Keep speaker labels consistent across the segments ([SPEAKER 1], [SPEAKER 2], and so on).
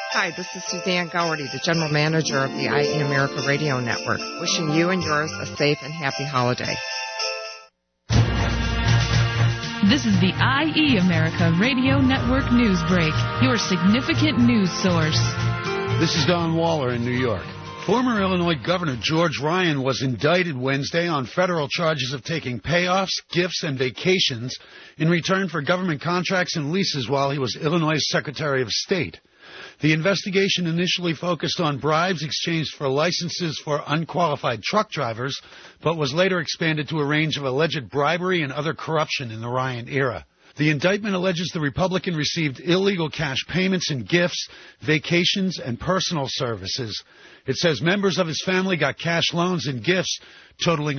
[SPEAKER 1] Hi, this is Suzanne Gowerty, the General Manager of the IE America Radio Network, wishing you and yours a safe and happy holiday.
[SPEAKER 2] This is the IE America Radio Network News Break, your significant news source.
[SPEAKER 3] This is Don Waller in New York. Former Illinois Governor George Ryan was indicted Wednesday on federal charges of taking payoffs, gifts, and vacations in return for government contracts and leases while he was Illinois' Secretary of State. The investigation initially focused on bribes exchanged for licenses for unqualified truck drivers, but was later expanded to a range of alleged bribery and other corruption in the Ryan era. The indictment alleges the Republican received illegal cash payments and gifts, vacations, and personal services. It says members of his family got cash loans and gifts totaling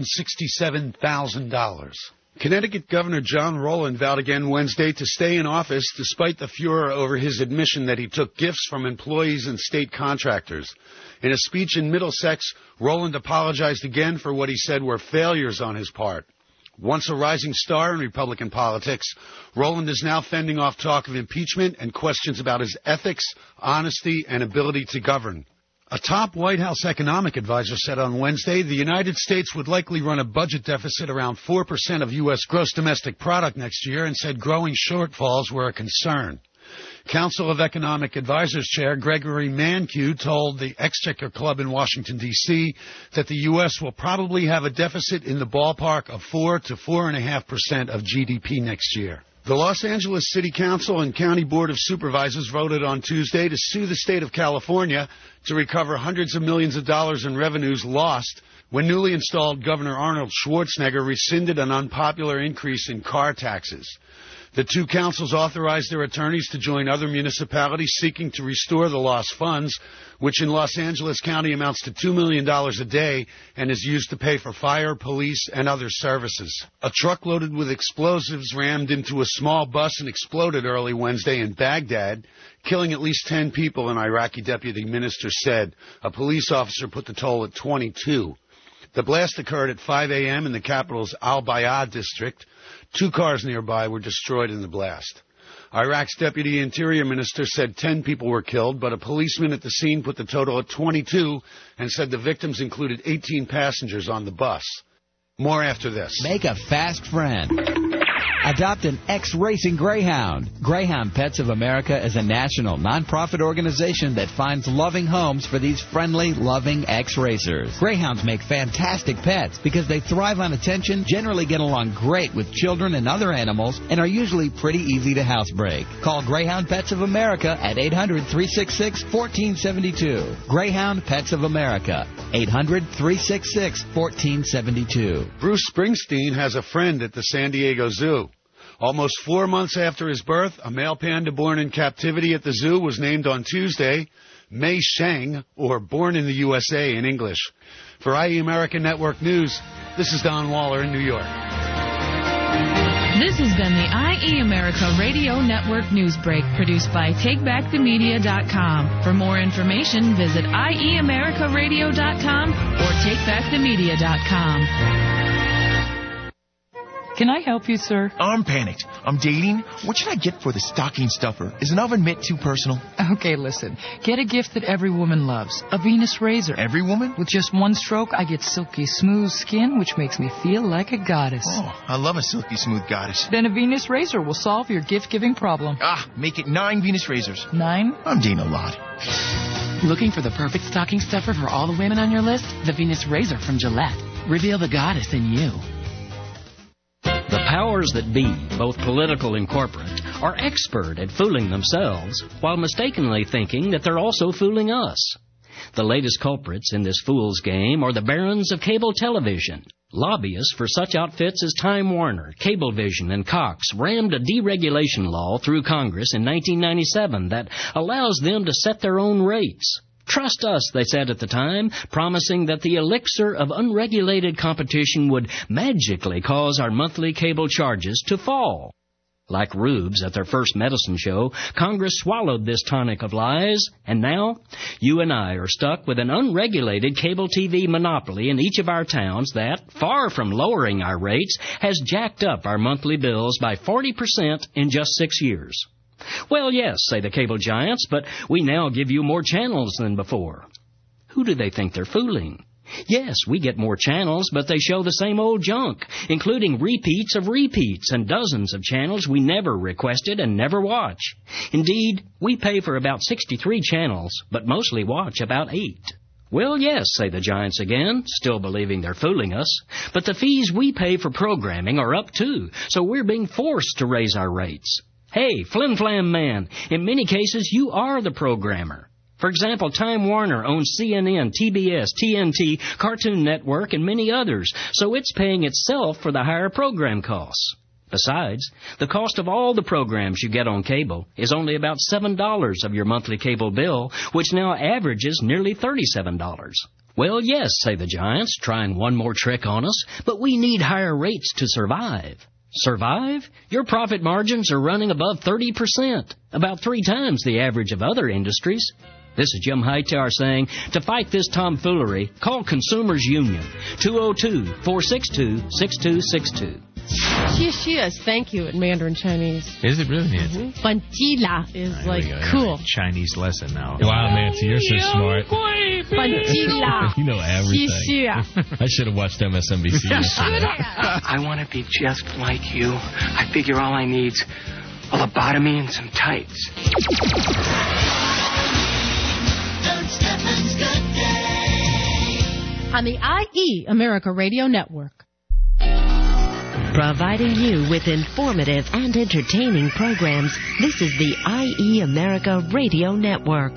[SPEAKER 3] $167,000. Connecticut Governor John Rowland vowed again Wednesday to stay in office despite the furor over his admission that he took gifts from employees and state contractors. In a speech in Middlesex, Rowland apologized again for what he said were failures on his part. Once a rising star in Republican politics, Rowland is now fending off talk of impeachment and questions about his ethics, honesty, and ability to govern. A top White House economic advisor said on Wednesday the United States would likely run a budget deficit around 4% of U.S. gross domestic product next year and said growing shortfalls were a concern. Council of Economic Advisors Chair Gregory Mankiw told the Exchequer Club in Washington, D.C. that the U.S. will probably have a deficit in the ballpark of 4 to 4.5% of GDP next year. The Los Angeles City Council and County Board of Supervisors voted on Tuesday to sue the state of California to recover hundreds of millions of dollars in revenues lost when newly installed Governor Arnold Schwarzenegger rescinded an unpopular increase in car taxes. The two councils authorized their attorneys to join other municipalities seeking to restore the lost funds, which in Los Angeles County amounts to $2 million a day and is used to pay for fire, police, and other services. A truck loaded with explosives rammed into a small bus and exploded early Wednesday in Baghdad, killing at least 10 people, an Iraqi deputy minister said. A police officer put the toll at 22. The blast occurred at 5 a.m. in the capital's Al-Bayad district. 2 cars nearby were destroyed in the blast. Iraq's deputy interior minister said 10 people were killed, but a policeman at the scene put the total at 22 and said the victims included 18 passengers on the bus. More after this.
[SPEAKER 4] Make a fast friend. Adopt an ex-racing Greyhound. Greyhound Pets of America is a national nonprofit organization that finds loving homes for these friendly, loving ex-racers. Greyhounds make fantastic pets because they thrive on attention, generally get along great with children and other animals, and are usually pretty easy to housebreak. Call Greyhound Pets of America at 800-366-1472. Greyhound Pets of America, 800-366-1472.
[SPEAKER 3] Bruce Springsteen has a friend at the San Diego Zoo. Almost 4 months after his birth, a male panda born in captivity at the zoo was named on Tuesday Mei Sheng, or Born in the USA in English. For IE American Network News, this is Don Waller in New York.
[SPEAKER 2] This has been the IE America Radio Network News Break, produced by TakeBackTheMedia.com. For more information, visit IEAmericaRadio.com or TakeBackTheMedia.com.
[SPEAKER 5] Can I help you, sir?
[SPEAKER 6] I'm panicked. I'm dating. What should I get for the stocking stuffer? Is an oven mitt too personal?
[SPEAKER 5] Okay, listen. Get a gift that every woman loves. A Venus razor.
[SPEAKER 6] Every woman?
[SPEAKER 5] With just one stroke, I get silky smooth skin, which makes me feel like a goddess.
[SPEAKER 6] Oh, I love a silky smooth goddess.
[SPEAKER 5] Then a Venus razor will solve your gift-giving problem.
[SPEAKER 6] Make it 9 Venus razors.
[SPEAKER 5] 9?
[SPEAKER 6] I'm dating a lot.
[SPEAKER 7] Looking for the perfect stocking stuffer for all the women on your list? The Venus razor from Gillette. Reveal the goddess in you.
[SPEAKER 8] The powers that be, both political and corporate, are expert at fooling themselves while mistakenly thinking that they're also fooling us. The latest culprits in this fool's game are the barons of cable television. Lobbyists for such outfits as Time Warner, Cablevision, and Cox rammed a deregulation law through Congress in 1997 that allows them to set their own rates. Trust us, they said at the time, promising that the elixir of unregulated competition would magically cause our monthly cable charges to fall. Like rubes at their first medicine show, Congress swallowed this tonic of lies, and now you and I are stuck with an unregulated cable TV monopoly in each of our towns that, far from lowering our rates, has jacked up our monthly bills by 40% in just 6 years. Well, yes, say the cable giants, but we now give you more channels than before. Who do they think they're fooling? Yes, we get more channels, but they show the same old junk, including repeats of repeats and dozens of channels we never requested and never watch. Indeed, we pay for about 63 channels, but mostly watch about 8. Well, yes, say the giants again, still believing they're fooling us, but the fees we pay for programming are up too, so we're being forced to raise our rates. Hey, Flim Flam Man, in many cases you are the programmer. For example, Time Warner owns CNN, TBS, TNT, Cartoon Network, and many others, so it's paying itself for the higher program costs. Besides, the cost of all the programs you get on cable is only about $7 of your monthly cable bill, which now averages nearly $37. Well, yes, say the giants, trying one more trick on us, but we need higher rates to survive. Survive? Your profit margins are running above 30%, about 3 times the average of other industries. This is Jim Hightower saying, to fight this tomfoolery, call Consumers Union, 202-462-6262.
[SPEAKER 9] Xie is thank you in Mandarin Chinese.
[SPEAKER 10] Is it really, Nancy?
[SPEAKER 9] Fantila is cool.
[SPEAKER 10] Chinese lesson now.
[SPEAKER 11] Wow, Nancy, you're so smart.
[SPEAKER 9] Fantila.
[SPEAKER 11] You know everything. I should have watched MSNBC.
[SPEAKER 9] You should have.
[SPEAKER 12] I want to be just like you. I figure all I need's a lobotomy and some tights.
[SPEAKER 9] On the IE America Radio Network.
[SPEAKER 13] Providing you with informative and entertaining programs, this is the IE America Radio Network.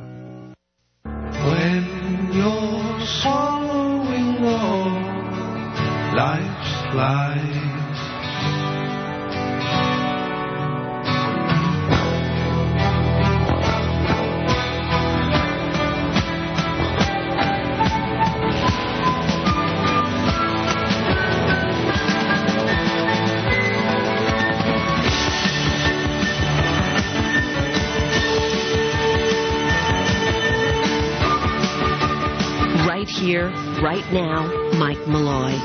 [SPEAKER 14] When you're swallowing all life's lies,
[SPEAKER 13] Here, right now, Mike Malloy.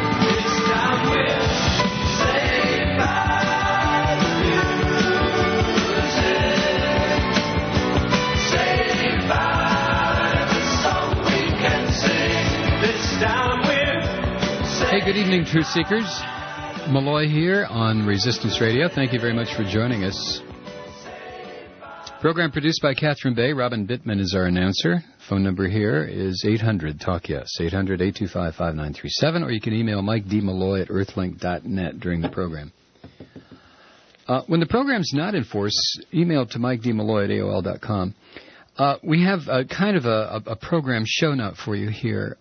[SPEAKER 15] Hey, good evening, Truth Seekers. Malloy here on Resistance Radio. Thank you very much for joining us. Program produced by Catherine Bay. Robin Bittman is our announcer. Phone number here is 800-TALK-YES, 800-825-5937, or you can email Mike D. Malloy at earthlink.net during the program. When the program's not in force, email to Mike D. Malloy at AOL.com. We have kind of a program show note for you here.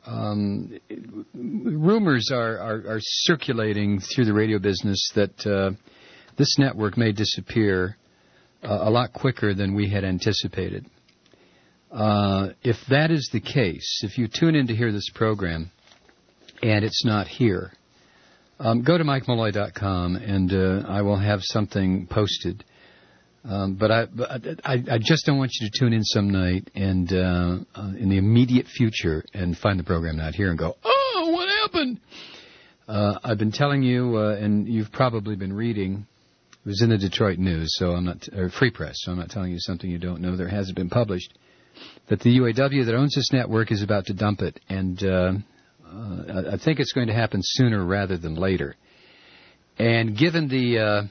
[SPEAKER 15] Rumors are circulating through the radio business that this network may disappear a lot quicker than we had anticipated. If that is the case, if you tune in to hear this program and it's not here, go to MikeMalloy.com and I will have something posted. But I just don't want you to tune in some night and in the immediate future and find the program not here and go, oh, what happened? I've been telling you, and you've probably been reading. It was in the Detroit News, so I'm not, or Free Press, so I'm not telling you something you don't know. There hasn't been published. That the UAW that owns this network is about to dump it, and I think it's going to happen sooner rather than later. And given the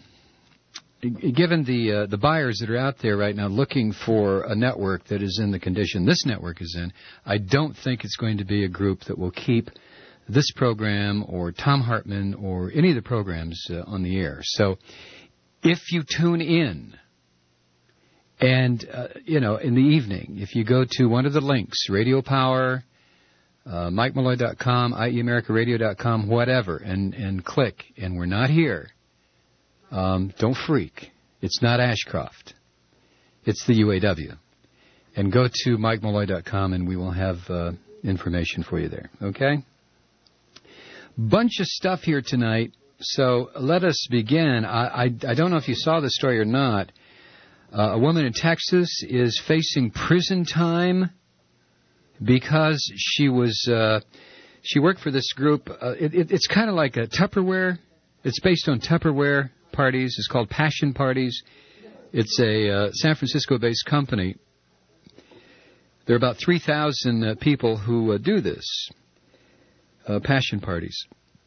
[SPEAKER 15] buyers that are out there right now looking for a network that is in the condition this network is in, I don't think it's going to be a group that will keep this program or Thom Hartmann or any of the programs on the air. So if you tune in and, in the evening, if you go to one of the links, Radio Power, MikeMalloy.com, IEAmericaRadio.com, whatever, and click, and we're not here, don't freak. It's not Ashcroft. It's the UAW. And go to MikeMalloy.com, and we will have information for you there, okay? Bunch of stuff here tonight. So let us begin. I don't know if you saw the story or not. A woman in Texas is facing prison time because she worked for this group. It's kind of like a Tupperware. It's based on Tupperware parties. It's called Passion Parties. It's a San Francisco-based company. There are about 3,000 people who do this, passion parties.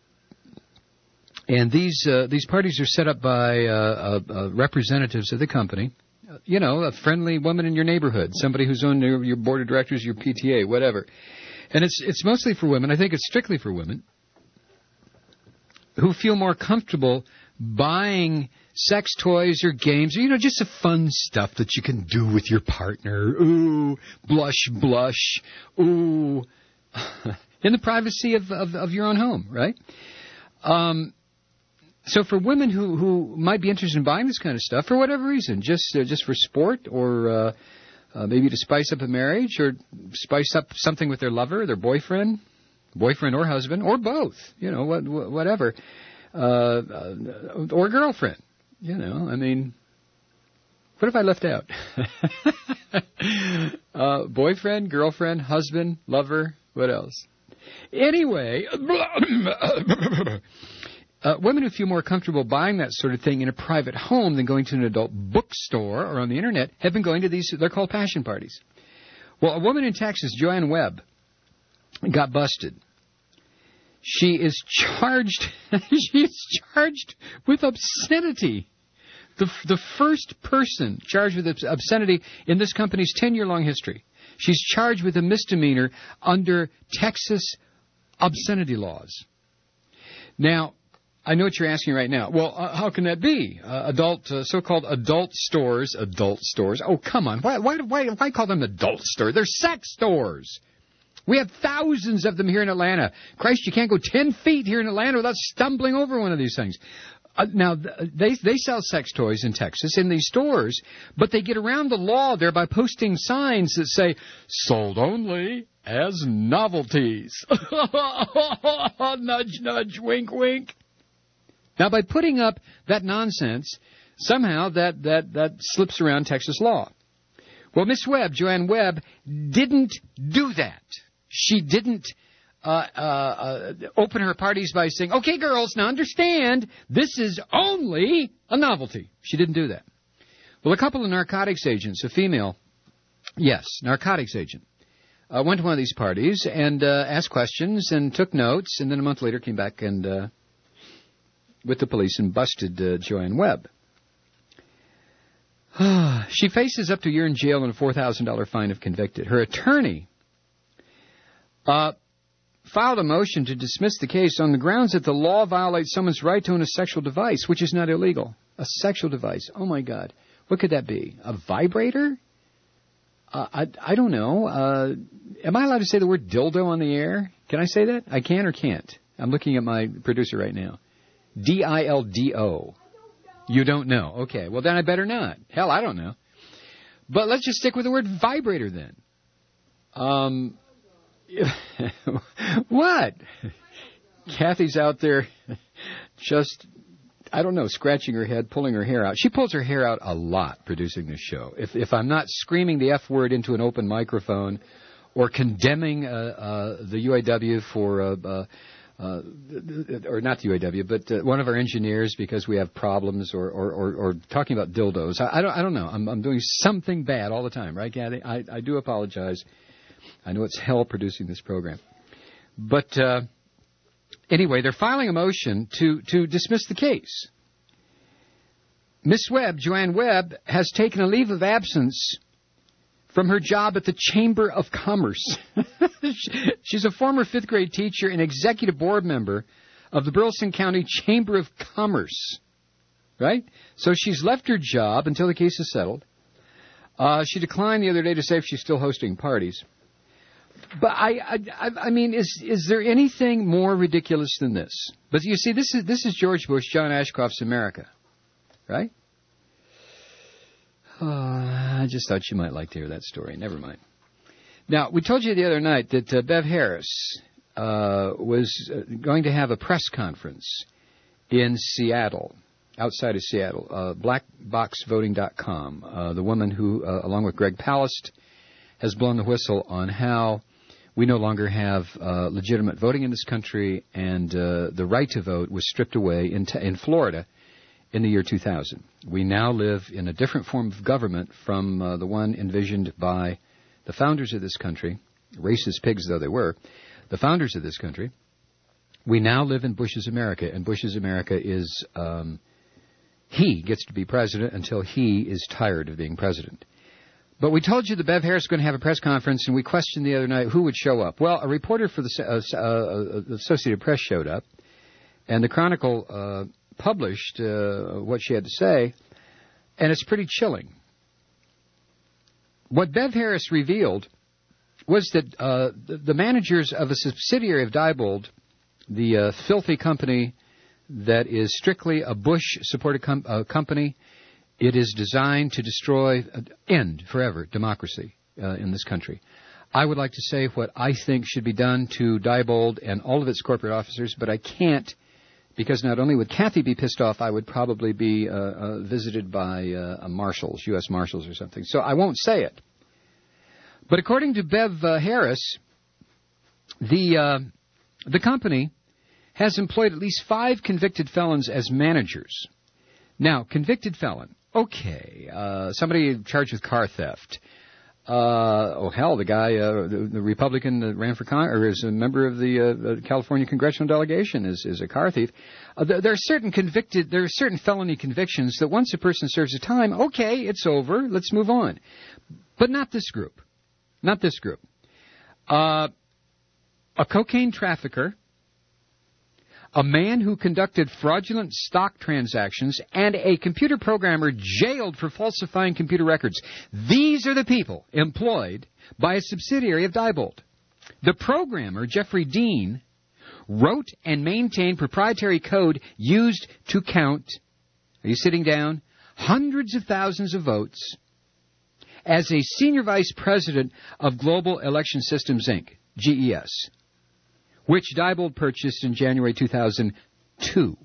[SPEAKER 15] And these parties are set up by representatives of the company. You know, a friendly woman in your neighborhood, somebody who's on your board of directors, your PTA, whatever. And it's mostly for women. I think it's strictly for women who feel more comfortable buying sex toys or games, or, you know, just the fun stuff that you can do with your partner. Ooh, blush, blush. Ooh. In the privacy of your own home, right? So for women who might be interested in buying this kind of stuff for whatever reason, just for sport, or maybe to spice up a marriage, or spice up something with their lover, their boyfriend or husband, or both, you know, whatever, or girlfriend, you know. I mean, what have I left out? Boyfriend, girlfriend, husband, lover, what else? Anyway, women who feel more comfortable buying that sort of thing in a private home than going to an adult bookstore or on the Internet have been going to these, they're called passion parties. Well, a woman in Texas, Joanne Webb, got busted. She is charged with obscenity. The first person charged with obscenity in this company's 10-year-long history. She's charged with a misdemeanor under Texas obscenity laws. Now, I know what you're asking right now. Well, how can that be? So-called adult stores. Oh, come on. Why call them adult stores? They're sex stores. We have thousands of them here in Atlanta. Christ, you can't go 10 feet here in Atlanta without stumbling over one of these things. Now, they sell sex toys in Texas in these stores, but they get around the law there by posting signs that say, sold only as novelties. Nudge, nudge, wink, wink. Now, by putting up that nonsense, somehow that slips around Texas law. Well, Miss Webb, Joanne Webb, didn't do that. She didn't open her parties by saying, okay, girls, now understand, this is only a novelty. She didn't do that. Well, a couple of narcotics agents, a female, narcotics agent, went to one of these parties and asked questions and took notes, and then a month later came back and with the police and busted Joanne Webb. She faces up to a year in jail and a $4,000 fine if convicted. Her attorney filed a motion to dismiss the case on the grounds that the law violates someone's right to own a sexual device, which is not illegal. A sexual device. Oh, my God. What could that be? A vibrator? I don't know. Am I allowed to say the word dildo on the air? Can I say that? I can or can't? I'm looking at my producer right now. D-I-L-D-O. You don't know. Okay. Well, then I better not. Hell, I don't know. But let's just stick with the word vibrator then. What? Kathy's out there just, I don't know, scratching her head, pulling her hair out. She pulls her hair out a lot producing this show. If I'm not screaming the F word into an open microphone or condemning the UAW for... or not the UAW, but one of our engineers because we have problems, or talking about dildos. I don't know. I'm doing something bad all the time, right, Kathy? I do apologize. I know it's hell producing this program. But anyway, they're filing a motion to dismiss the case. Miss Webb, Joanne Webb, has taken a leave of absence from her job at the Chamber of Commerce. She's a former fifth-grade teacher and executive board member of the Burleson County Chamber of Commerce. Right? So she's left her job until the case is settled. She declined the other day to say if she's still hosting parties. But I mean, is there anything more ridiculous than this? But you see, this is George Bush, John Ashcroft's America, right? I just thought you might like to hear that story. Never mind. Now, we told you the other night that Bev Harris was going to have a press conference in Seattle, outside of Seattle, blackboxvoting.com, the woman who, along with Greg Palast, has blown the whistle on how we no longer have legitimate voting in this country, and the right to vote was stripped away in Florida in the year 2000. We now live in a different form of government from the one envisioned by the founders of this country, racist pigs though they were, the founders of this country. We now live in Bush's America, and Bush's America is, he gets to be president until he is tired of being president. But we told you that Bev Harris is going to have a press conference, and we questioned the other night who would show up. Well, a reporter for the Associated Press showed up, and the Chronicle published what she had to say, and it's pretty chilling. What Bev Harris revealed was that the managers of a subsidiary of Diebold, the filthy company that is strictly a Bush-supported company, it is designed to destroy, end forever, democracy in this country. I would like to say what I think should be done to Diebold and all of its corporate officers, but I can't, because not only would Kathy be pissed off, I would probably be visited by marshals, U.S. Marshals or something. So I won't say it. But according to Bev Harris, the company has employed at least 5 convicted felons as managers. Now, convicted felon, okay, somebody charged with car theft. The guy, the Republican that ran for Congress, or is a member of the California congressional delegation, is a car thief. There are certain felony convictions that once a person serves a time, okay, it's over, let's move on. But not this group. Not this group. A cocaine trafficker, a man who conducted fraudulent stock transactions, and a computer programmer jailed for falsifying computer records. These are the people employed by a subsidiary of Diebold. The programmer, Jeffrey Dean, wrote and maintained proprietary code used to count, are you sitting down, hundreds of thousands of votes as a senior vice president of Global Election Systems, Inc., GES, which Diebold purchased in January 2002.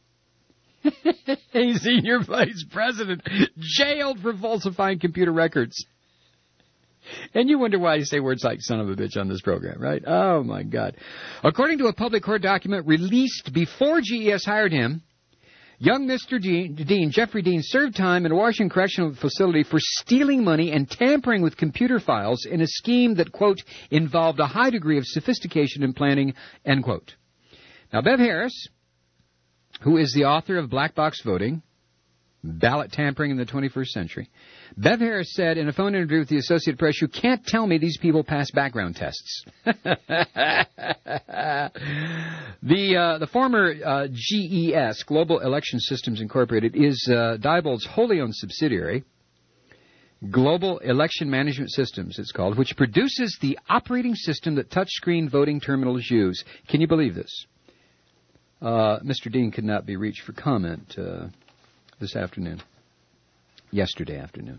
[SPEAKER 15] A senior vice president jailed for falsifying computer records. And you wonder why I say words like son of a bitch on this program, right? Oh, my God. According to a public court document released before GES hired him, young Mr. Dean, Jeffrey Dean, served time in a Washington correctional facility for stealing money and tampering with computer files in a scheme that, quote, involved a high degree of sophistication and planning, end quote. Now, Bev Harris, who is the author of Black Box Voting, Ballot Tampering in the 21st Century, Bev Harris said in a phone interview with the Associated Press, "You can't tell me these people pass background tests." The former GES, Global Election Systems Incorporated, is Diebold's wholly owned subsidiary, Global Election Management Systems, it's called, which produces the operating system that touchscreen voting terminals use. Can you believe this? Mr. Dean could not be reached for comment yesterday afternoon.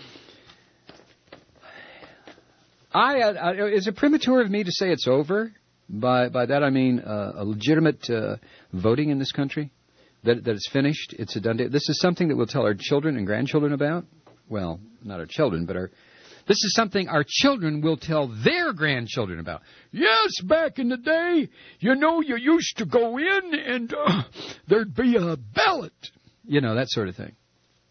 [SPEAKER 15] Is it premature of me to say it's over? By that I mean a legitimate voting in this country, that it's finished, it's a done deal. This is something that we'll tell our children and grandchildren about. Well, not our children, but this is something our children will tell their grandchildren about. Yes, back in the day, you used to go in and there'd be a ballot. That sort of thing.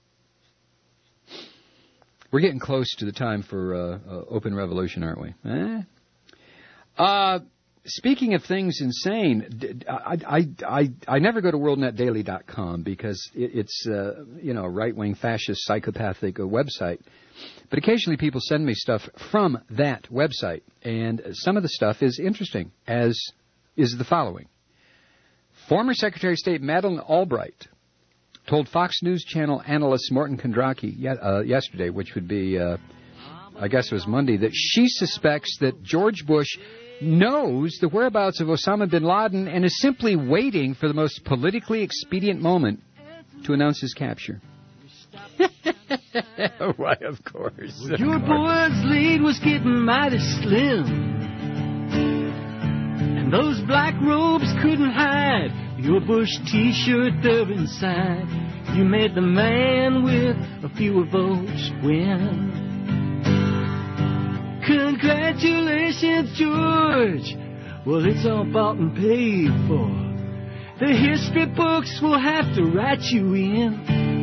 [SPEAKER 15] We're getting close to the time for open revolution, aren't we? Speaking of things insane, I never go to WorldNetDaily.com because it's a right-wing fascist psychopathic website. But occasionally people send me stuff from that website, and some of the stuff is interesting, as is the following. Former Secretary of State Madeleine Albright told Fox News Channel analyst Morton Kondracki yesterday, which would be, I guess it was Monday, that she suspects that George Bush knows the whereabouts of Osama bin Laden and is simply waiting for the most politically expedient moment to announce his capture. Why, of course.
[SPEAKER 14] Your boy's lead was getting mighty slim, and those black robes couldn't hide your Bush t-shirt there inside. You made the man with a fewer votes win. Congratulations, George. Well, it's all bought and paid for. the history books will have to write you in.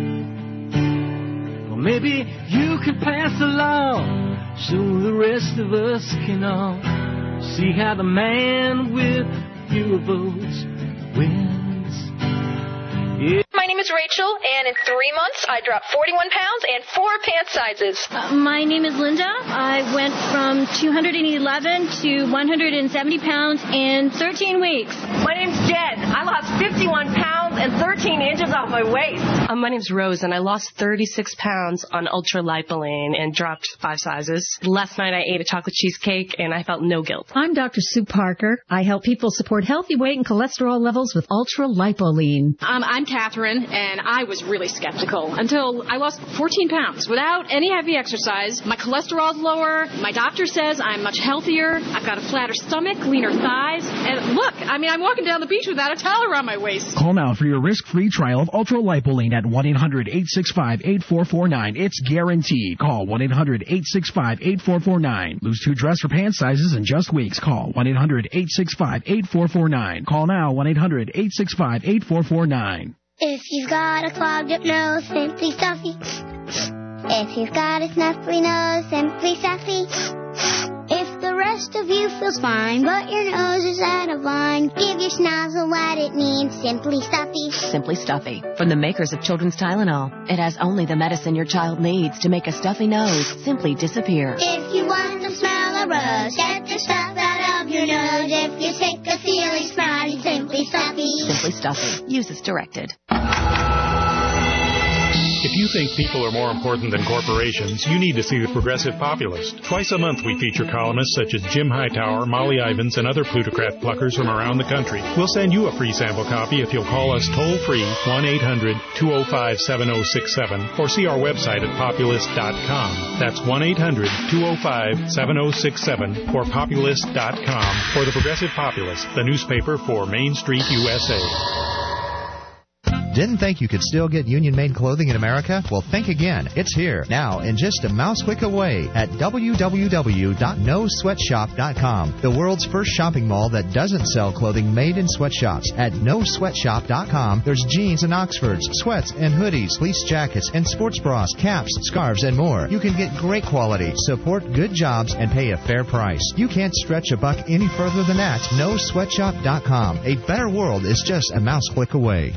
[SPEAKER 14] Or maybe you could pass a law so the rest of us can all see how the man with fewer votes wins. Yeah.
[SPEAKER 16] My name is Rachel, and in 3 months, I dropped 41 pounds and 4 pant sizes.
[SPEAKER 17] My name is Linda. I went from 211 to 170 pounds in 13 weeks.
[SPEAKER 16] My name's Jen. I lost 51 pounds and 13 inches off my waist.
[SPEAKER 18] My name's Rose, and I lost 36 pounds on ultra-lipoline and dropped 5 sizes. Last night, I ate a chocolate cheesecake, and I felt no guilt.
[SPEAKER 19] I'm Dr. Sue Parker. I help people support healthy weight and cholesterol levels with ultra-lipoline.
[SPEAKER 20] I'm Catherine, and I was really skeptical until I lost 14 pounds without any heavy exercise. My cholesterol's lower. My doctor says I'm much healthier. I've got a flatter stomach, leaner thighs. And look, I'm walking down the beach without a towel around my waist.
[SPEAKER 21] Call now for your risk-free trial of ultra-lipoline at 1-800-865-8449. It's guaranteed. Call 1-800-865-8449. Lose 2 dress or pant sizes in just weeks. Call 1-800-865-8449. Call now, 1-800-865-8449.
[SPEAKER 22] If you've got a clogged up nose, Simply Stuffy. If you've got a snuffly nose, Simply Stuffy. If the rest of you feels fine, but your nose is out of line, give your snozzle what it needs, Simply Stuffy.
[SPEAKER 13] Simply Stuffy, from the makers of Children's Tylenol. It has only the medicine your child needs to make a stuffy nose simply disappear.
[SPEAKER 22] If you want to smell a rose, get the stuff out of your nose. If you're sick of feeling snotty, Simply Stuffy.
[SPEAKER 13] Simply Stuffy. Use as directed.
[SPEAKER 23] If you think people are more important than corporations, you need to see the Progressive Populist. Twice a month we feature columnists such as Jim Hightower, Molly Ivins, and other plutocrat pluckers from around the country. We'll send you a free sample copy if you'll call us toll-free 1-800-205-7067 or see our website at populist.com. That's 1-800-205-7067 or populist.com for the Progressive Populist, the newspaper for Main Street, USA.
[SPEAKER 24] Didn't think you could still get union-made clothing in America? Well, think again. It's here, now, in just a mouse click away at www.nosweatshop.com, the world's first shopping mall that doesn't sell clothing made in sweatshops. At nosweatshop.com, there's jeans and Oxfords, sweats and hoodies, fleece jackets, and sports bras, caps, scarves, and more. You can get great quality, support good jobs, and pay a fair price. You can't stretch a buck any further than that. Nosweatshop.com. A better world is just a mouse click away.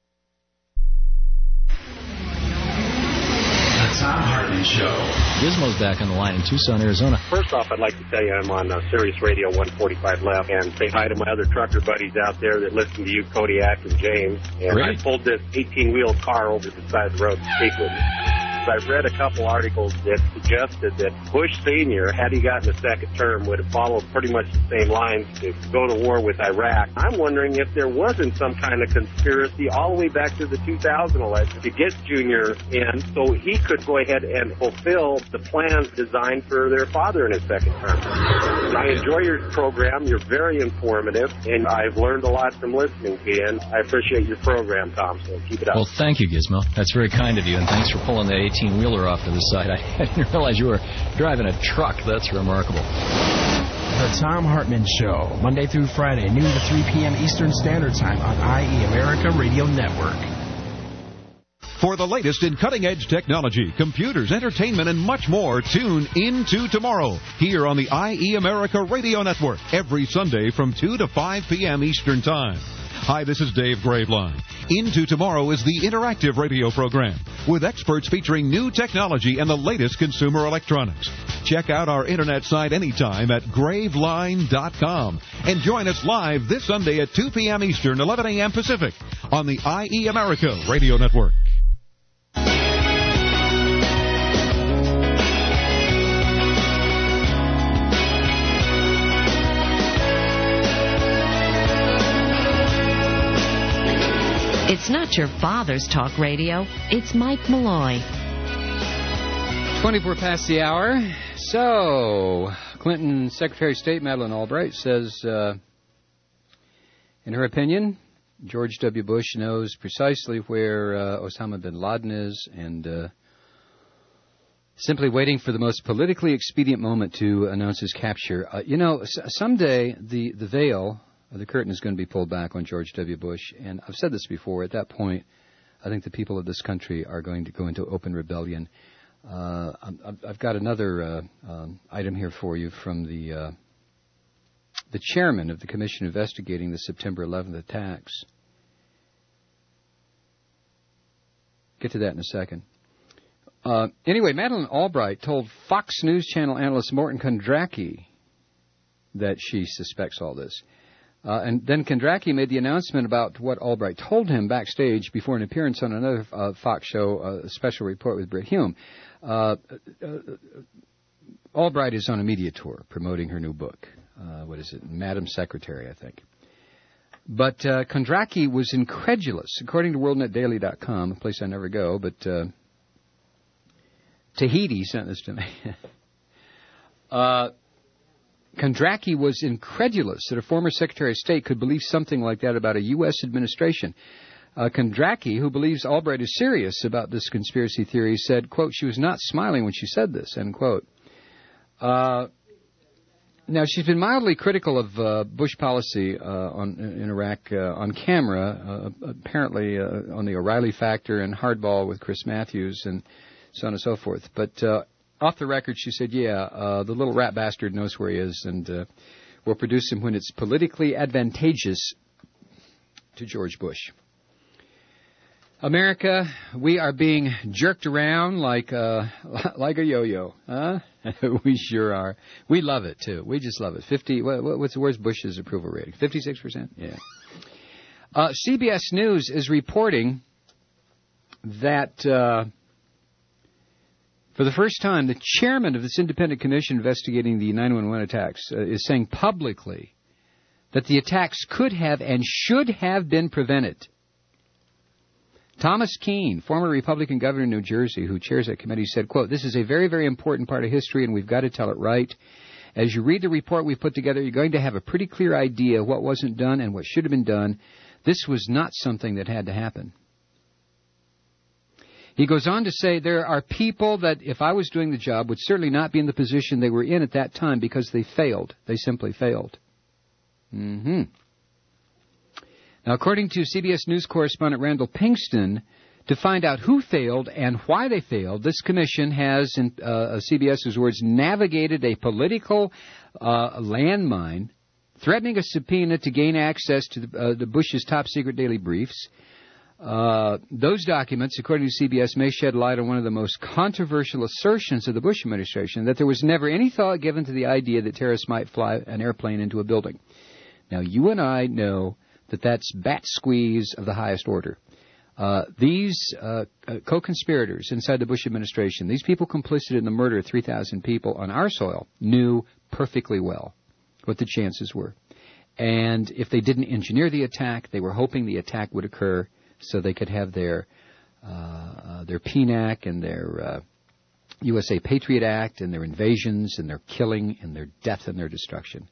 [SPEAKER 25] Tom Hartman Show.
[SPEAKER 26] Gizmo's back on the line in Tucson, Arizona.
[SPEAKER 27] First off, I'd like to tell you I'm on Sirius Radio 145 Left, and say hi to my other trucker buddies out there that listen to you, Kodiak and James. And
[SPEAKER 26] Great.
[SPEAKER 27] I pulled this 18-wheel car over to the side of the road to speak with you. I've read a couple articles that suggested that Bush Sr., had he gotten a second term, would have followed pretty much the same lines to go to war with Iraq. I'm wondering if there wasn't some kind of conspiracy all the way back to the 2000 election to get Jr. in so he could go ahead and fulfill the plans designed for their father in his second term. I enjoy your program. You're very informative, and I've learned a lot from listening to you, and I appreciate your program, Tom, so keep it up.
[SPEAKER 26] Well, thank you, Gizmo. That's very kind of you, and thanks for pulling that 18-wheeler off to the side. I didn't realize you were driving a truck. That's remarkable.
[SPEAKER 21] The Tom Hartman Show, Monday through Friday, noon to 3 p.m. Eastern Standard Time on IE America Radio Network.
[SPEAKER 28] For the latest in cutting-edge technology, computers, entertainment, and much more, tune into tomorrow here on the IE America Radio Network every Sunday from 2 to 5 p.m. Eastern Time. Hi, this is Dave Graveline. Into Tomorrow is the interactive radio program with experts featuring new technology and the latest consumer electronics. Check out our internet site anytime at graveline.com and join us live this Sunday at 2 p.m. Eastern, 11 a.m. Pacific on the IE America Radio Network.
[SPEAKER 13] It's not your father's talk radio. It's Mike Malloy.
[SPEAKER 15] 24 past the hour. So, Clinton Secretary of State Madeleine Albright says, in her opinion, George W. Bush knows precisely where Osama bin Laden is and simply waiting for the most politically expedient moment to announce his capture. Someday the veil the curtain is going to be pulled back on George W. Bush. And I've said this before. At that point, I think the people of this country are going to go into open rebellion. I've got another item here for you from the chairman of the commission investigating the September 11th attacks. Get to that in a second. Anyway, Madeleine Albright told Fox News Channel analyst Morton Kondracki that she suspects all this. And then Kondracki made the announcement about what Albright told him backstage before an appearance on another Fox show, a special report with Brit Hume. Albright is on a media tour promoting her new book. What is it? Madam Secretary, I think. But Kondracki was incredulous. According to WorldNetDaily.com, a place I never go, but Tahiti sent this to me. Kondracki was incredulous that a former Secretary of State could believe something like that about a U.S. administration. Kondracki, who believes Albright is serious about this conspiracy theory, said, quote, she was not smiling when she said this, end quote. Now, she's been mildly critical of Bush policy in Iraq on camera, apparently on the O'Reilly factor and hardball with Chris Matthews and so on and so forth. But off the record, she said, the little rat bastard knows where he is and will produce him when it's politically advantageous to George Bush. America, we are being jerked around like a yo-yo, huh? We sure are. We love it too. We just love it. Where's Bush's approval rating? 56%. Yeah. CBS News is reporting that for the first time, the chairman of this independent commission investigating the 9/11 attacks is saying publicly that the attacks could have and should have been prevented. Thomas Keene, former Republican governor of New Jersey, who chairs that committee, said, quote, this is a very, very important part of history, and we've got to tell it right. As you read the report we've put together, you're going to have a pretty clear idea of what wasn't done and what should have been done. This was not something that had to happen. He goes on to say there are people that, if I was doing the job, would certainly not be in the position they were in at that time because they failed. They simply failed. Mm-hmm. Now, according to CBS News correspondent Randall Pinkston, to find out who failed and why they failed, this commission has, in CBS's words, navigated a political landmine, threatening a subpoena to gain access to the Bush's top-secret daily briefs. Those documents, according to CBS, may shed light on one of the most controversial assertions of the Bush administration, that there was never any thought given to the idea that terrorists might fly an airplane into a building. Now, you and I know that that's bat squeeze of the highest order. These co-conspirators inside the Bush administration, these people complicit in the murder of 3,000 people on our soil, knew perfectly well what the chances were. And if they didn't engineer the attack, they were hoping the attack would occur so they could have their PNAC and their USA Patriot Act and their invasions and their killing and their death and their destruction.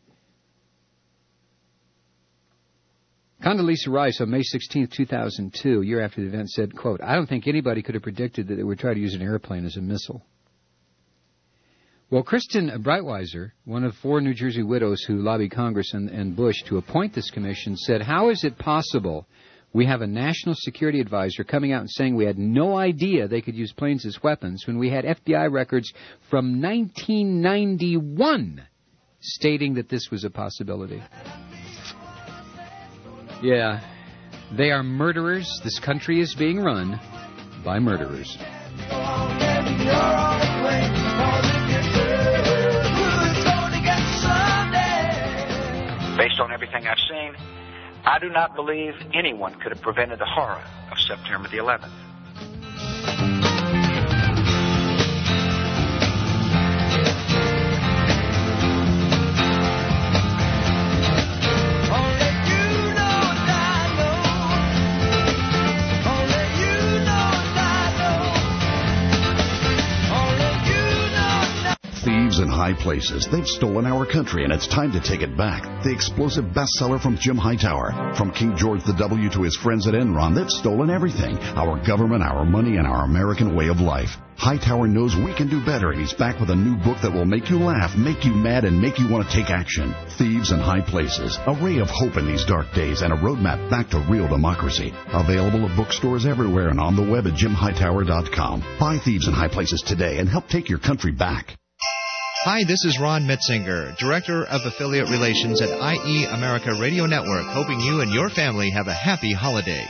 [SPEAKER 15] Condoleezza Rice on May 16, 2002, a year after the event, said, quote, I don't think anybody could have predicted that they would try to use an airplane as a missile. Well, Kristen Breitweiser, one of 4 New Jersey widows who lobbied Congress and Bush to appoint this commission, said, how is it possible we have a national security advisor coming out and saying we had no idea they could use planes as weapons when we had FBI records from 1991 stating that this was a possibility? Yeah, they are murderers. This country is being run by murderers.
[SPEAKER 1] Based on everything I've seen, I do not believe anyone could have prevented the horror of September the 11th.
[SPEAKER 2] In high places, they've stolen our country, and it's time to take it back. The explosive bestseller from Jim Hightower. From King George W. to his friends at Enron, they've stolen everything. Our government, our money, and our American way of life. Hightower knows we can do better, and he's back with a new book that will make you laugh, make you mad, and make you want to take action. Thieves in High Places, a ray of hope in these dark days, and a roadmap back to real democracy. Available at bookstores everywhere and on the web at JimHightower.com. Buy Thieves in High Places today and help take your country back.
[SPEAKER 24] Hi, this is Ron Metzinger, Director of Affiliate Relations at IE America Radio Network, hoping you and your family have a happy holiday.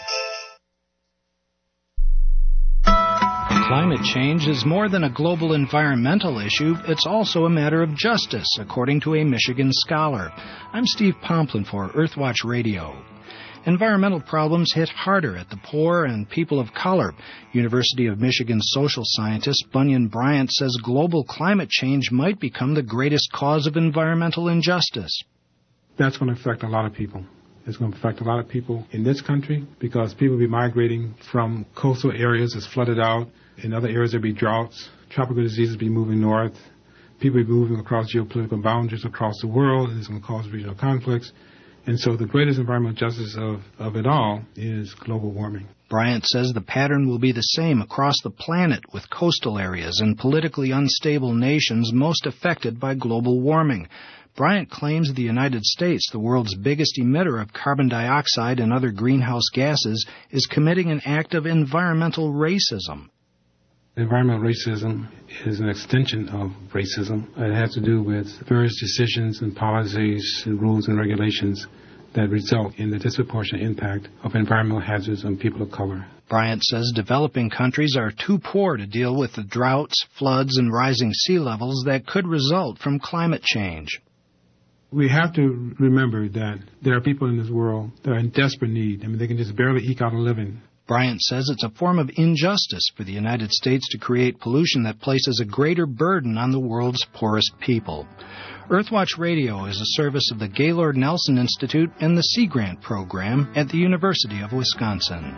[SPEAKER 3] Climate change is more than a global environmental issue. It's also a matter of justice, according to a Michigan scholar. I'm Steve Pomplin for Earthwatch Radio. Environmental problems hit harder at the poor and people of color. University of Michigan social scientist Bunyan Bryant says global climate change might become the greatest cause of environmental injustice.
[SPEAKER 4] That's going to affect a lot of people. It's going to affect a lot of people in this country because people will be migrating from coastal areas that's flooded out. In other areas there will be droughts. Tropical diseases will be moving north. People will be moving across geopolitical boundaries across the world, and it's going to cause regional conflicts. And so the greatest environmental justice of it all is global warming.
[SPEAKER 3] Bryant says the pattern will be the same across the planet, with coastal areas and politically unstable nations most affected by global warming. Bryant claims the United States, the world's biggest emitter of carbon dioxide and other greenhouse gases, is committing an act of environmental racism.
[SPEAKER 4] Environmental racism is an extension of racism. It has to do with various decisions and policies and rules and regulations that result in the disproportionate impact of environmental hazards on people of color.
[SPEAKER 3] Bryant says developing countries are too poor to deal with the droughts, floods, and rising sea levels that could result from climate change.
[SPEAKER 4] We have to remember that there are people in this world that are in desperate need. I mean, they can just barely eke out a living.
[SPEAKER 3] Bryant says it's a form of injustice for the United States to create pollution that places a greater burden on the world's poorest people. Earthwatch Radio is a service of the Gaylord Nelson Institute and the Sea Grant Program at the University of Wisconsin.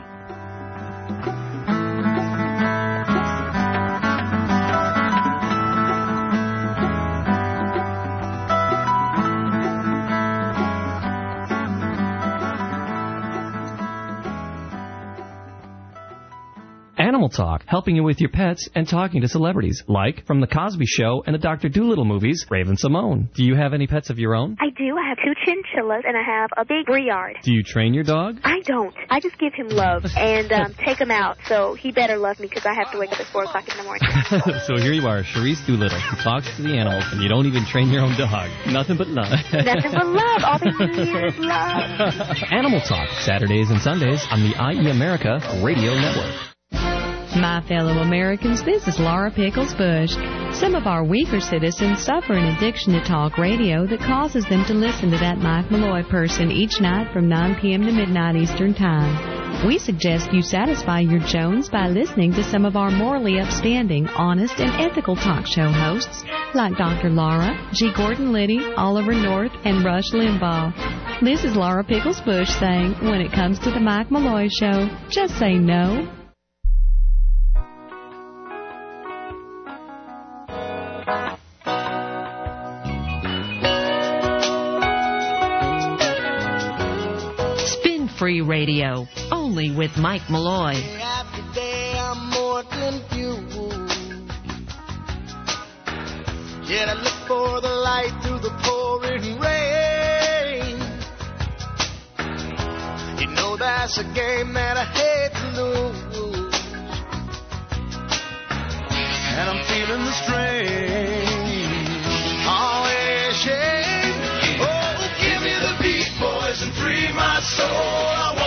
[SPEAKER 5] Animal Talk, helping you with your pets and talking to celebrities, like from The Cosby Show and the Dr. Dolittle movies, Raven Simone. Do you have any pets of your own?
[SPEAKER 6] I do. I have 2 chinchillas, and I have a big Briard.
[SPEAKER 5] Do you train your dog?
[SPEAKER 6] I don't. I just give him love and take him out, so he better love me because I have to wake up at 4 o'clock in the morning.
[SPEAKER 5] So here you are, Charisse Doolittle, who talks to the animals, and you don't even train your own dog. Nothing but love.
[SPEAKER 6] Nothing but love. All they need is love.
[SPEAKER 5] Animal Talk, Saturdays and Sundays on the IE America Radio Network.
[SPEAKER 7] My fellow Americans, this is Laura Pickles Bush. Some of our weaker citizens suffer an addiction to talk radio that causes them to listen to that Mike Malloy person each night from 9 p.m. to midnight Eastern Time. We suggest you satisfy your Jones by listening to some of our morally upstanding, honest, and ethical talk show hosts like Dr. Laura, G. Gordon Liddy, Oliver North, and Rush Limbaugh. This is Laura Pickles Bush saying, when it comes to the Mike Malloy Show, just say no.
[SPEAKER 13] Free radio, only with Mike Malloy.
[SPEAKER 8] After day, I'm more confused. Yet I look for the light through the pouring rain. You know that's a game that I hate to lose. And I'm feeling the strain. Always shame. Oh, give me the beat, boys, and free my soul.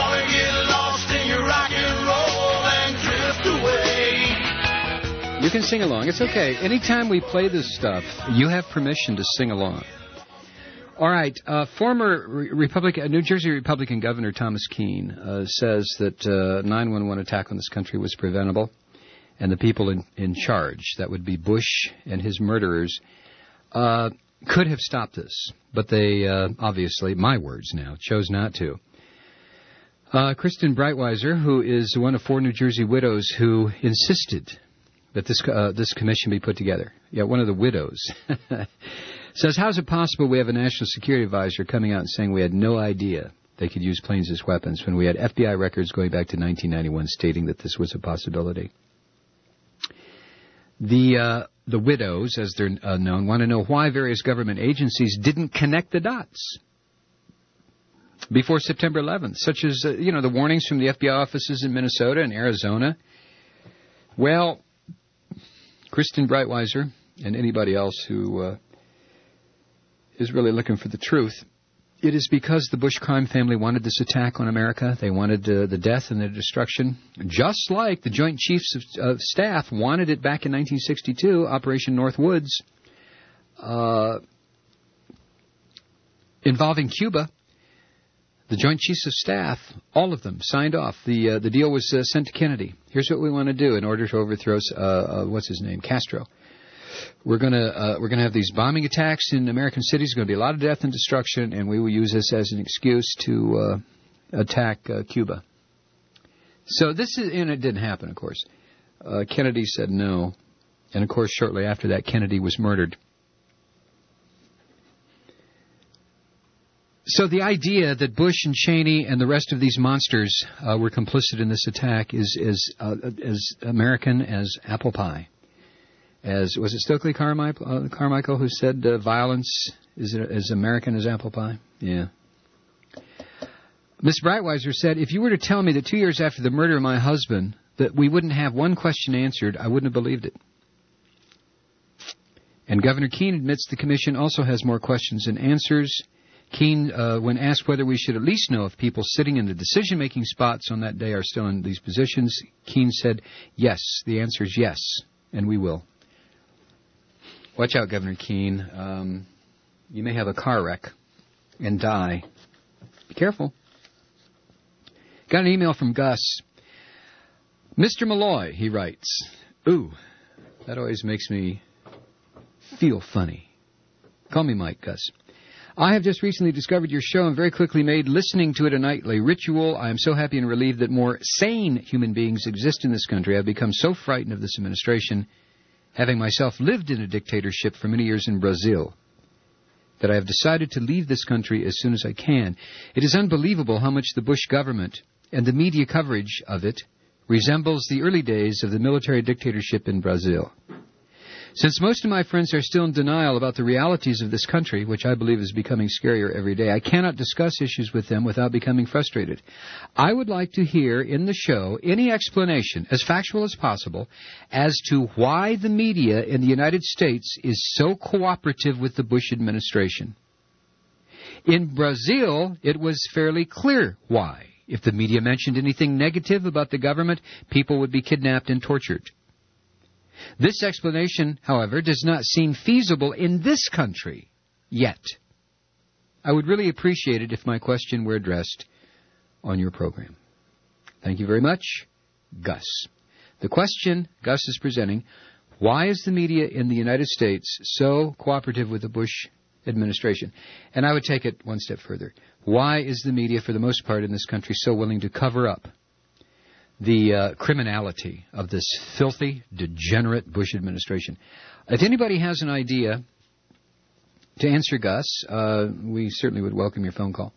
[SPEAKER 15] You can sing along. It's okay. Anytime we play this stuff, you have permission to sing along. All right. Former New Jersey Republican Governor Thomas Kean says that 9/11 attack on this country was preventable, and the people in charge, that would be Bush and his murderers, could have stopped this. But they, obviously, my words now, chose not to. Kristen Breitweiser, who is one of 4 New Jersey widows who insisted that this commission be put together. Yeah, one of the widows. Says, how is it possible we have a national security advisor coming out and saying we had no idea they could use planes as weapons when we had FBI records going back to 1991 stating that this was a possibility? The widows, as they're known, want to know why various government agencies didn't connect the dots before September 11th, such as, the warnings from the FBI offices in Minnesota and Arizona. Well, Kristen Breitweiser and anybody else who is really looking for the truth, it is because the Bush crime family wanted this attack on America. They wanted the death and the destruction, just like the Joint Chiefs of Staff wanted it back in 1962, Operation Northwoods, involving Cuba. The Joint Chiefs of Staff, all of them, signed off. The deal was sent to Kennedy. Here's what we want to do in order to overthrow, Castro. We're going to have these bombing attacks in American cities. There's going to be a lot of death and destruction, and we will use this as an excuse to attack Cuba. So and it didn't happen, of course. Kennedy said no, and of course, shortly after that, Kennedy was murdered. So the idea that Bush and Cheney and the rest of these monsters were complicit in this attack is as American as apple pie. Was it Stokely Carmichael who said violence is as American as apple pie? Yeah. Miss Breitweiser said, if you were to tell me that 2 years after the murder of my husband that we wouldn't have one question answered, I wouldn't have believed it. And Governor Keene admits the commission also has more questions than answers. Keene, when asked whether we should at least know if people sitting in the decision-making spots on that day are still in these positions, Keene said, yes, the answer is yes, and we will. Watch out, Governor Keene. You may have a car wreck and die. Be careful. Got an email from Gus. Mr. Malloy, he writes. Ooh, that always makes me feel funny. Call me Mike, Gus. I have just recently discovered your show and very quickly made listening to it a nightly ritual. I am so happy and relieved that more sane human beings exist in this country. I've become so frightened of this administration, having myself lived in a dictatorship for many years in Brazil, that I have decided to leave this country as soon as I can. It is unbelievable how much the Bush government and the media coverage of it resembles the early days of the military dictatorship in Brazil. Since most of my friends are still in denial about the realities of this country, which I believe is becoming scarier every day, I cannot discuss issues with them without becoming frustrated. I would like to hear in the show any explanation, as factual as possible, as to why the media in the United States is so cooperative with the Bush administration. In Brazil, it was fairly clear why. If the media mentioned anything negative about the government, people would be kidnapped and tortured. This explanation, however, does not seem feasible in this country yet. I would really appreciate it if my question were addressed on your program. Thank you very much, Gus. The question Gus is presenting, why is the media in the United States so cooperative with the Bush administration? And I would take it one step further. Why is the media, for the most part in this country, so willing to cover up the criminality of this filthy, degenerate Bush administration? If anybody has an idea to answer Gus, we certainly would welcome your phone call.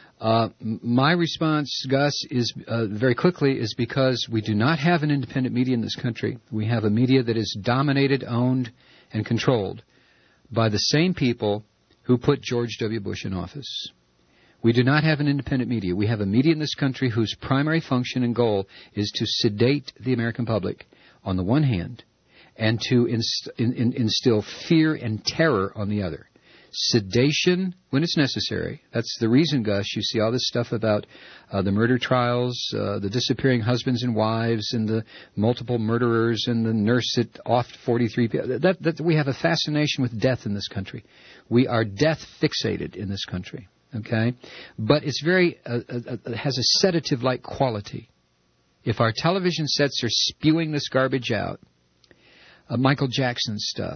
[SPEAKER 15] My response, Gus, is very quickly, is because we do not have an independent media in this country. We have a media that is dominated, owned, and controlled by the same people who put George W. Bush in office. We do not have an independent media. We have a media in this country whose primary function and goal is to sedate the American public on the one hand and to instill fear and terror on the other. Sedation when it's necessary. That's the reason, Gus, you see all this stuff about the murder trials, the disappearing husbands and wives, and the multiple murderers, and the nurse that offed 43 people. That we have a fascination with death in this country. We are death fixated in this country. Okay, but it's very has a sedative-like quality. If our television sets are spewing this garbage out, Michael Jackson stuff,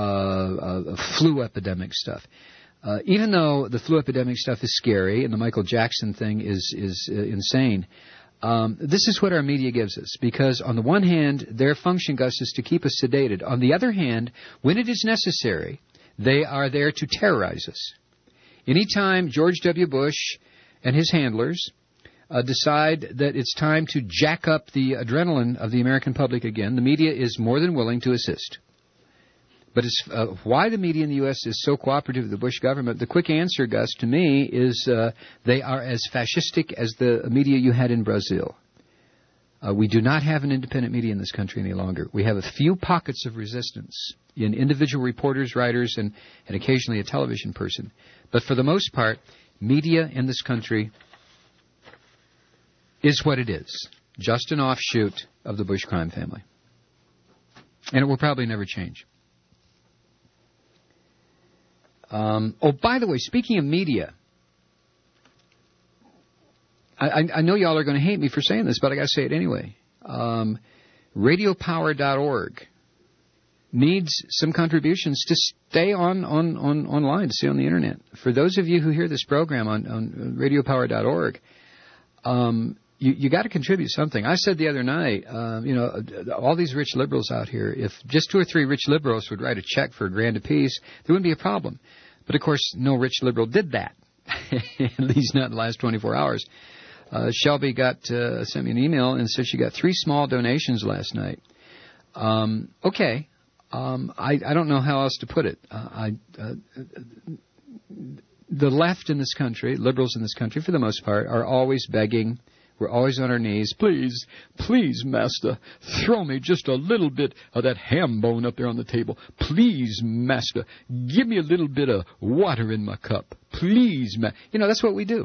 [SPEAKER 15] flu epidemic stuff, even though the flu epidemic stuff is scary and the Michael Jackson thing is insane, this is what our media gives us. Because on the one hand, their function, Gus, is to keep us sedated. On the other hand, when it is necessary, they are there to terrorize us. Anytime George W. Bush and his handlers decide that it's time to jack up the adrenaline of the American public again, the media is more than willing to assist. But why the media in the U.S. is so cooperative with the Bush government, the quick answer, Gus, to me is they are as fascistic as the media you had in Brazil. We do not have an independent media in this country any longer. We have a few pockets of resistance in individual reporters, writers, and occasionally a television person. But for the most part, media in this country is what it is, just an offshoot of the Bush crime family. And it will probably never change. By the way, speaking of media, I know y'all are going to hate me for saying this, but I got to say it anyway. RadioPower.org needs some contributions to stay online, to stay on the Internet. For those of you who hear this program on RadioPower.org, you got to contribute something. I said the other night, all these rich liberals out here, if just 2 or 3 rich liberals would write a check for $1,000 apiece, there wouldn't be a problem. But, of course, no rich liberal did that, at least not in the last 24 hours. Shelby sent me an email and said she got 3 small donations last night. Okay. I don't know how else to put it. The left in this country, liberals in this country, for the most part, are always begging. We're always on our knees. Please, please, Master, throw me just a little bit of that ham bone up there on the table. Please, Master, give me a little bit of water in my cup. Please, that's what we do.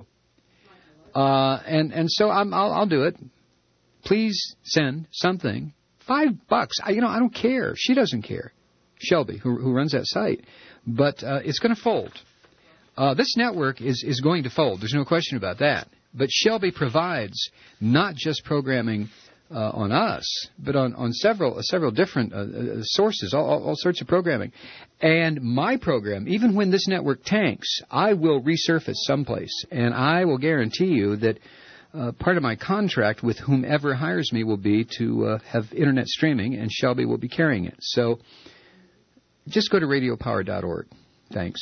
[SPEAKER 15] And so I'll do it. Please send something. $5. I don't care. She doesn't care. Shelby, who runs that site. But it's going to fold. This network is going to fold. There's no question about that. But Shelby provides not just programming on us, but on several different sources, all sorts of programming. And my program, even when this network tanks, I will resurface someplace. And I will guarantee you that part of my contract with whomever hires me will be to have Internet streaming, and Shelby will be carrying it. So just go to radiopower.org. Thanks.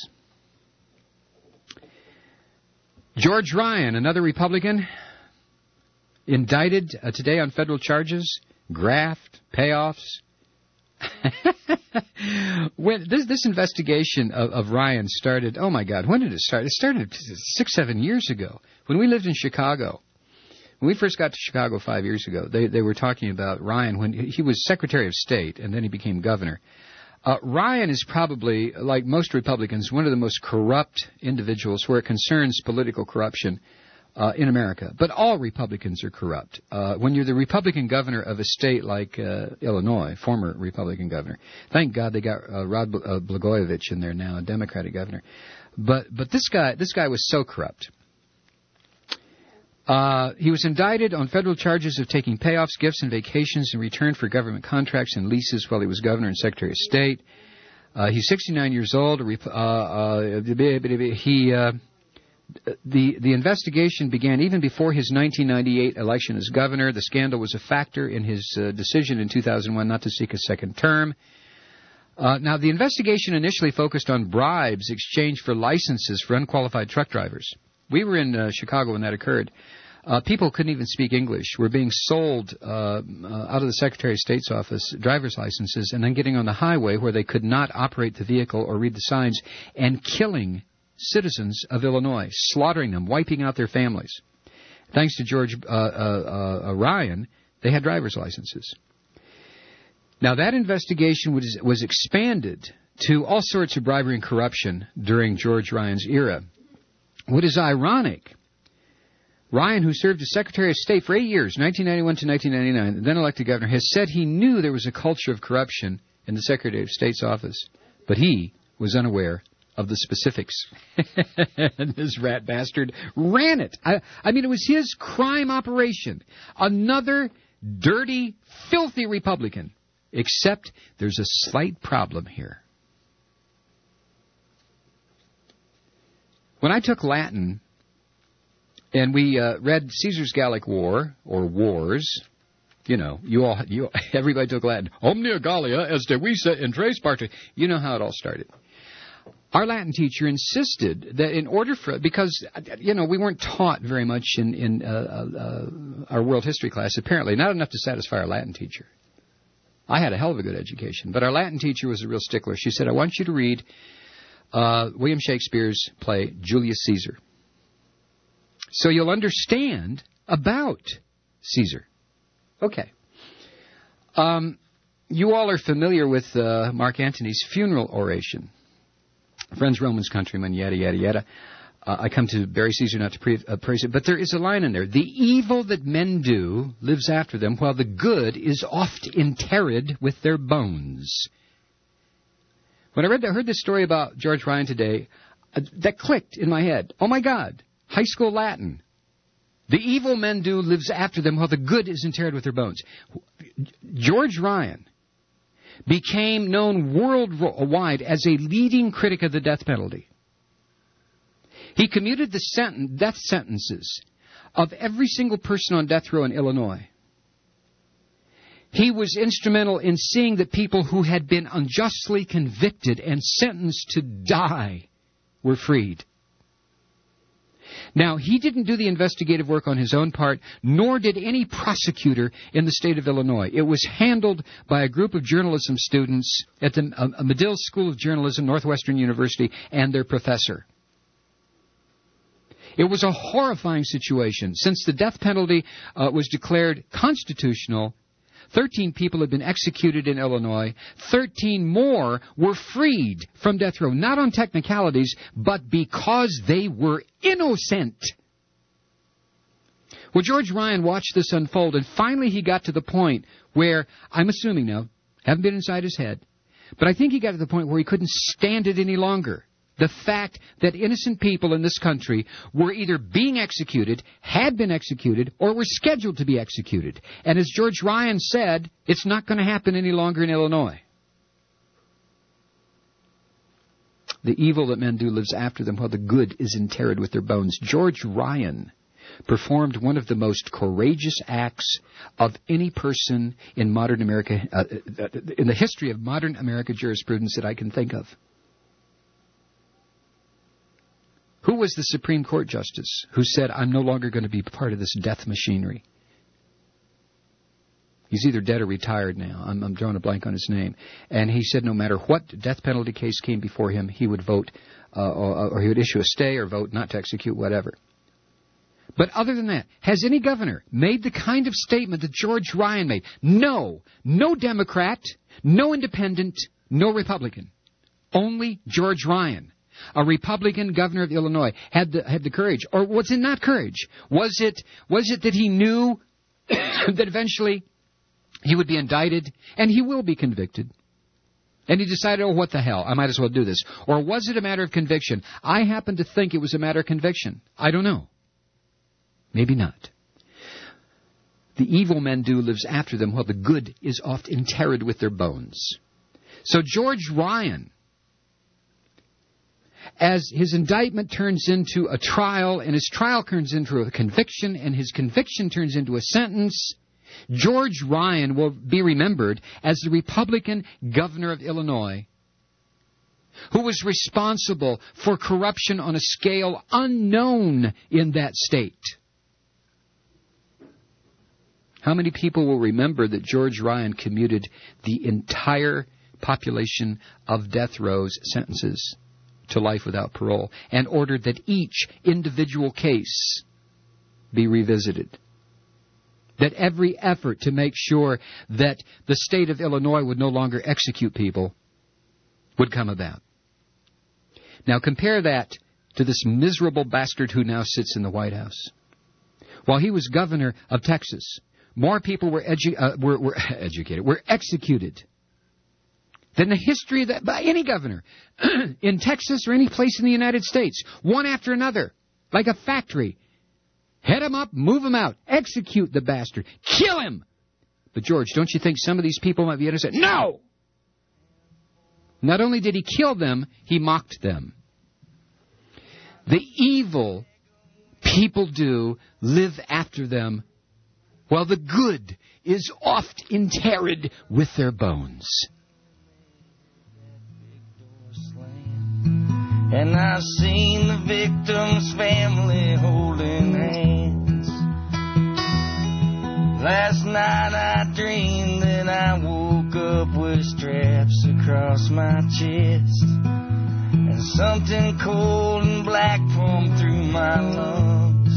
[SPEAKER 15] George Ryan, another Republican, indicted today on federal charges, graft, payoffs. When this investigation of Ryan started, oh my God, when did it start? It started 6-7 years ago when we lived in Chicago. When we first got to Chicago 5 years ago, they were talking about Ryan when he was Secretary of State and then he became governor. Ryan is probably, like most Republicans, one of the most corrupt individuals where it concerns political corruption in America. But all Republicans are corrupt. When you're the Republican governor of a state like Illinois, former Republican governor, thank God they got Rod Blagojevich in there now, a Democratic governor. But this guy was so corrupt. He was indicted on federal charges of taking payoffs, gifts, and vacations in return for government contracts and leases while he was governor and Secretary of State. He's 69 years old. The investigation began even before his 1998 election as governor. The scandal was a factor in his decision in 2001 not to seek a second term. Now, the investigation initially focused on bribes exchanged for licenses for unqualified truck drivers. We were in Chicago when that occurred. People couldn't even speak English. Were being sold out of the Secretary of State's office driver's licenses and then getting on the highway where they could not operate the vehicle or read the signs and killing citizens of Illinois, slaughtering them, wiping out their families. Thanks to George Ryan, they had driver's licenses. Now, that investigation was expanded to all sorts of bribery and corruption during George Ryan's era. What is ironic, Ryan, who served as Secretary of State for 8 years, 1991 to 1999, then elected governor, has said he knew there was a culture of corruption in the Secretary of State's office, but he was unaware of the specifics. And this rat bastard ran it. I mean, it was his crime operation. Another dirty, filthy Republican. Except there's a slight problem here. When I took Latin, and we read Caesar's Gallic War, or Wars, everybody took Latin. Omnia Gallia est divisa in tres partes. You know how it all started. Our Latin teacher insisted that in order for, because, we weren't taught very much in our world history class, apparently, not enough to satisfy our Latin teacher. I had a hell of a good education, but our Latin teacher was a real stickler. She said, I want you to read William Shakespeare's play, Julius Caesar. So you'll understand about Caesar. Okay. You all are familiar with Mark Antony's funeral oration. Friends, Romans, countrymen, yada, yada, yada. I come to bury Caesar, not to praise it. But there is a line in there. The evil that men do lives after them, while the good is oft interred with their bones. When I heard this story about George Ryan today, that clicked in my head. Oh, my God. High school Latin. The evil men do lives after them, while the good is interred with their bones. George Ryan became known worldwide as a leading critic of the death penalty. He commuted the death sentences of every single person on death row in Illinois. He was instrumental in seeing that people who had been unjustly convicted and sentenced to die were freed. Now, he didn't do the investigative work on his own part, nor did any prosecutor in the state of Illinois. It was handled by a group of journalism students at the Medill School of Journalism, Northwestern University, and their professor. It was a horrifying situation. Since the death penalty was declared constitutional, 13 people had been executed in Illinois. 13 more were freed from death row, not on technicalities, but because they were innocent. Well, George Ryan watched this unfold, and finally he got to the point where, I'm assuming now, haven't been inside his head, but I think he got to the point where he couldn't stand it any longer. The fact that innocent people in this country were either being executed, had been executed, or were scheduled to be executed. And as George Ryan said, it's not going to happen any longer in Illinois. The evil that men do lives after them, while the good is interred with their bones. George Ryan performed one of the most courageous acts of any person in modern America, in the history of modern American jurisprudence that I can think of. Who was the Supreme Court justice who said, I'm no longer going to be part of this death machinery? He's either dead or retired now. I'm drawing a blank on his name. And he said no matter what death penalty case came before him, he would vote, or he would issue a stay or vote not to execute, whatever. But other than that, has any governor made the kind of statement that George Ryan made? No. No Democrat, no Independent, no Republican. Only George Ryan. A Republican governor of Illinois had the courage, or was it not courage? Was it that he knew that eventually he would be indicted and he will be convicted, and he decided, oh, what the hell, I might as well do this? Or was it a matter of conviction? I happen to think it was a matter of conviction. I don't know. Maybe not. The evil men do lives after them, while the good is oft interred with their bones. So George Ryan, as his indictment turns into a trial, and his trial turns into a conviction, and his conviction turns into a sentence, George Ryan will be remembered as the Republican governor of Illinois, who was responsible for corruption on a scale unknown in that state. How many people will remember that George Ryan commuted the entire population of death rows sentences to life without parole, and ordered that each individual case be revisited? That every effort to make sure that the state of Illinois would no longer execute people would come about. Now compare that to this miserable bastard who now sits in the White House. While he was governor of Texas, more people were executed than the history of by any governor in Texas or any place in the United States. One after another, like a factory. Head him up, move him out, execute the bastard, kill him. But George, don't you think some of these people might be innocent? No! Not only did he kill them, he mocked them. The evil people do live after them, while the good is oft interred with their bones.
[SPEAKER 9] And I've seen the victim's family holding hands. Last night I dreamed that I woke up with straps across my chest, and something cold and black formed through my lungs.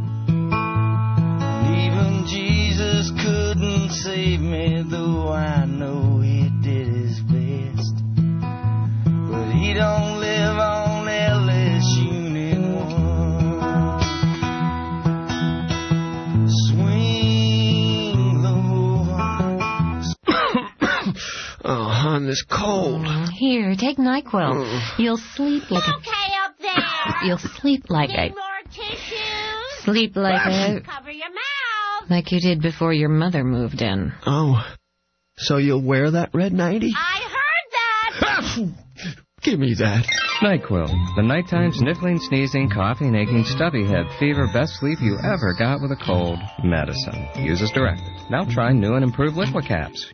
[SPEAKER 9] And even Jesus couldn't save me, though I know he did his best. But he don't live on LS Unit 1. Swing low.
[SPEAKER 10] Oh, hon, this cold.
[SPEAKER 11] Here, take NyQuil. You'll sleep like
[SPEAKER 22] Okay, up there.
[SPEAKER 11] You'll sleep like
[SPEAKER 22] Need more tissues?
[SPEAKER 11] Sleep like
[SPEAKER 22] Cover your mouth.
[SPEAKER 11] like you did before your mother moved in.
[SPEAKER 10] Oh, so you'll wear that red 90?
[SPEAKER 22] I heard that.
[SPEAKER 10] Give me that.
[SPEAKER 12] NyQuil, the nighttime sniffling, sneezing, coughing, aching, stuffy head, fever, best sleep you ever got with a cold. Medicine. Use as directed. Now try new and improved Liqua Caps.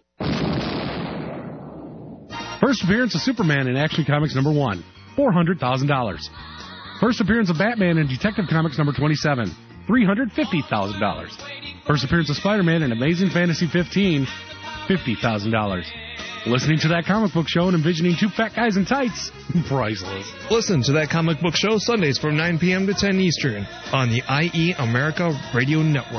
[SPEAKER 21] First appearance of Superman in Action Comics number 1, $400,000. First appearance of Batman in Detective Comics number 27, $350,000. First appearance of Spider-Man in Amazing Fantasy 15, $50,000. Listening to That Comic Book Show and envisioning two fat guys in tights, priceless.
[SPEAKER 14] Listen to That Comic Book Show Sundays from 9 p.m. to 10 Eastern on the IE America Radio Network.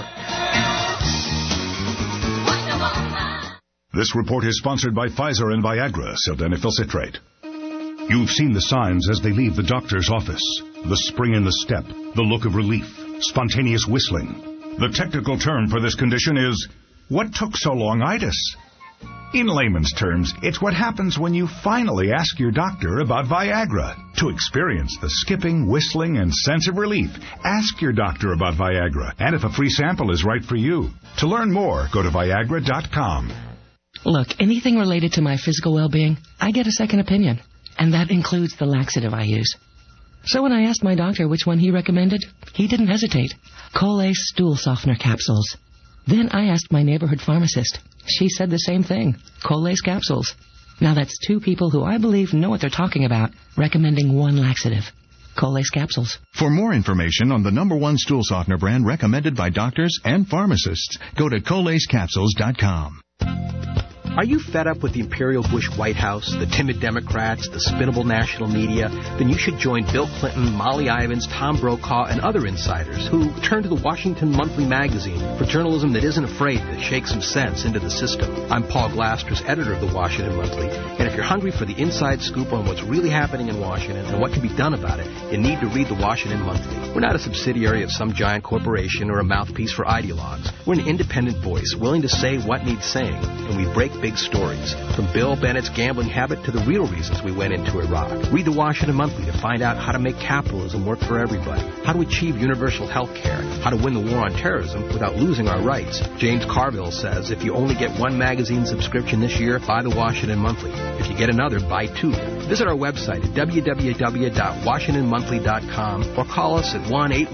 [SPEAKER 2] This report is sponsored by Pfizer and Viagra, sildenafil citrate. You've seen the signs as they leave the doctor's office. The spring in the step, the look of relief, spontaneous whistling. The technical term for this condition is, what took so long-itis? In layman's terms, it's what happens when you finally ask your doctor about Viagra. To experience the skipping, whistling, and sense of relief, ask your doctor about Viagra, and if a free sample is right for you. To learn more, go to Viagra.com.
[SPEAKER 16] Look, anything related to my physical well-being, I get a second opinion, and that includes the laxative I use. So when I asked my doctor which one he recommended, he didn't hesitate. Colace Stool Softener Capsules. Then I asked my neighborhood pharmacist. She said the same thing, Colace Capsules. Now that's two people who I believe know what they're talking about, recommending one laxative. Colace Capsules.
[SPEAKER 17] For more information on the #1 stool softener brand recommended by doctors and pharmacists, go to colacecapsules.com.
[SPEAKER 21] Are you fed up with the Imperial Bush White House, the timid Democrats, the spinnable national media? Then you should join Bill Clinton, Molly Ivins, Tom Brokaw, and other insiders who turn to the Washington Monthly magazine for journalism that isn't afraid to shake some sense into the system. I'm Paul Glasters, editor of the Washington Monthly, and if you're hungry for the inside scoop on what's really happening in Washington and what can be done about it, you need to read the Washington Monthly. We're not a subsidiary of some giant corporation or a mouthpiece for ideologues. We're an independent voice willing to say what needs saying, and we break big stories, from Bill Bennett's gambling habit to the real reasons we went into Iraq. Read the Washington Monthly to find out how to make capitalism work for everybody, how to achieve universal health care, how to win the war on terrorism without losing our rights. James Carville says if you only get one magazine subscription this year, buy the Washington Monthly. If you get another, buy two. Visit our website at www.washingtonmonthly.com or call us at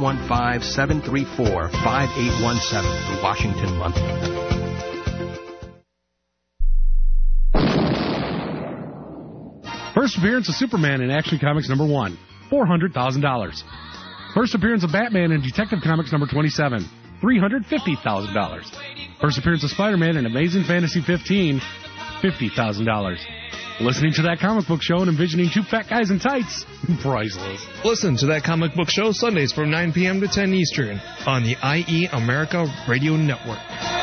[SPEAKER 21] 1-815-734-5817, the Washington Monthly. First appearance of Superman in Action Comics number 1, $400,000. First appearance of Batman in Detective Comics number 27, $350,000. First appearance of Spider-Man in Amazing Fantasy 15, $50,000. Listening to That Comic Book Show and envisioning two fat guys in tights, priceless.
[SPEAKER 14] Listen to That Comic Book Show Sundays from 9 p.m. to 10 Eastern on the IE America Radio Network.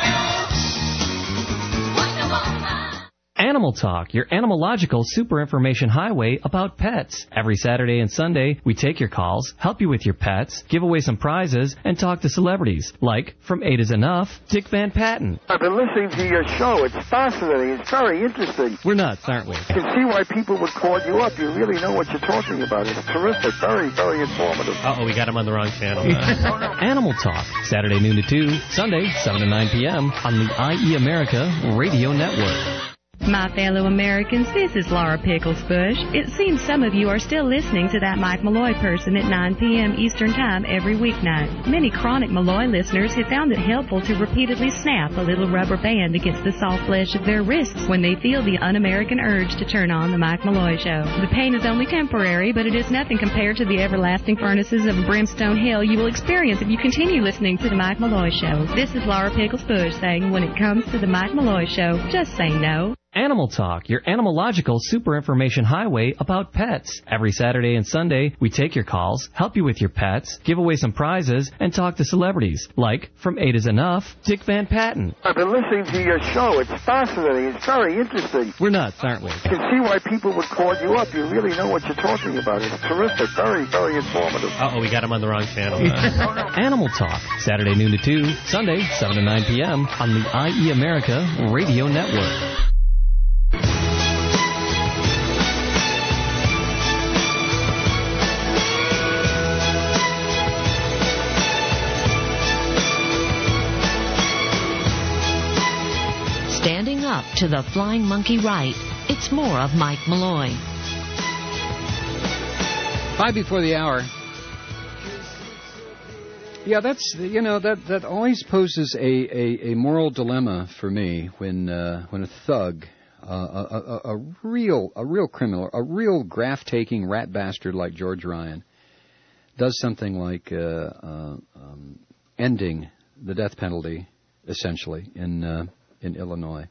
[SPEAKER 5] Animal Talk, your animalogical super information highway about pets. Every Saturday and Sunday, we take your calls, help you with your pets, give away some prizes, and talk to celebrities, like From 8 is Enough, Dick Van Patten.
[SPEAKER 25] I've been listening to your show. It's fascinating. It's very interesting.
[SPEAKER 5] We're nuts, aren't we?
[SPEAKER 25] You can see why people would call you up. You really know what you're talking about. It's terrific. Very, very informative.
[SPEAKER 5] Uh-oh, we got him on the wrong channel. Animal Talk, Saturday noon to 2, Sunday 7 to 9 p.m. on the IE America Radio Network.
[SPEAKER 7] My fellow Americans, this is Laura Pickles Bush. It seems some of you are still listening to that Mike Malloy person at 9 p.m. Eastern Time every weeknight. Many chronic Malloy listeners have found it helpful to repeatedly snap a little rubber band against the soft flesh of their wrists when they feel the un-American urge to turn on the Mike Malloy Show. The pain is only temporary, but it is nothing compared to the everlasting furnaces of brimstone hell you will experience if you continue listening to the Mike Malloy Show. This is Laura Pickles Bush saying, when it comes to the Mike Malloy Show, just say no.
[SPEAKER 5] Animal Talk, your animalogical super information highway about pets. Every Saturday and Sunday, we take your calls, help you with your pets, give away some prizes, and talk to celebrities, like From 8 is Enough, Dick Van Patten.
[SPEAKER 25] I've been listening to your show. It's fascinating. It's very interesting.
[SPEAKER 5] We're nuts, aren't we?
[SPEAKER 25] I can see why people would call you up. You really know what you're talking about. It's terrific. Very, very informative.
[SPEAKER 1] Uh-oh, we got him on the wrong channel.
[SPEAKER 5] Animal Talk, Saturday noon to 2, Sunday 7 to 9 p.m. on the IE America Radio Network.
[SPEAKER 13] Standing up to the flying monkey right, it's more of Mike Malloy.
[SPEAKER 15] 5 before the hour. Yeah, that's, that always poses a moral dilemma for me when a thug, a real criminal, a real graft-taking rat bastard like George Ryan does something like ending the death penalty, essentially, in Illinois.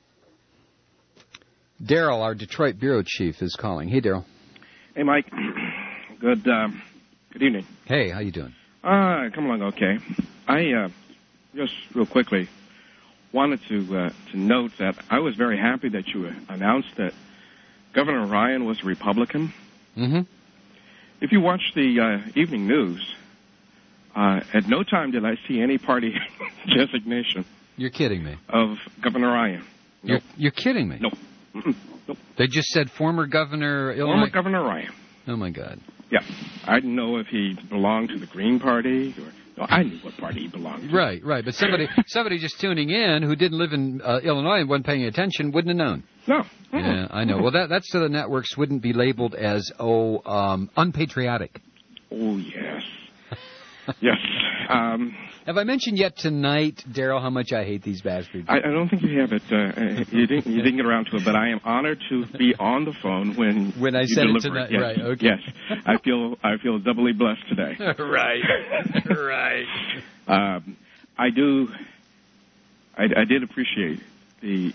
[SPEAKER 15] Daryl, our Detroit bureau chief, is calling. Hey, Daryl.
[SPEAKER 18] Hey, Mike. Good evening.
[SPEAKER 15] Hey, how you doing?
[SPEAKER 18] Come along okay. I just real quickly wanted to note that I was very happy that you announced that Governor Ryan was a Republican.
[SPEAKER 15] Mm-hmm.
[SPEAKER 18] If you watch the evening news, at no time did I see any party designation.
[SPEAKER 15] You're kidding me.
[SPEAKER 18] Of Governor Ryan. Nope.
[SPEAKER 15] You're kidding me.
[SPEAKER 18] Nope. Nope.
[SPEAKER 15] They just said former Governor Illinois.
[SPEAKER 18] Former Governor Ryan.
[SPEAKER 15] Oh my God.
[SPEAKER 18] Yeah. I didn't know if he belonged to the Green Party or... No, I knew what party he belonged to.
[SPEAKER 15] Right. But somebody just tuning in who didn't live in Illinois and wasn't paying attention wouldn't have known.
[SPEAKER 18] No.
[SPEAKER 15] Yeah, I know. Well, that's so the networks wouldn't be labeled as, unpatriotic.
[SPEAKER 18] Oh, yes. Yes.
[SPEAKER 15] Have I mentioned yet tonight, Daryl, how much I hate these bastards?
[SPEAKER 18] I don't think you have it. You didn't get around to it, but I am honored to be on the phone when
[SPEAKER 15] I
[SPEAKER 18] you
[SPEAKER 15] said
[SPEAKER 18] deliver
[SPEAKER 15] it tonight.
[SPEAKER 18] Yes.
[SPEAKER 15] Right. Okay.
[SPEAKER 18] Yes. I feel doubly blessed today.
[SPEAKER 15] Right.
[SPEAKER 18] I did appreciate the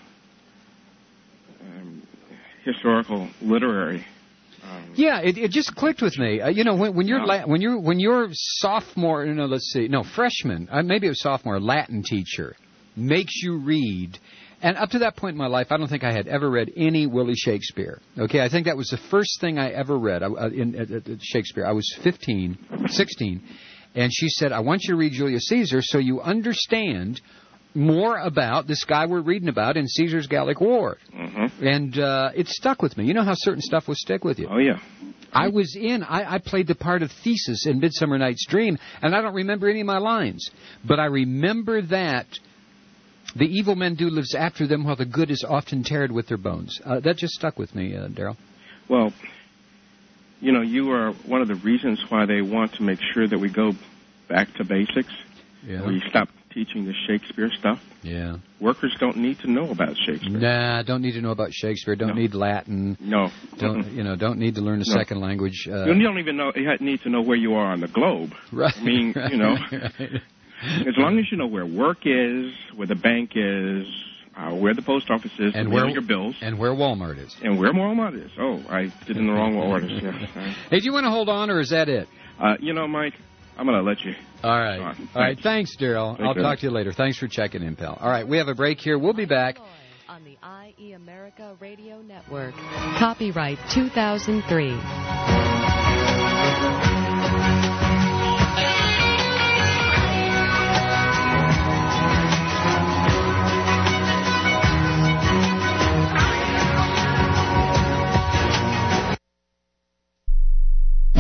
[SPEAKER 18] historical literary.
[SPEAKER 15] Yeah, it just clicked with me. When your sophomore, freshman, maybe it was sophomore, Latin teacher makes you read, and up to that point in my life, I don't think I had ever read any Willie Shakespeare. Okay, I think that was the first thing I ever read in Shakespeare. I was 16, and she said, "I want you to read Julius Caesar so you understand more about this guy we're reading about in Caesar's Gallic War."
[SPEAKER 18] Mm-hmm.
[SPEAKER 15] And it stuck with me. You know how certain stuff will stick with you?
[SPEAKER 18] Oh, yeah.
[SPEAKER 15] I played the part of Theseus in Midsummer Night's Dream, and I don't remember any of my lines. But I remember that the evil men do lives after them while the good is often tarred with their bones. That just stuck with me, Daryl.
[SPEAKER 18] Well, you are one of the reasons why they want to make sure that we go back to basics.
[SPEAKER 15] Yeah.
[SPEAKER 18] We stop teaching the Shakespeare stuff.
[SPEAKER 15] Yeah.
[SPEAKER 18] Workers don't need to know about Shakespeare.
[SPEAKER 15] Nah, don't need to know about Shakespeare. Don't need Latin.
[SPEAKER 18] No.
[SPEAKER 15] Don't need to learn a second language.
[SPEAKER 18] You don't even need to know where you are on the globe.
[SPEAKER 15] Right.
[SPEAKER 18] I mean,
[SPEAKER 15] Right.
[SPEAKER 18] As long as you know where work is, where the bank is, where the post office is,
[SPEAKER 15] and
[SPEAKER 18] where your bills.
[SPEAKER 15] And where Walmart is.
[SPEAKER 18] And where Walmart is. Oh, I did it in the wrong order. Yeah.
[SPEAKER 15] Hey, do you want to hold on, or is that it?
[SPEAKER 18] Mike, I'm going to let you.
[SPEAKER 15] All right. All right. Thanks, Daryl. I'll talk to you later. Thanks for checking in, pal. All right. We have a break here. We'll be back.
[SPEAKER 7] On the IE America Radio Network. Copyright 2003.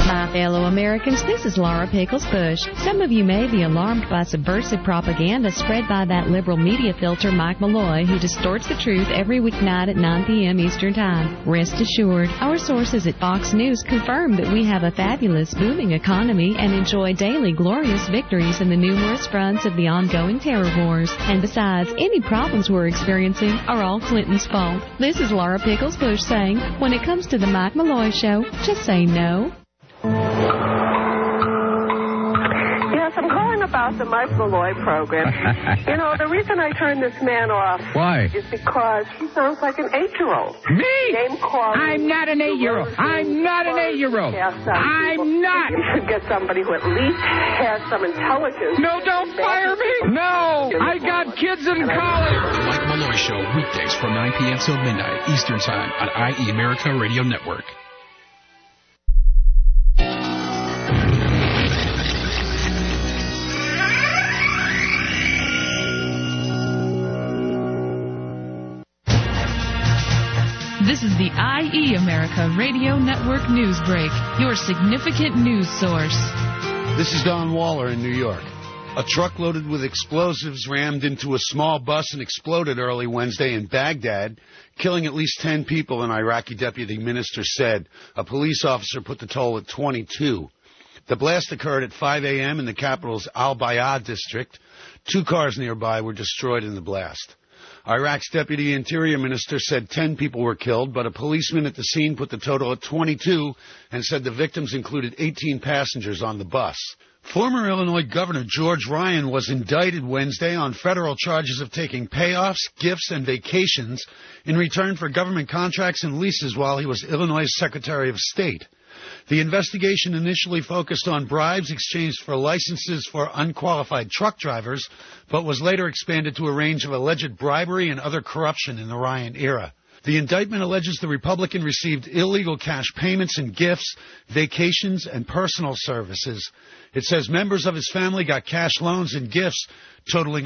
[SPEAKER 7] My fellow Americans, this is Laura Pickles Bush. Some of you may be alarmed by subversive propaganda spread by that liberal media filter Mike Malloy, who distorts the truth every weeknight at 9 p.m. Eastern Time. Rest assured, our sources at Fox News confirm that we have a fabulous, booming economy and enjoy daily glorious victories in the numerous fronts of the ongoing terror wars. And besides, any problems we're experiencing are all Clinton's fault. This is Laura Pickles Bush saying, when it comes to the Mike Malloy Show, just say no.
[SPEAKER 1] Yes, I'm calling about the Mike Malloy program. You know, the reason I turned this man off is because he sounds like an 8-year-old.
[SPEAKER 19] Me?
[SPEAKER 1] Name calling.
[SPEAKER 19] I'm not an 8-year-old. I'm not an 8-year-old. I'm not.
[SPEAKER 1] You should get somebody who at least has some intelligence.
[SPEAKER 19] No, don't fire me. No, I got kids in college.
[SPEAKER 20] The Mike Malloy Show, weekdays from 9 p.m. till midnight Eastern Time on IE America Radio Network.
[SPEAKER 23] This is the IE America Radio Network News Break, your significant news source.
[SPEAKER 24] This is Don Waller in New York. A truck loaded with explosives rammed into a small bus and exploded early Wednesday in Baghdad, killing at least 10 people, an Iraqi deputy minister said. A police officer put the toll at 22. The blast occurred at 5 a.m. in the capital's Al-Bayad district. 2 cars nearby were destroyed in the blast. Iraq's deputy interior minister said 10 people were killed, but a policeman at the scene put the total at 22 and said the victims included 18 passengers on the bus. Former Illinois Governor George Ryan was indicted Wednesday on federal charges of taking payoffs, gifts, and vacations in return for government contracts and leases while he was Illinois' Secretary of State. The investigation initially focused on bribes exchanged for licenses for unqualified truck drivers, but was later expanded to a range of alleged bribery and other corruption in the Ryan era. The indictment alleges the Republican received illegal cash payments and gifts, vacations, and personal services. It says members of his family got cash loans and gifts totaling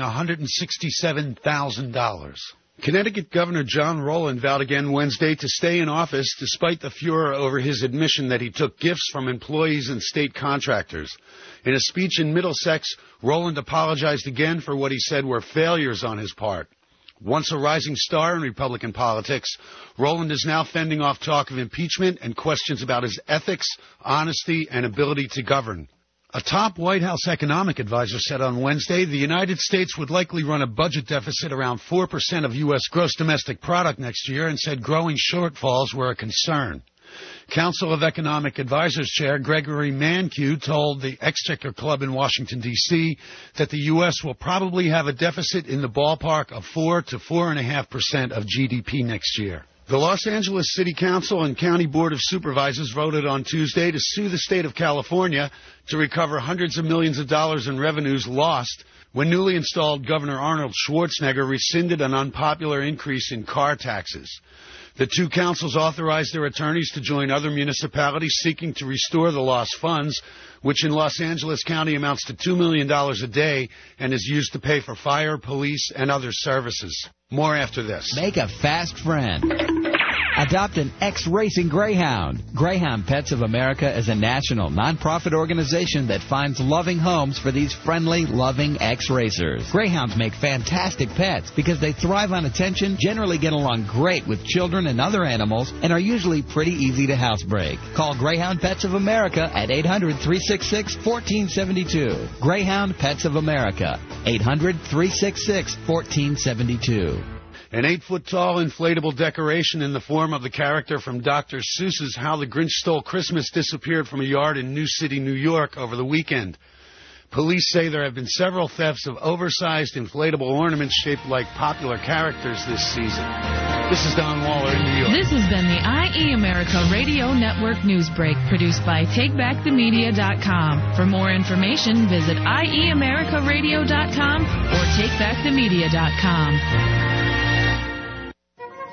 [SPEAKER 24] $167,000. Connecticut Governor John Rowland vowed again Wednesday to stay in office despite the furor over his admission that he took gifts from employees and state contractors. In a speech in Middlesex, Rowland apologized again for what he said were failures on his part. Once a rising star in Republican politics, Rowland is now fending off talk of impeachment and questions about his ethics, honesty, and ability to govern. A top White House economic advisor said on Wednesday the United States would likely run a budget deficit around 4% of U.S. gross domestic product next year and said growing shortfalls were a concern. Council of Economic Advisors Chair Gregory Mankiw told the Exchequer Club in Washington, D.C. that the U.S. will probably have a deficit in the ballpark of 4 to 4.5% of GDP next year. The Los Angeles City Council and County Board of Supervisors voted on Tuesday to sue the state of California to recover hundreds of millions of dollars in revenues lost when newly installed Governor Arnold Schwarzenegger rescinded an unpopular increase in car taxes. The two councils authorized their attorneys to join other municipalities seeking to restore the lost funds, which in Los Angeles County amounts to $2 million a day and is used to pay for fire, police, and other services. More after this.
[SPEAKER 26] Make a fast friend. Adopt an ex-racing Greyhound. Greyhound Pets of America is a national nonprofit organization that finds loving homes for these friendly, loving ex-racers. Greyhounds make fantastic pets because they thrive on attention, generally get along great with children and other animals, and are usually pretty easy to housebreak. Call Greyhound Pets of America at 800-366-1472. Greyhound Pets of America, 800-366-1472.
[SPEAKER 24] An 8-foot-tall inflatable decoration in the form of the character from Dr. Seuss's How the Grinch Stole Christmas disappeared from a yard in New City, New York over the weekend. Police say there have been several thefts of oversized inflatable ornaments shaped like popular characters this season. This is Don Waller in New York.
[SPEAKER 23] This has been the IE America Radio Network News Break, produced by TakeBackTheMedia.com. For more information, visit IEAmericaRadio.com or TakeBackTheMedia.com.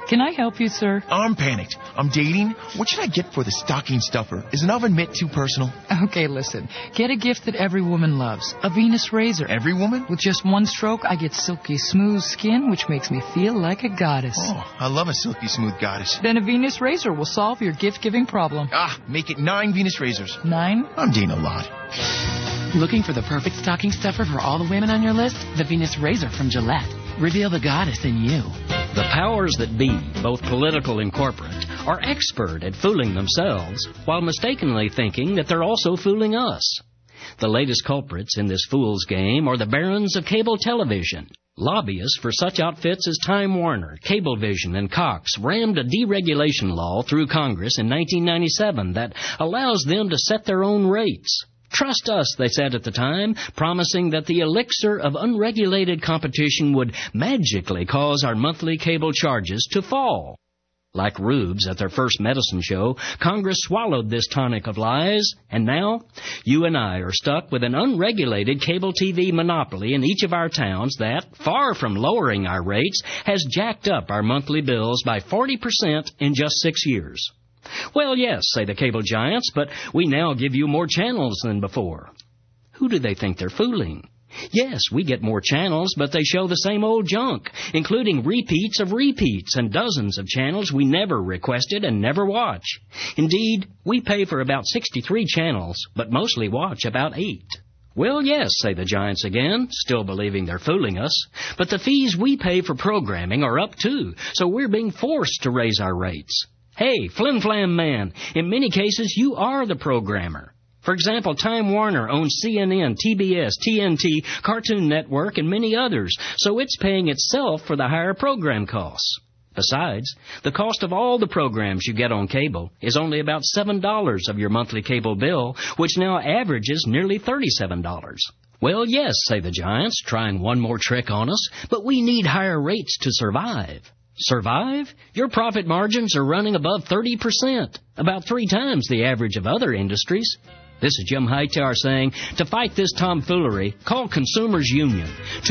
[SPEAKER 3] Can I help you, sir?
[SPEAKER 4] I'm panicked. I'm dating. What should I get for the stocking stuffer? Is an oven mitt too personal?
[SPEAKER 3] Okay, listen. Get a gift that every woman loves. A Venus razor.
[SPEAKER 4] Every woman?
[SPEAKER 3] With just one stroke, I get silky smooth skin, which makes me feel like a goddess.
[SPEAKER 4] Oh, I love a silky smooth goddess.
[SPEAKER 3] Then a Venus razor will solve your gift-giving problem.
[SPEAKER 4] Make it 9 Venus razors.
[SPEAKER 3] 9?
[SPEAKER 4] I'm dating a lot.
[SPEAKER 16] Looking for the perfect stocking stuffer for all the women on your list? The Venus razor from Gillette. Reveal the goddess in you.
[SPEAKER 6] The powers that be, both political and corporate, are expert at fooling themselves while mistakenly thinking that they're also fooling us. The latest culprits in this fool's game are the barons of cable television. Lobbyists for such outfits as Time Warner, Cablevision, and Cox rammed a deregulation law through Congress in 1997 that allows them to set their own rates. Trust us, they said at the time, promising that the elixir of unregulated competition would magically cause our monthly cable charges to fall. Like rubes at their first medicine show, Congress swallowed this tonic of lies, and now you and I are stuck with an unregulated cable TV monopoly in each of our towns that, far from lowering our rates, has jacked up our monthly bills by 40% in just 6 years. Well, yes, say the cable giants, but we now give you more channels than before. Who do they think they're fooling? Yes, we get more channels, but they show the same old junk, including repeats of repeats and dozens of channels we never requested and never watch. Indeed, we pay for about 63 channels, but mostly watch about 8. Well, yes, say the giants again, still believing they're fooling us, but the fees we pay for programming are up too, so we're being forced to raise our rates. Hey, flim-flam man, in many cases you are the programmer. For example, Time Warner owns CNN, TBS, TNT, Cartoon Network, and many others, so it's paying itself for the higher program costs. Besides, the cost of all the programs you get on cable is only about $7 of your monthly cable bill, which now averages nearly $37. Well, yes, say the giants, trying one more trick on us, but we need higher rates to survive. Survive? Your profit margins are running above 30%, about 3 times the average of other industries. This is Jim Hightower saying, to fight this tomfoolery, call Consumers Union,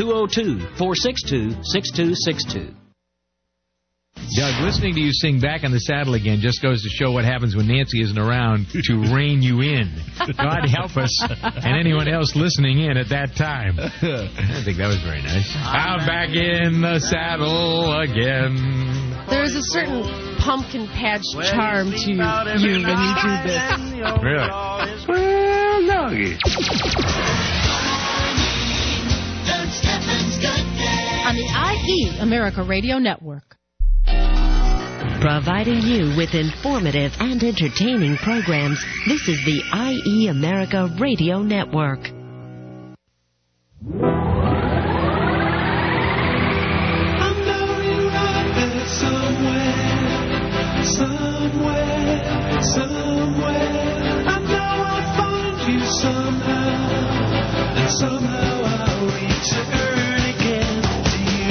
[SPEAKER 6] 202-462-6262.
[SPEAKER 8] Doug, listening to you sing Back on the Saddle Again just goes to show what happens when Nancy isn't around to rein you in. God help us and anyone else listening in at that time. I think that was very nice. I'm back in the saddle again.
[SPEAKER 9] There's a certain pumpkin patch charm to you when you do this.
[SPEAKER 8] Really?
[SPEAKER 9] Well, Doggy. On the IE America Radio Network.
[SPEAKER 13] Providing you with informative and entertaining programs, this is the IE America Radio Network.
[SPEAKER 11] Somewhere, I know I'll find you somehow, and somehow I'll return again to you.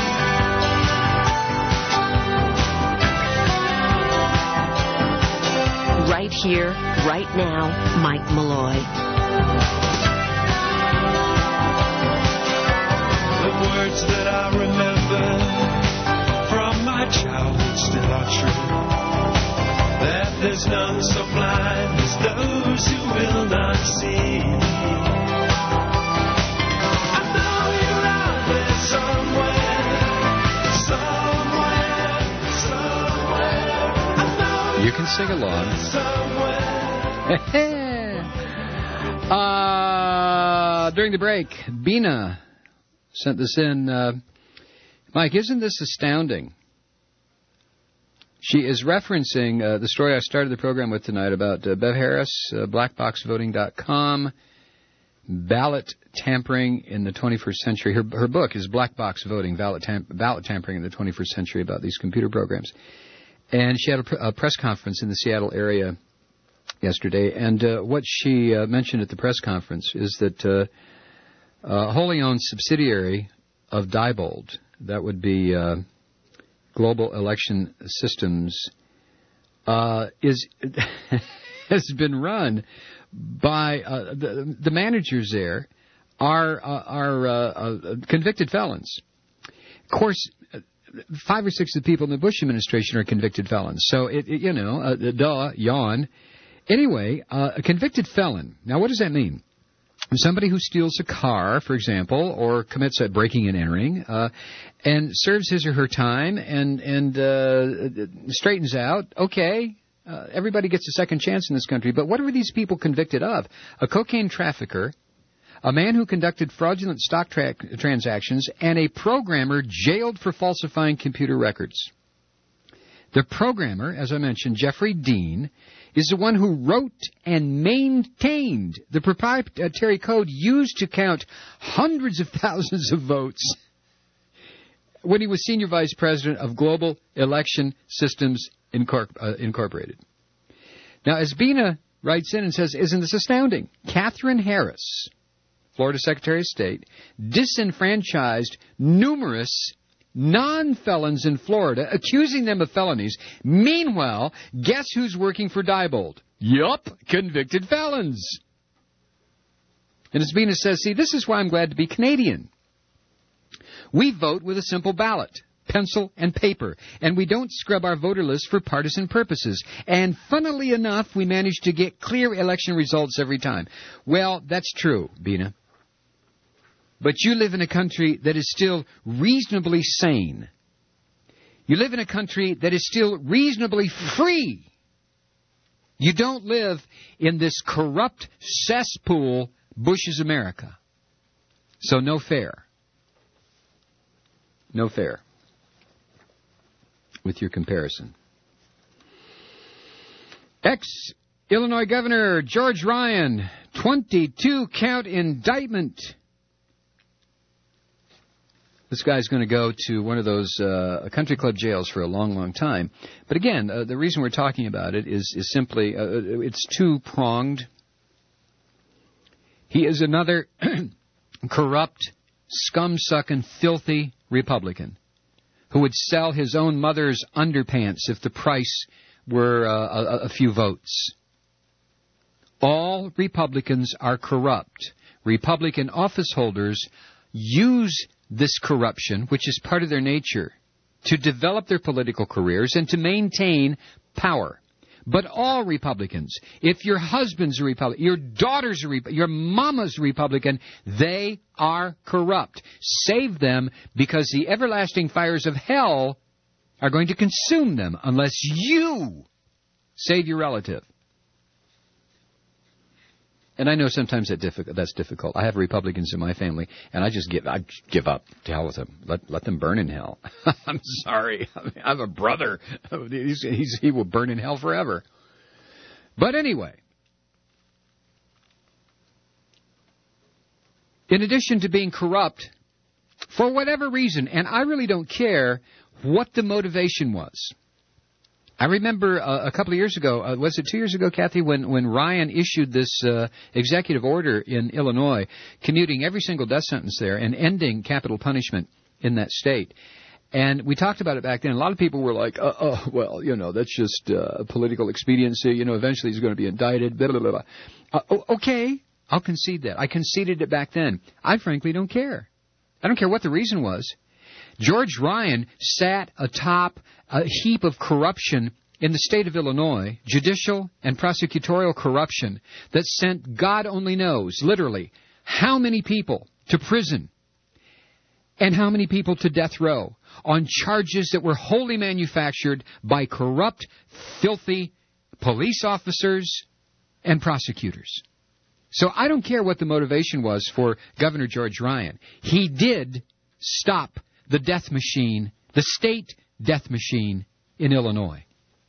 [SPEAKER 13] Right here, right now, Mike Malloy.
[SPEAKER 11] The words that I remember from my childhood still are true. That there's none so blind as those who will not see. I know you're out there somewhere. I know
[SPEAKER 15] you can sing along. During the break, Bina sent this in. Mike, isn't this astounding? She is referencing the story I started the program with tonight about Bev Harris, blackboxvoting.com, ballot tampering in the 21st century. Her book is Black Box Voting, ballot tampering in the 21st century, about these computer programs. And she had a press conference in the Seattle area yesterday. And what she mentioned at the press conference is that a wholly owned subsidiary of Diebold, that would be Global Election Systems, has been run by the managers there are convicted felons. Of course, 5 or 6 of the people in the Bush administration are convicted felons. So, yawn. Anyway, a convicted felon. Now, what does that mean? Somebody who steals a car, for example, or commits a breaking and entering, and serves his or her time and straightens out, okay, everybody gets a second chance in this country. But what were these people convicted of? A cocaine trafficker, a man who conducted fraudulent stock transactions, and a programmer jailed for falsifying computer records. The programmer, as I mentioned, Jeffrey Dean, is the one who wrote and maintained the proprietary code used to count hundreds of thousands of votes when he was senior vice president of Global Election Systems Incorporated. Now, as Bina writes in and says, isn't this astounding? Catherine Harris, Florida Secretary of State, disenfranchised numerous non-felons in Florida, accusing them of felonies. Meanwhile, guess who's working for Diebold? Yup, convicted felons. And as Bina says, see, this is why I'm glad to be Canadian. We vote with a simple ballot, pencil and paper, and we don't scrub our voter list for partisan purposes. And funnily enough, we manage to get clear election results every time. Well, that's true, Bina. But you live in a country that is still reasonably sane. You live in a country that is still reasonably free. You don't live in this corrupt cesspool, Bush's America. So no fair. No fair with your comparison. Ex-Illinois Governor George Ryan, 22-count indictment. This guy's going to go to one of those country club jails for a long, long time. But again, the reason we're talking about it is simply it's two-pronged. He is another corrupt, scum-sucking, filthy Republican who would sell his own mother's underpants if the price were a few votes. All Republicans are corrupt. Republican office holders use this corruption, which is part of their nature, to develop their political careers and to maintain power. But all Republicans, if your husband's a Republican, your daughter's a Republican, your mama's a Republican, they are corrupt. Save them, because the everlasting fires of hell are going to consume them unless you save your relative. And I know sometimes that's difficult. I have Republicans in my family, and I give up. To hell with them. Let them burn in hell. I'm sorry. I have a brother. He will burn in hell forever. But anyway, in addition to being corrupt, for whatever reason, and I really don't care what the motivation was. I remember a couple of years ago, was it 2 years ago, Kathy, when Ryan issued this executive order in Illinois, commuting every single death sentence there and ending capital punishment in that state. And we talked about it back then. A lot of people were like, well, that's just political expediency. Eventually he's going to be indicted, blah, blah, blah. Okay, I'll concede that. I conceded it back then. I frankly don't care. I don't care what the reason was. George Ryan sat atop a heap of corruption in the state of Illinois, judicial and prosecutorial corruption that sent God only knows, literally, how many people to prison and how many people to death row on charges that were wholly manufactured by corrupt, filthy police officers and prosecutors. So I don't care what the motivation was for Governor George Ryan. He did stop the death machine, the state death machine in Illinois.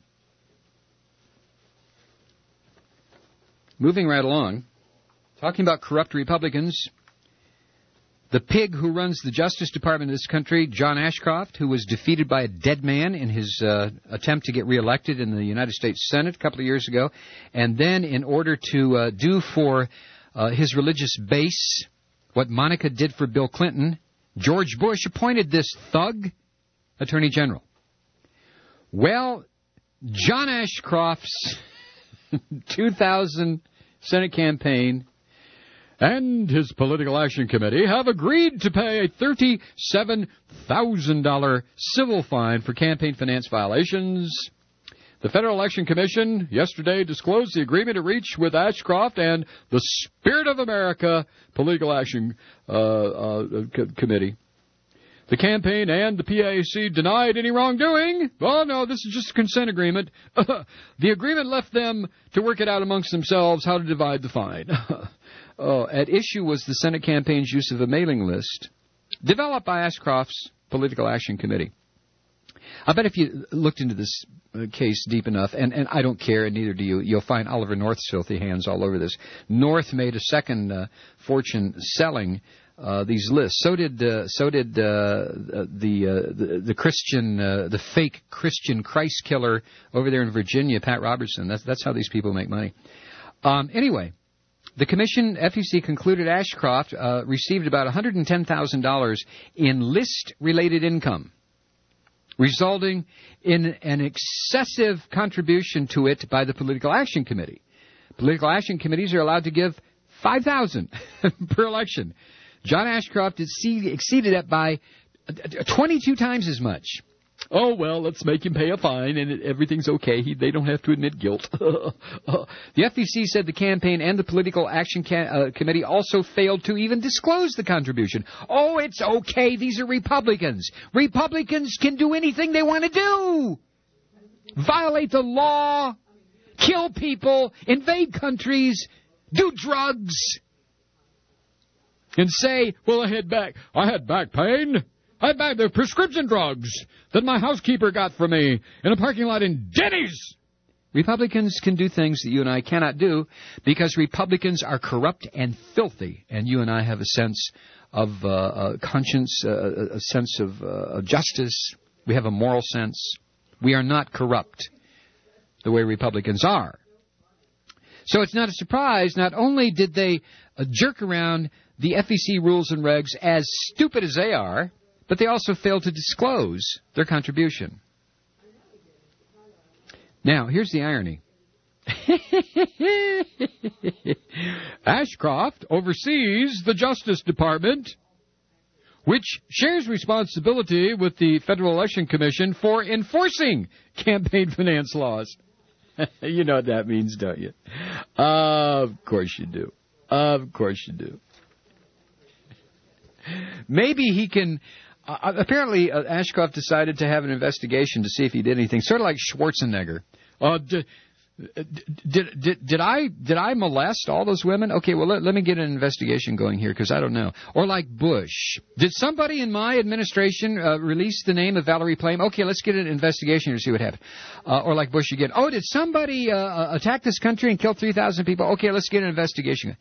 [SPEAKER 15] Moving right along, talking about corrupt Republicans, the pig who runs the Justice Department of this country, John Ashcroft, who was defeated by a dead man in his attempt to get reelected in the United States Senate a couple of years ago, and then in order to do for his religious base what Monica did for Bill Clinton, George Bush appointed this thug Attorney General. Well, John Ashcroft's 2000 Senate campaign
[SPEAKER 2] and his Political Action Committee have agreed to pay a $37,000 civil fine for campaign finance violations. The Federal Election Commission yesterday disclosed the agreement it reached with Ashcroft and the Spirit of America Political Action Committee. The campaign and the PAC denied any wrongdoing. Oh, no, this is just a consent agreement. The agreement left them to work it out amongst themselves how to divide the fine. At issue was the Senate campaign's use of a mailing list developed by Ashcroft's Political Action Committee. I bet if you looked into this case deep enough, and I don't care, and neither do you, you'll find Oliver North's filthy hands all over this. North made a second fortune selling these lists. So did the Christian, the fake Christian Christ killer over there in Virginia, Pat Robertson. That's how these people make money. Anyway, the commission, FEC, concluded Ashcroft received about $110,000 in list-related income, resulting in an excessive contribution to it by the Political Action Committee. Political Action Committees are allowed to give $5,000 per election. John Ashcroft exceeded that by 22 times as much. Oh, well, let's make him pay a fine, and everything's okay. They don't have to admit guilt. The FEC said the campaign and the Political Action Committee also failed to even disclose the contribution. Oh, it's okay. These are Republicans. Republicans can do anything they want to do. Violate the law, kill people, invade countries, do drugs, and say, well, I had back pain. I had the prescription drugs that my housekeeper got for me in a parking lot in Denny's. Republicans can do things that you and I cannot do because Republicans are corrupt and filthy, and you and I have a sense of conscience, a sense of justice. We have a moral sense. We are not corrupt the way Republicans are. So it's not a surprise. Not only did they jerk around the FEC rules and regs as stupid as they are, but they also failed to disclose their contribution. Now, here's the irony. Ashcroft oversees the Justice Department, which shares responsibility with the Federal Election Commission for enforcing campaign finance laws. You know what that means, don't you? Of course you do. Of course you do. Maybe he can... apparently, Ashcroft decided to have an investigation to see if he did anything, sort of like Schwarzenegger. Did I molest all those women? Okay, well, let me get an investigation going here, because I don't know. Or like Bush. Did somebody in my administration release the name of Valerie Plame? Okay, let's get an investigation to see what happened. Or like Bush again. Oh, did somebody attack this country and kill 3,000 people? Okay, let's get an investigation.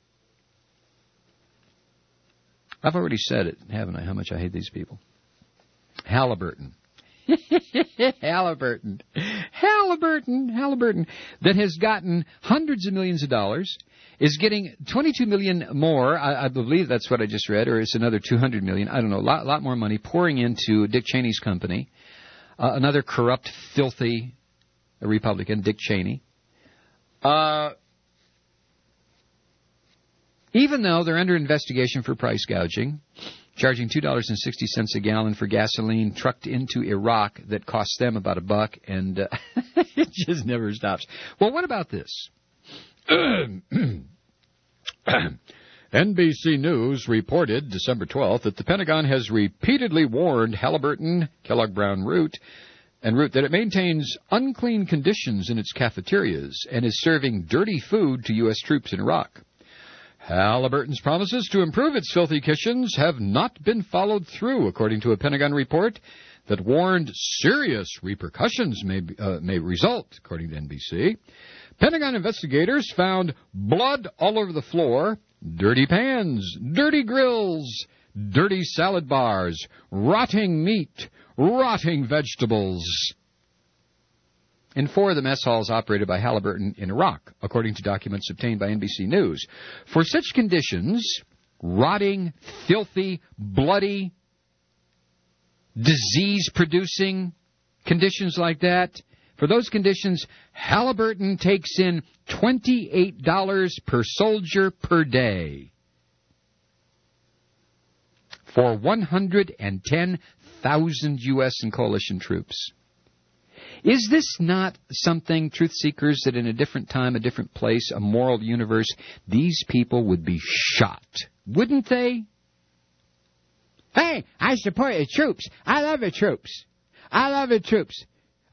[SPEAKER 2] I've already said it, haven't I, how much I hate these people. Halliburton. Halliburton, that has gotten hundreds of millions of dollars, is getting $22 million more. I believe that's what I just read, or it's another $200 million. I don't know, a lot more money pouring into Dick Cheney's company. Another corrupt, filthy Republican, Dick Cheney. Even though they're under investigation for price gouging, charging $2.60 a gallon for gasoline trucked into Iraq that costs them about $1, and it just never stops. Well, what about this? NBC News reported December 12th that the Pentagon has repeatedly warned Halliburton, Kellogg Brown Root, and Root that it maintains unclean conditions in its cafeterias and is serving dirty food to U.S. troops in Iraq. Halliburton's promises to improve its filthy kitchens have not been followed through, according to a Pentagon report that warned serious repercussions may result, according to NBC. Pentagon investigators found blood all over the floor, dirty pans, dirty grills, dirty salad bars, rotting meat, rotting vegetables in 4 of the mess halls operated by Halliburton in Iraq, according to documents obtained by NBC News. For such conditions, rotting, filthy, bloody, disease-producing conditions like that, for those conditions, Halliburton takes in $28 per soldier per day. for 110,000 U.S. and coalition troops. Is this not something, truth seekers, that in a different time, a different place, a moral universe, these people would be shot? Wouldn't they?
[SPEAKER 19] Hey, I support the troops. I love the troops. I love the troops.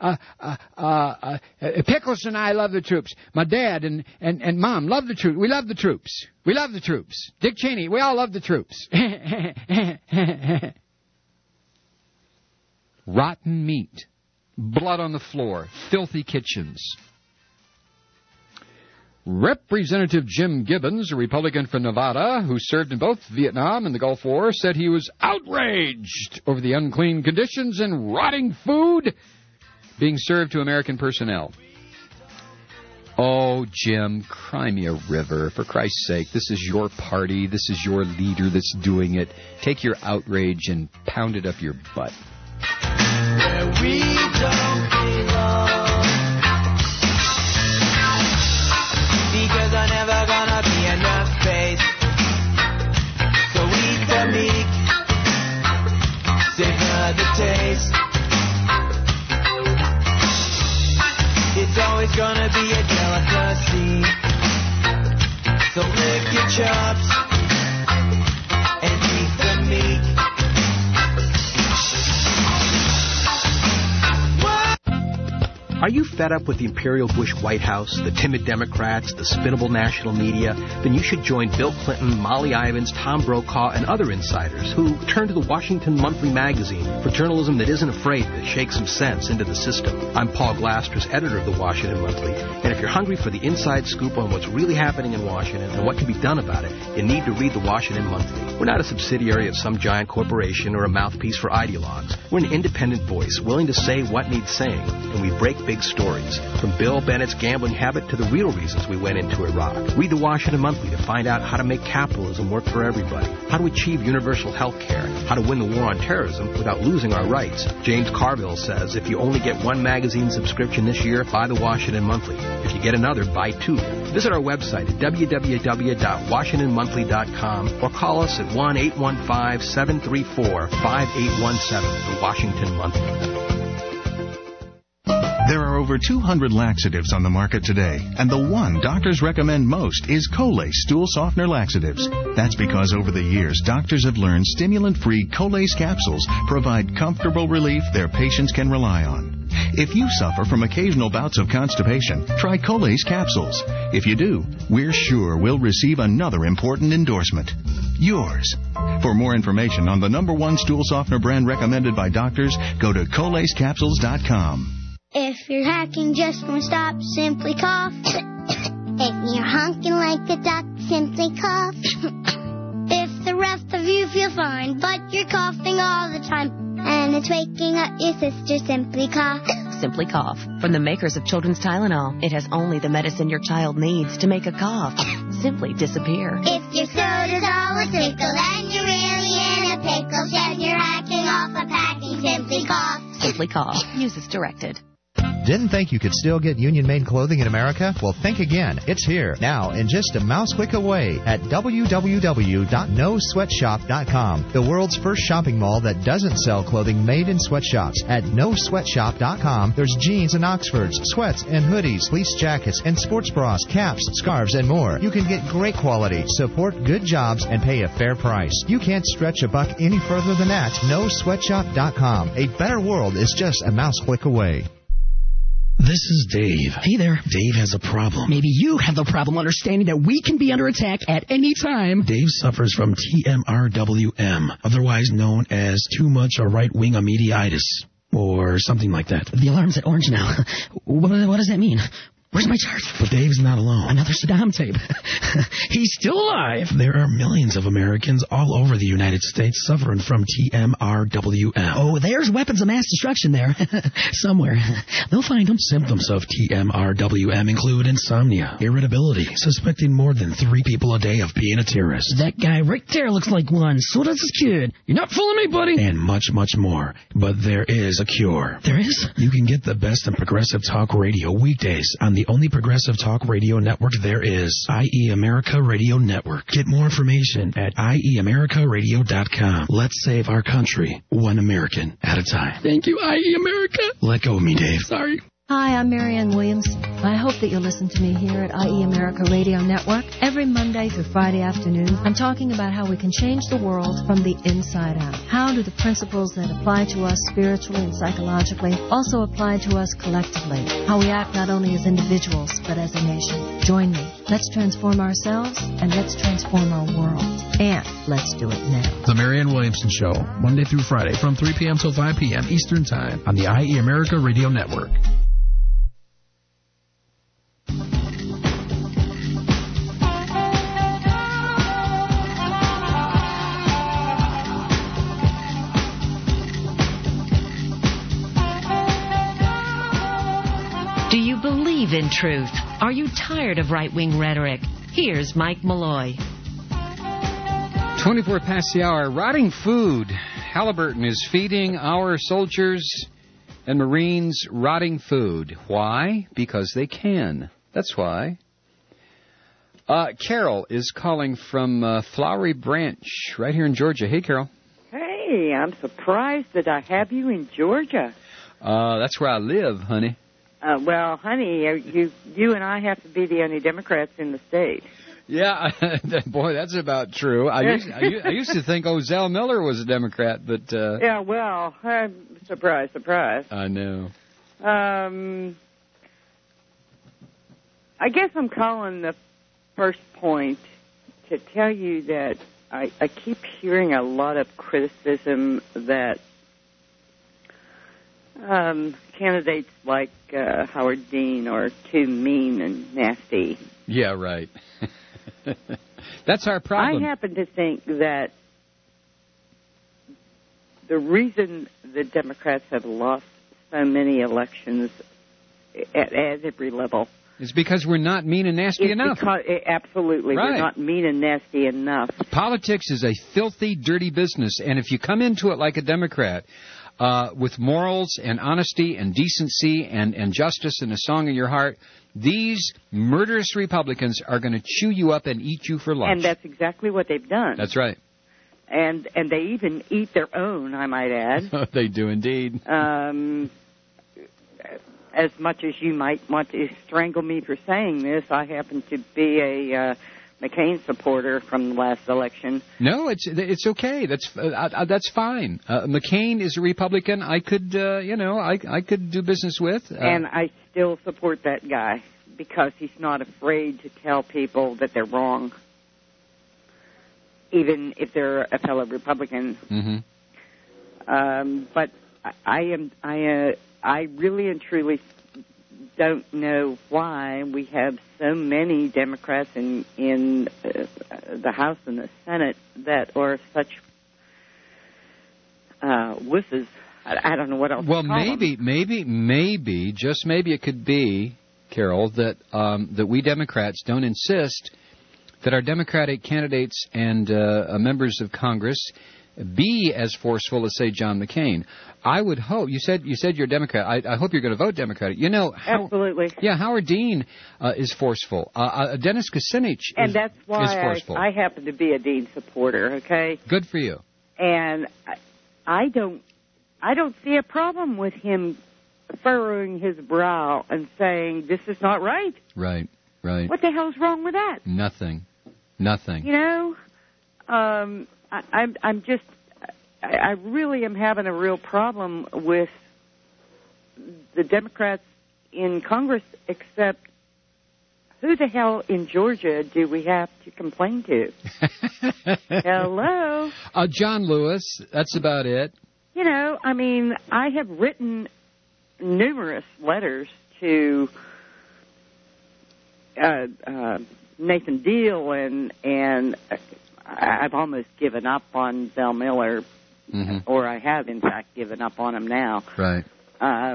[SPEAKER 19] Pickles and I love the troops. My dad and Mom love the troops. We love the troops. We love the troops. Dick Cheney, we all love the troops.
[SPEAKER 2] Rotten meat. Blood on the floor. Filthy kitchens. Representative Jim Gibbons, a Republican from Nevada, who served in both Vietnam and the Gulf War, said he was outraged over the unclean conditions and rotting food being served to American personnel. Oh, Jim, cry me a river, for Christ's sake. This is your party. This is your leader that's doing it. Take your outrage and pound it up your butt.
[SPEAKER 11] Where we don't belong, because there's never gonna be enough space. So eat the meat, savor the taste. It's always gonna be a delicacy. So lick your chops and eat the meat.
[SPEAKER 10] Are you fed up with the Imperial Bush White House, the timid Democrats, the spinnable national media? Then you should join Bill Clinton, Molly Ivins, Tom Brokaw, and other insiders who turn to the Washington Monthly magazine for journalism that isn't afraid to shake some sense into the system. I'm Paul Glasters, editor of the Washington Monthly, and if you're hungry for the inside scoop on what's really happening in Washington and what can be done about it, you need to read the Washington Monthly. We're not a subsidiary of some giant corporation or a mouthpiece for ideologues. We're an independent voice willing to say what needs saying, and we break big stories, from Bill Bennett's gambling habit to the real reasons we went into Iraq. Read the Washington Monthly to find out how to make capitalism work for everybody, how to achieve universal health care, how to win the war on terrorism without losing our rights. James Carville says if you only get one magazine subscription this year, buy the Washington Monthly. If you get another, buy two. Visit our website at www.washingtonmonthly.com or call us at 1-815-734-5817, the Washington Monthly.
[SPEAKER 12] There are over 200 laxatives on the market today, and the one doctors recommend most is Colace Stool Softener Laxatives. That's because over the years, doctors have learned stimulant-free Colace capsules provide comfortable relief their patients can rely on. If you suffer from occasional bouts of constipation, try Colace capsules. If you do, we're sure we'll receive another important endorsement. Yours. For more information on the #1 stool softener brand recommended by doctors, go to ColaceCapsules.com.
[SPEAKER 14] If you're hacking, just won't stop, simply cough. If you're honking like a duck, simply cough. If the rest of you feel fine, but you're coughing all the time, and it's waking up your sister, simply cough.
[SPEAKER 17] Simply Cough. From the makers of Children's Tylenol, it has only the medicine your child needs to make a cough simply disappear.
[SPEAKER 14] If your soda's all a tickle and you're really in a pickle, chef, you're hacking off a packing, simply cough.
[SPEAKER 17] Simply Cough. Use as directed.
[SPEAKER 21] Didn't think you could still get union-made clothing in America? Well, think again. It's here, now, in just a mouse click away at www.nosweatshop.com, the world's first shopping mall that doesn't sell clothing made in sweatshops. At nosweatshop.com, there's jeans and Oxfords, sweats and hoodies, fleece jackets, and sports bras, caps, scarves, and more. You can get great quality, support good jobs, and pay a fair price. You can't stretch a buck any further than that. Nosweatshop.com. A better world is just a mouse click away.
[SPEAKER 22] This is Dave. Hey there. Dave has a problem.
[SPEAKER 27] Maybe you have the problem understanding that we can be under attack at any time.
[SPEAKER 22] Dave suffers from TMRWM, otherwise known as too much or right-wing immediatis, or something like that.
[SPEAKER 27] The alarm's at orange now. What does that mean? Where's my chart?
[SPEAKER 22] But Dave's not alone.
[SPEAKER 27] Another Saddam tape. He's still alive.
[SPEAKER 22] There are millions of Americans all over the United States suffering from TMRWM.
[SPEAKER 27] Oh, there's weapons of mass destruction there. Somewhere. They'll find them.
[SPEAKER 22] Symptoms of TMRWM include insomnia, irritability, suspecting more than 3 people a day of being a terrorist.
[SPEAKER 27] That guy right there looks like one. So does his kid. You're not fooling me, buddy.
[SPEAKER 22] And much, much more. But there is a cure.
[SPEAKER 27] There is?
[SPEAKER 22] You can get the best in progressive talk radio weekdays on the the only progressive talk radio network there is, IE America Radio Network. Get more information at IEAmericaRadio.com. Let's save our country, one American at a time.
[SPEAKER 27] Thank you, IE America.
[SPEAKER 22] Let go of me, Dave.
[SPEAKER 27] Sorry.
[SPEAKER 1] Hi, I'm Marianne Williams. I hope that you'll listen to me here at IE America Radio Network every Monday through Friday afternoon. I'm talking about how we can change the world from the inside out. How do the principles that apply to us spiritually and psychologically also apply to us collectively? How we act not only as individuals, but as a nation. Join me. Let's transform ourselves, and let's transform our world. And let's do it now.
[SPEAKER 22] The Marianne Williamson Show, Monday through Friday from 3 p.m. till 5 p.m. Eastern Time on the IE America Radio Network.
[SPEAKER 13] Do you believe in truth? Are you tired of right-wing rhetoric? Here's Mike Malloy.
[SPEAKER 2] 24 past the hour. Rotting food. Halliburton is feeding our soldiers and Marines rotting food. Why? Because they can. That's why. Carol is calling from Flowery Branch, right here in Georgia. Hey, Carol.
[SPEAKER 5] Hey, I'm surprised that I have you in Georgia.
[SPEAKER 2] That's where I live, honey.
[SPEAKER 5] Well, honey, you and I have to be the only Democrats in the state.
[SPEAKER 2] Yeah, boy, that's about true. I used to think Ozell Miller was a Democrat, but...
[SPEAKER 5] Yeah, well, surprise, surprise.
[SPEAKER 2] I know.
[SPEAKER 5] I guess I'm calling the first point to tell you that I keep hearing a lot of criticism that candidates like Howard Dean are too mean and nasty.
[SPEAKER 2] Yeah, right. That's our problem.
[SPEAKER 5] I happen to think that the reason the Democrats have lost so many elections at every level
[SPEAKER 2] is because we're not mean and nasty enough.
[SPEAKER 5] Absolutely.
[SPEAKER 2] Right.
[SPEAKER 5] We're not mean and nasty enough.
[SPEAKER 2] Politics is a filthy, dirty business, and if you come into it like a Democrat, with morals and honesty and decency and justice and a song in your heart, these murderous Republicans are going to chew you up and eat you for lunch.
[SPEAKER 5] And that's exactly what they've done.
[SPEAKER 2] That's right.
[SPEAKER 5] And they even eat their own, I might add.
[SPEAKER 2] They do indeed.
[SPEAKER 5] As much as you might want to strangle me for saying this, I happen to be a McCain supporter from the last election.
[SPEAKER 2] No, it's okay. That's fine. McCain is a Republican. I could I could do business with.
[SPEAKER 5] And I still support that guy because he's not afraid to tell people that they're wrong, even if they're a fellow Republican.
[SPEAKER 2] Mm-hmm.
[SPEAKER 5] But I really and truly don't know why we have so many Democrats in the House and the Senate that are such wusses. I don't know what else.
[SPEAKER 2] Well,
[SPEAKER 5] to call them.
[SPEAKER 2] maybe, just maybe it could be, Carol, that we Democrats don't insist that our Democratic candidates and members of Congress be as forceful as, say, John McCain. I would hope. You said you're a Democrat. I hope you're going to vote Democratic.
[SPEAKER 5] Absolutely.
[SPEAKER 2] Yeah, Howard Dean is forceful. Dennis Kucinich
[SPEAKER 5] and that's why
[SPEAKER 2] is forceful.
[SPEAKER 5] I happen to be a Dean supporter. Okay.
[SPEAKER 2] Good for you.
[SPEAKER 5] And I don't see a problem with him furrowing his brow and saying this is not right.
[SPEAKER 2] Right. Right.
[SPEAKER 5] What the hell's wrong with that?
[SPEAKER 2] Nothing.
[SPEAKER 5] You know, I really am having a real problem with the Democrats in Congress, except who the hell in Georgia do we have to complain to? Hello?
[SPEAKER 2] John Lewis. That's about it.
[SPEAKER 5] You know, I mean, I have written numerous letters to Nathan Deal, and I've almost given up on Zell Miller, or I have, in fact, given up on him now.
[SPEAKER 2] Right.
[SPEAKER 5] I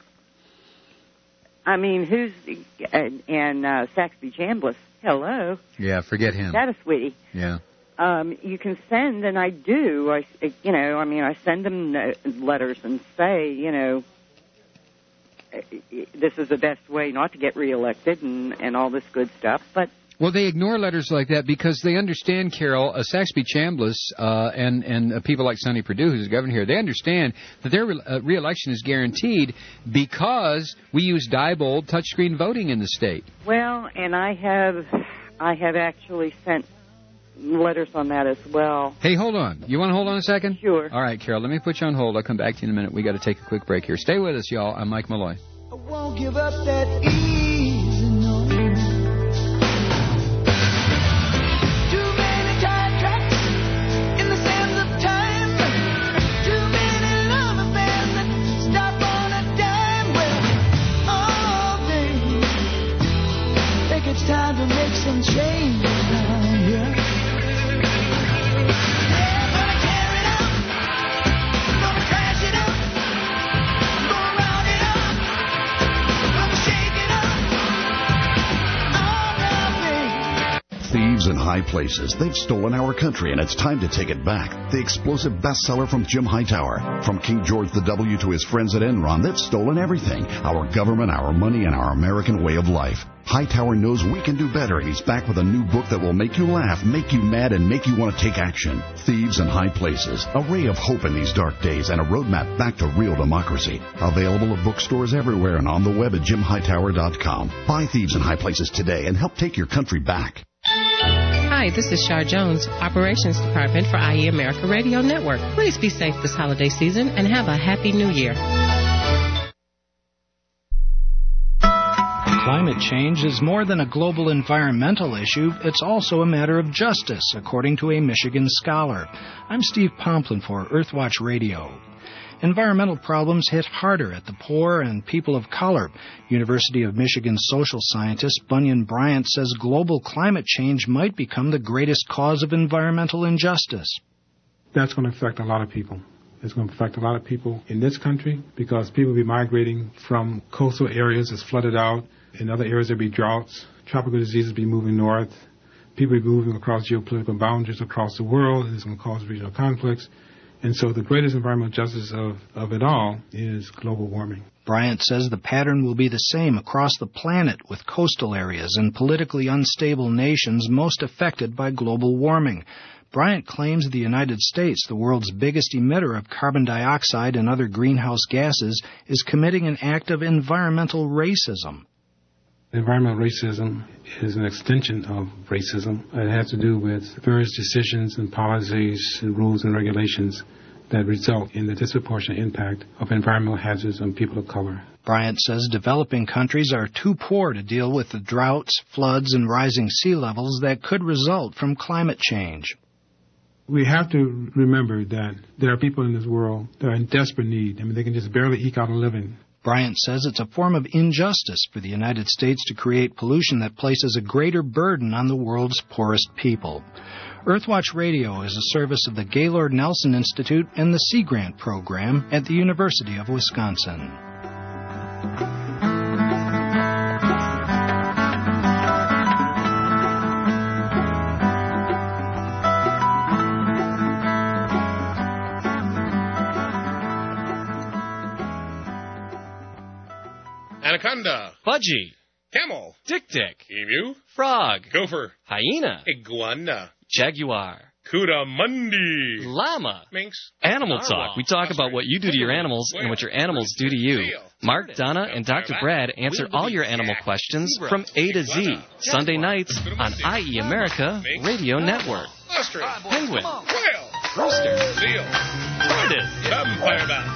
[SPEAKER 5] mean, and Saxby Chambliss, hello.
[SPEAKER 2] Yeah, forget him.
[SPEAKER 5] That a sweetie.
[SPEAKER 2] Yeah.
[SPEAKER 5] You can send, and I do. I send them letters and say, this is the best way not to get reelected and all this good stuff. But
[SPEAKER 2] well, they ignore letters like that because they understand, Carol, Saxby Chambliss and people like Sonny Perdue, who's the governor here, they understand that their re-election is guaranteed because we use Diebold touchscreen voting in the state.
[SPEAKER 5] Well, and I have actually sent letters on that as well.
[SPEAKER 2] Hey, hold on. You want to hold on a second?
[SPEAKER 5] Sure.
[SPEAKER 2] All right, Carol, let me put you on hold. I'll come back to you in a minute. We got to take a quick break here. Stay with us, y'all. I'm Mike Malloy.
[SPEAKER 11] I won't give up that easy, no. Too many tire tracks in the sands of time. Too many love affairs that stop on a dime. Well, all day, think it's time to make some change around here.
[SPEAKER 7] Thieves in high places. They've stolen our country, and it's time to take it back. The explosive bestseller from Jim Hightower. From King George W. to his friends at Enron, they've stolen everything. Our government, our money, and our American way of life. Hightower knows we can do better, and he's back with a new book that will make you laugh, make you mad, and make you want to take action. Thieves in High Places. A ray of hope in these dark days and a roadmap back to real democracy. Available at bookstores everywhere and on the web at jimhightower.com. Buy Thieves in High Places today and help take your country back.
[SPEAKER 9] Hi, this is Shar Jones, Operations Department for IE America Radio Network. Please be safe this holiday season and have a Happy New Year.
[SPEAKER 18] Climate change is more than a global environmental issue. It's also a matter of justice, according to a Michigan scholar. I'm Steve Pomplin for Earthwatch Radio. Environmental problems hit harder at the poor and people of color. University of Michigan social scientist Bunyan Bryant says global climate change might become the greatest cause of environmental injustice.
[SPEAKER 20] That's going to affect a lot of people. It's going to affect a lot of people in this country because people will be migrating from coastal areas that's flooded out. In other areas there'll be droughts. Tropical diseases will be moving north. People will be moving across geopolitical boundaries across the world, and it's going to cause regional conflicts. And so the greatest environmental justice of it all is global warming.
[SPEAKER 18] Bryant says the pattern will be the same across the planet, with coastal areas and politically unstable nations most affected by global warming. Bryant claims the United States, the world's biggest emitter of carbon dioxide and other greenhouse gases, is committing an act of environmental racism.
[SPEAKER 20] Environmental racism is an extension of racism. It has to do with various decisions and policies and rules and regulations that result in the disproportionate impact of environmental hazards on people of color.
[SPEAKER 18] Bryant says developing countries are too poor to deal with the droughts, floods, and rising sea levels that could result from climate change.
[SPEAKER 20] We have to remember that there are people in this world that are in desperate need. I mean, they can just barely eke out a living.
[SPEAKER 18] Bryant says it's a form of injustice for the United States to create pollution that places a greater burden on the world's poorest people. Earthwatch Radio is a service of the Gaylord Nelson Institute and the Sea Grant Program at the University of Wisconsin.
[SPEAKER 23] Anaconda.
[SPEAKER 24] Budgie.
[SPEAKER 23] Camel.
[SPEAKER 24] Dick-Dick.
[SPEAKER 23] Emu.
[SPEAKER 24] Frog.
[SPEAKER 23] Gopher.
[SPEAKER 24] Hyena.
[SPEAKER 23] Iguana.
[SPEAKER 24] Jaguar.
[SPEAKER 23] Coatimundi.
[SPEAKER 24] Llama.
[SPEAKER 23] Minx.
[SPEAKER 24] Animal Talk. We talk about what you do to your animals and what your animals do to you. Mark, Donna, and Dr. Brad answer all your animal questions from A to Z. Sunday nights on IE America Radio Network.
[SPEAKER 23] Ostrich.
[SPEAKER 24] Penguin.
[SPEAKER 23] Whale.
[SPEAKER 24] Rooster.
[SPEAKER 23] Seal.
[SPEAKER 24] Tortoise.
[SPEAKER 23] Vampire bat.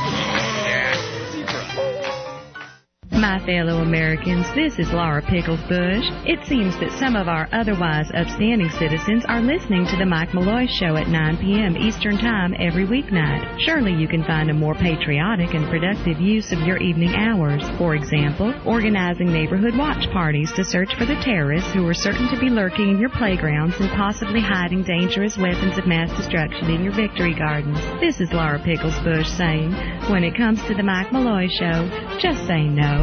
[SPEAKER 25] My fellow Americans, this is Laura Pickles Bush. It seems that some of our otherwise upstanding citizens are listening to the Mike Malloy Show at 9 p.m. Eastern Time every weeknight. Surely you can find a more patriotic and productive use of your evening hours. For example, organizing neighborhood watch parties to search for the terrorists who are certain to be lurking in your playgrounds and possibly hiding dangerous weapons of mass destruction in your victory gardens. This is Laura Pickles Bush saying, when it comes to the Mike Malloy Show, just say no.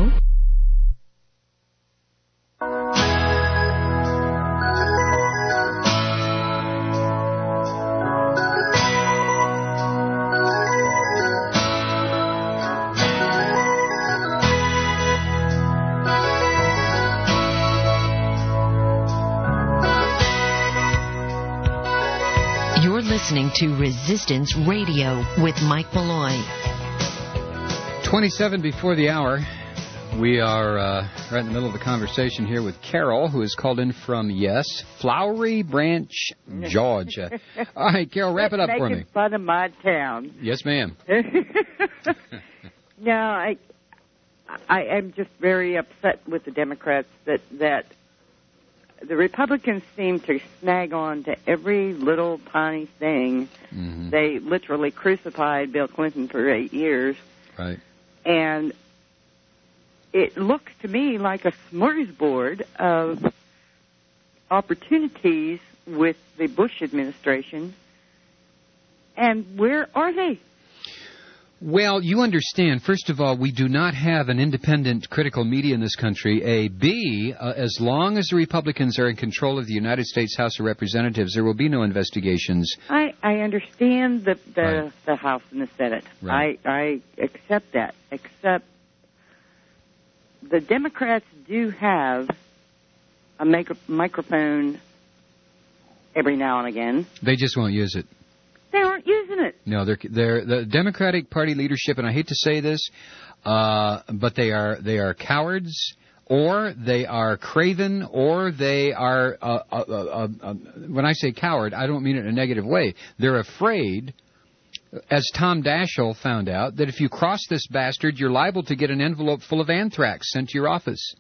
[SPEAKER 13] listening to Resistance Radio with Mike Malloy.
[SPEAKER 2] 27 before the hour. We are right in the middle of the conversation here with Carol, who is called in from, Flowery Branch, Georgia. All right, Carol, wrap it up for me.
[SPEAKER 5] Making fun of my town.
[SPEAKER 2] Yes, ma'am.
[SPEAKER 5] No, I am just very upset with the Democrats that the Republicans seem to snag on to every little tiny thing.
[SPEAKER 2] Mm-hmm.
[SPEAKER 5] They literally crucified Bill Clinton for 8 years.
[SPEAKER 2] Right.
[SPEAKER 5] And it looks to me like a smorgasbord of opportunities with the Bush administration. And where are they?
[SPEAKER 2] Well, you understand, first of all, we do not have an independent critical media in this country. A. B, as long as the Republicans are in control of the United States House of Representatives, there will be no investigations.
[SPEAKER 5] I understand the House and the Senate.
[SPEAKER 2] Right.
[SPEAKER 5] I accept that. Except the Democrats do have a microphone every now and again.
[SPEAKER 2] They just won't use it.
[SPEAKER 5] They aren't using it.
[SPEAKER 2] No, they're the Democratic Party leadership, and I hate to say this, but they are cowards, or they are craven, or they are. When I say coward, I don't mean it in a negative way. They're afraid, as Tom Daschle found out, that if you cross this bastard, you're liable to get an envelope full of anthrax sent to your office.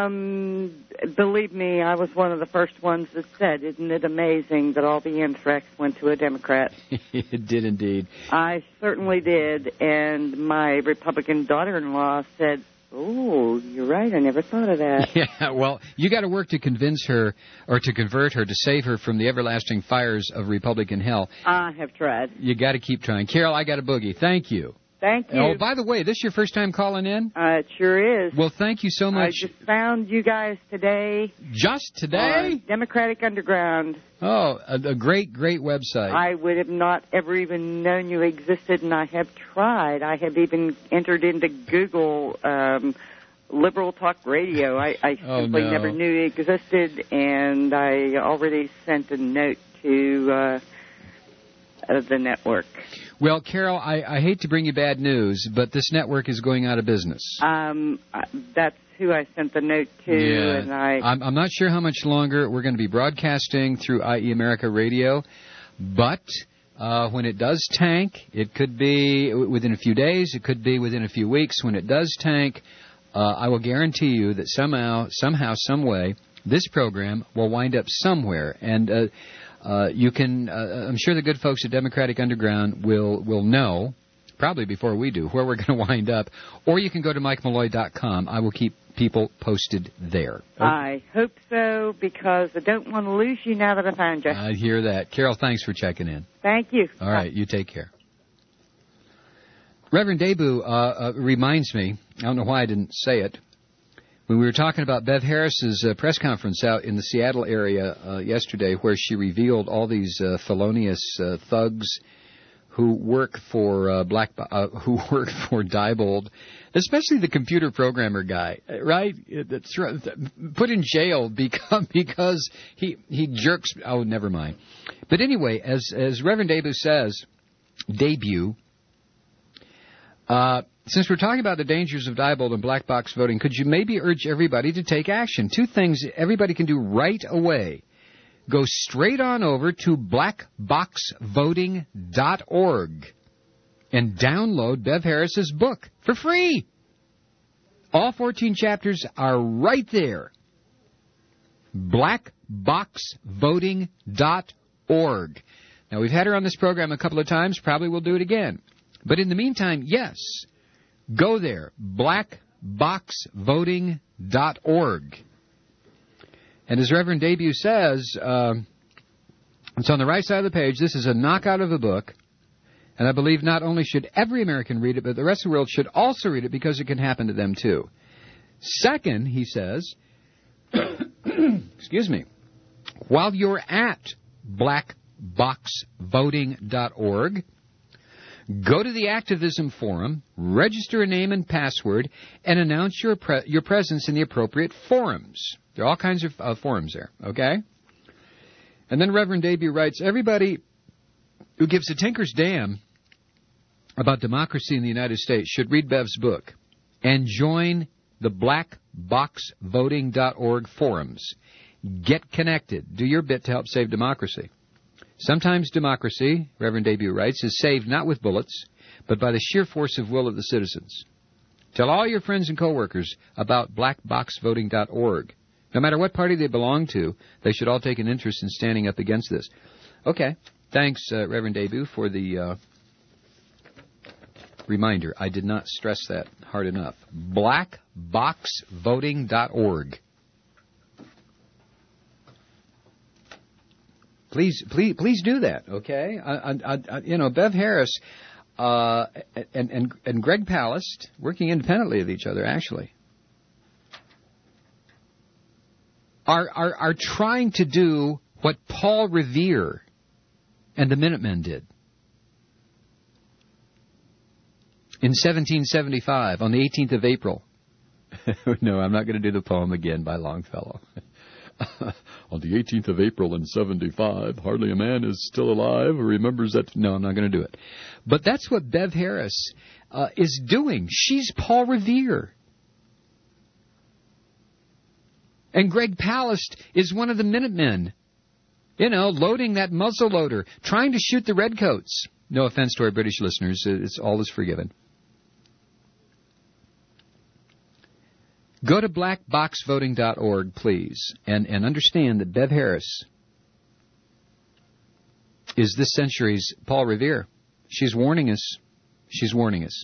[SPEAKER 5] Believe me, I was one of the first ones that said, isn't it amazing that all the anthrax went to a Democrat?
[SPEAKER 2] It did indeed.
[SPEAKER 5] I certainly did, and my Republican daughter-in-law said, oh, you're right, I never thought of that.
[SPEAKER 2] Yeah, well, you got to work to convince her, or to convert her, to save her from the everlasting fires of Republican hell.
[SPEAKER 5] I have tried.
[SPEAKER 2] You got to keep trying. Carol, I got a boogie. Thank you.
[SPEAKER 5] Thank you.
[SPEAKER 2] Oh, by the way, this your first time calling in?
[SPEAKER 5] It sure is.
[SPEAKER 2] Well, thank you so much.
[SPEAKER 5] I just found you guys today.
[SPEAKER 2] Just today?
[SPEAKER 5] Democratic Underground.
[SPEAKER 2] Oh, a great website.
[SPEAKER 5] I would have not ever even known you existed, and I have tried. I have even entered into Google Liberal Talk Radio. I simply never knew it existed, and I already sent a note to the network.
[SPEAKER 2] Well, Carol, I hate to bring you bad news, but this network is going out of business.
[SPEAKER 5] That's who I sent the note to, and
[SPEAKER 2] I'm not sure how much longer we're going to be broadcasting through IE America Radio, but when it does tank, it could be within a few days, it could be within a few weeks. When it does tank, I will guarantee you that somehow, some way, this program will wind up somewhere, and you can, I'm sure the good folks at Democratic Underground will know, probably before we do, where we're going to wind up. Or you can go to MikeMalloy.com. I will keep people posted there.
[SPEAKER 5] I hope so, because I don't want to lose you now that I found you.
[SPEAKER 2] I hear that. Carol, thanks for checking in.
[SPEAKER 5] Thank you.
[SPEAKER 2] All right, you take care. Reverend Debu reminds me, I don't know why I didn't say it, when we were talking about Bev Harris's press conference out in the Seattle area yesterday, where she revealed all these felonious thugs who work for who work for Diebold, especially the computer programmer guy, right? That's right, put in jail because he jerks. Oh, never mind. But anyway, as Reverend Debu says, since we're talking about the dangers of Diebold and black box voting, could you maybe urge everybody to take action? Two things everybody can do right away. Go straight on over to blackboxvoting.org and download Bev Harris's book for free. All 14 chapters are right there. blackboxvoting.org. Now, we've had her on this program a couple of times. Probably we'll do it again. But in the meantime, yes, go there, blackboxvoting.org. And as Reverend Debu says, it's on the right side of the page. This is a knockout of a book. And I believe not only should every American read it, but the rest of the world should also read it because it can happen to them too. Second, he says, excuse me, while you're at blackboxvoting.org, go to the Activism Forum, register a name and password, and announce your presence in the appropriate forums. There are all kinds of forums there, okay? And then Reverend Debu writes, everybody who gives a tinker's damn about democracy in the United States should read Bev's book and join the blackboxvoting.org forums. Get connected. Do your bit to help save democracy. Sometimes democracy, Reverend Debut writes, is saved not with bullets, but by the sheer force of will of the citizens. Tell all your friends and coworkers about blackboxvoting.org. No matter what party they belong to, they should all take an interest in standing up against this. Okay. Thanks, Reverend Debut, for the reminder. I did not stress that hard enough. Blackboxvoting.org. Please do that, okay? Bev Harris and Greg Palast, working independently of each other, actually, are trying to do what Paul Revere and the Minutemen did in 1775 on the 18th of April. No, I'm not going to do the poem again by Longfellow. On the 18th of April in 75, hardly a man is still alive who remembers that. No, I'm not going to do it. But that's what Bev Harris is doing. She's Paul Revere. And Greg Palast is one of the Minutemen. Loading that muzzle loader, trying to shoot the redcoats. No offense to our British listeners. It's all is forgiven. Go to blackboxvoting.org, please, and understand that Bev Harris is this century's Paul Revere. She's warning us. She's warning us.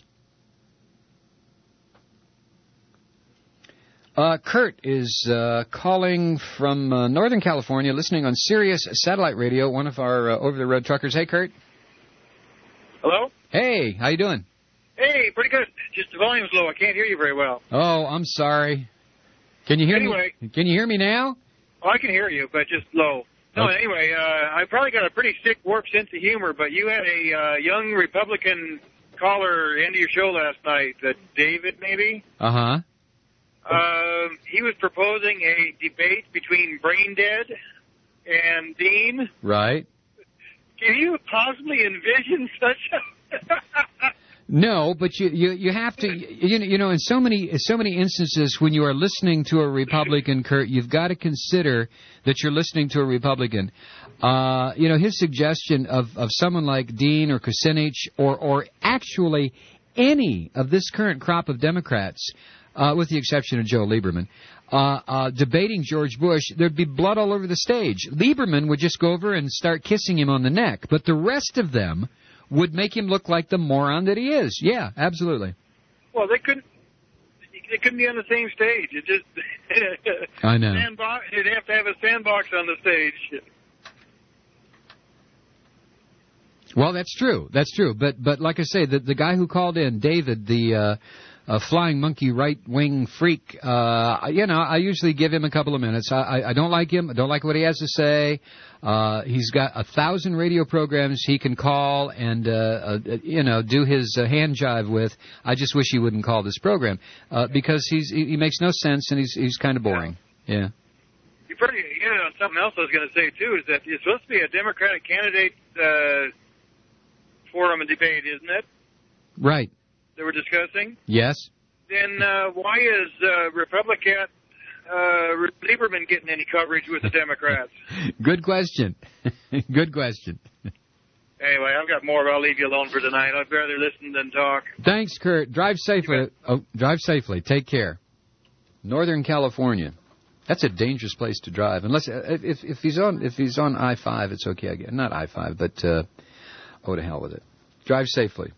[SPEAKER 2] Kurt is calling from Northern California, listening on Sirius Satellite Radio, one of our over-the-road truckers. Hey, Kurt.
[SPEAKER 3] Hello?
[SPEAKER 2] Hey, how you doing?
[SPEAKER 3] Hey, pretty good. Just the volume's low. I can't hear you very well.
[SPEAKER 2] Oh, I'm sorry. Can you hear me? Can you hear me now?
[SPEAKER 3] Oh, I can hear you, but just low. No,
[SPEAKER 2] Okay.
[SPEAKER 3] Anyway, I probably got a pretty sick, warped sense of humor, but you had a young Republican caller into your show last night, David, maybe?
[SPEAKER 2] Uh-huh.
[SPEAKER 3] He was proposing a debate between Brain Dead and Dean.
[SPEAKER 2] Right.
[SPEAKER 3] Can you possibly envision such a...
[SPEAKER 2] No, but you have to, in so many instances when you are listening to a Republican, Kurt, you've got to consider that you're listening to a Republican. His suggestion of someone like Dean or Kucinich or actually any of this current crop of Democrats, with the exception of Joe Lieberman, debating George Bush, there'd be blood all over the stage. Lieberman would just go over and start kissing him on the neck, but the rest of them would make him look like the moron that he is. Yeah, absolutely.
[SPEAKER 3] Well, they couldn't be on the same stage. It just...
[SPEAKER 2] I know.
[SPEAKER 3] You'd have to have a sandbox on the stage.
[SPEAKER 2] Well, that's true. That's true. But like I say, the guy who called in, David, the flying monkey right-wing freak, I usually give him a couple of minutes. I don't like him. I don't like what he has to say. He's got 1,000 radio programs he can call and, do his hand jive with. I just wish he wouldn't call this program because he makes no sense and he's kind of boring. Yeah.
[SPEAKER 3] Something else I was going to say, too, is that it's supposed to be a Democratic candidate forum and debate, isn't it?
[SPEAKER 2] Right.
[SPEAKER 3] That we're discussing?
[SPEAKER 2] Yes.
[SPEAKER 3] Then why is Republican Lieberman getting any coverage with the Democrats?
[SPEAKER 2] Good question. Good question.
[SPEAKER 3] Anyway, I've got more, but I'll leave you alone for tonight. I'd rather listen than talk.
[SPEAKER 2] Thanks, Kurt. Drive safely. Oh, drive safely. Take care. Northern California. That's a dangerous place to drive. Unless if he's on I-5, it's okay again. Not I-5, but to hell with it. Drive safely.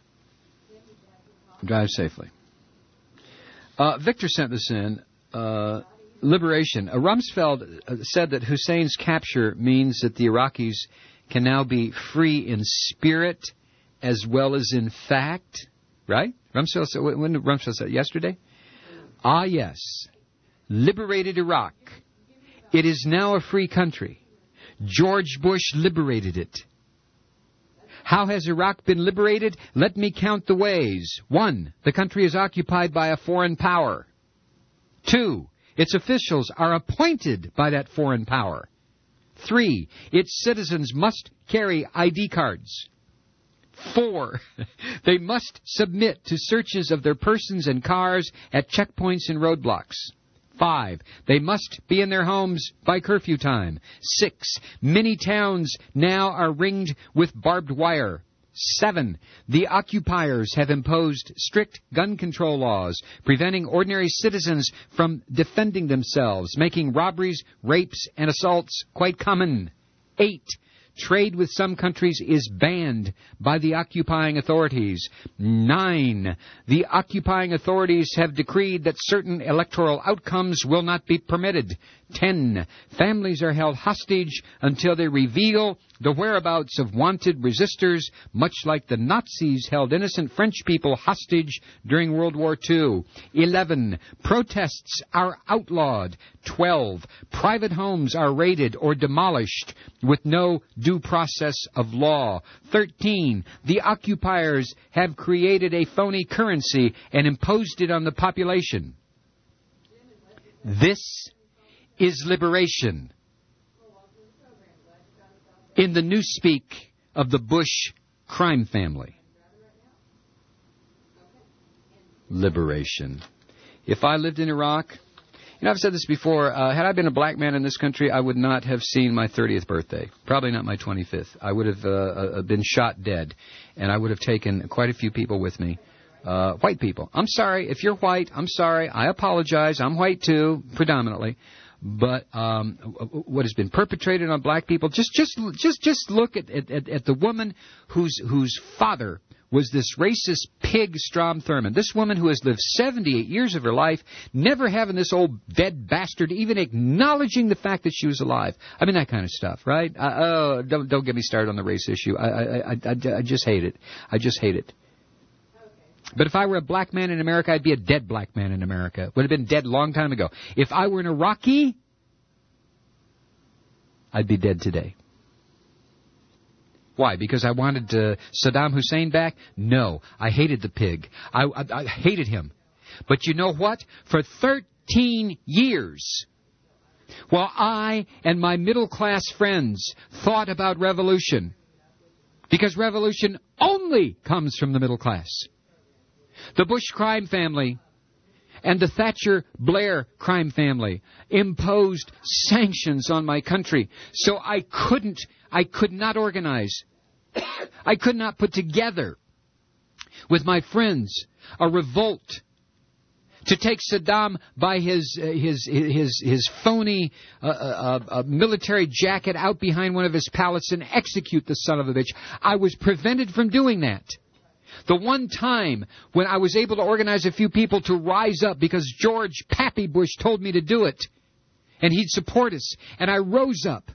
[SPEAKER 2] Drive safely. Victor sent this in. Liberation. Rumsfeld said that Hussein's capture means that the Iraqis can now be free in spirit as well as in fact. Right? Rumsfeld said, when did Rumsfeld say it? Yesterday? Ah, yes. Liberated Iraq. It is now a free country. George Bush liberated it. How has Iraq been liberated? Let me count the ways. 1. The country is occupied by a foreign power. 2. Its officials are appointed by that foreign power. 3, its citizens must carry ID cards. 4, they must submit to searches of their persons and cars at checkpoints and roadblocks. 5, they must be in their homes by curfew time. 6, many towns now are ringed with barbed wire. 7, the occupiers have imposed strict gun control laws, preventing ordinary citizens from defending themselves, making robberies, rapes, and assaults quite common. 8, trade with some countries is banned by the occupying authorities. 9, the occupying authorities have decreed that certain electoral outcomes will not be permitted. 10, families are held hostage until they reveal the whereabouts of wanted resistors, much like the Nazis held innocent French people hostage during World War II. 11, protests are outlawed. 12, private homes are raided or demolished with no due process of law. 13, the occupiers have created a phony currency and imposed it on the population. This is liberation. In the newspeak of the Bush crime family. Liberation. If I lived in Iraq, I've said this before, had I been a black man in this country, I would not have seen my 30th birthday. Probably not my 25th. I would have been shot dead, and I would have taken quite a few people with me. White people. I'm sorry. If you're white, I'm sorry. I apologize. I'm white, too, predominantly. But what has been perpetrated on black people, just look at the woman whose father was this racist pig, Strom Thurmond. This woman who has lived 78 years of her life, never having this old dead bastard even acknowledging the fact that she was alive. I mean, that kind of stuff, right? Don't get me started on the race issue. I just hate it. I just hate it. But if I were a black man in America, I'd be a dead black man in America. Would have been dead a long time ago. If I were an Iraqi, I'd be dead today. Why? Because I wanted Saddam Hussein back? No. I hated the pig. I hated him. But you know what? For 13 years, while I and my middle-class friends thought about revolution, because revolution only comes from the middle class, the Bush crime family and the Thatcher-Blair crime family imposed sanctions on my country. So I could not organize. I could not put together with my friends a revolt to take Saddam by his phony military jacket out behind one of his palaces and execute the son of a bitch. I was prevented from doing that. The one time when I was able to organize a few people to rise up because George Pappy Bush told me to do it, and he'd support us, and I rose up.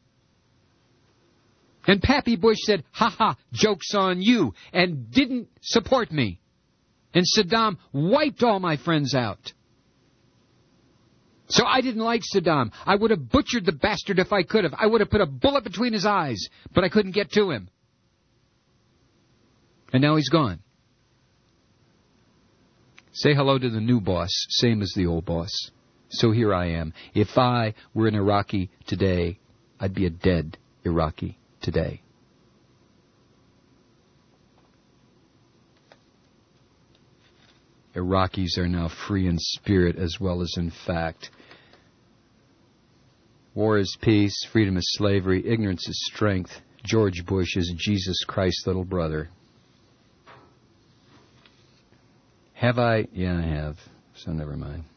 [SPEAKER 2] And Pappy Bush said, "Ha-ha, joke's on you," and didn't support me. And Saddam wiped all my friends out. So I didn't like Saddam. I would have butchered the bastard if I could have. I would have put a bullet between his eyes, but I couldn't get to him. And now he's gone. Say hello to the new boss, same as the old boss. So here I am. If I were an Iraqi today, I'd be a dead Iraqi today. Iraqis are now free in spirit as well as in fact. War is peace, freedom is slavery, ignorance is strength. George Bush is Jesus Christ's little brother. Have I? Yeah, I have. So never mind.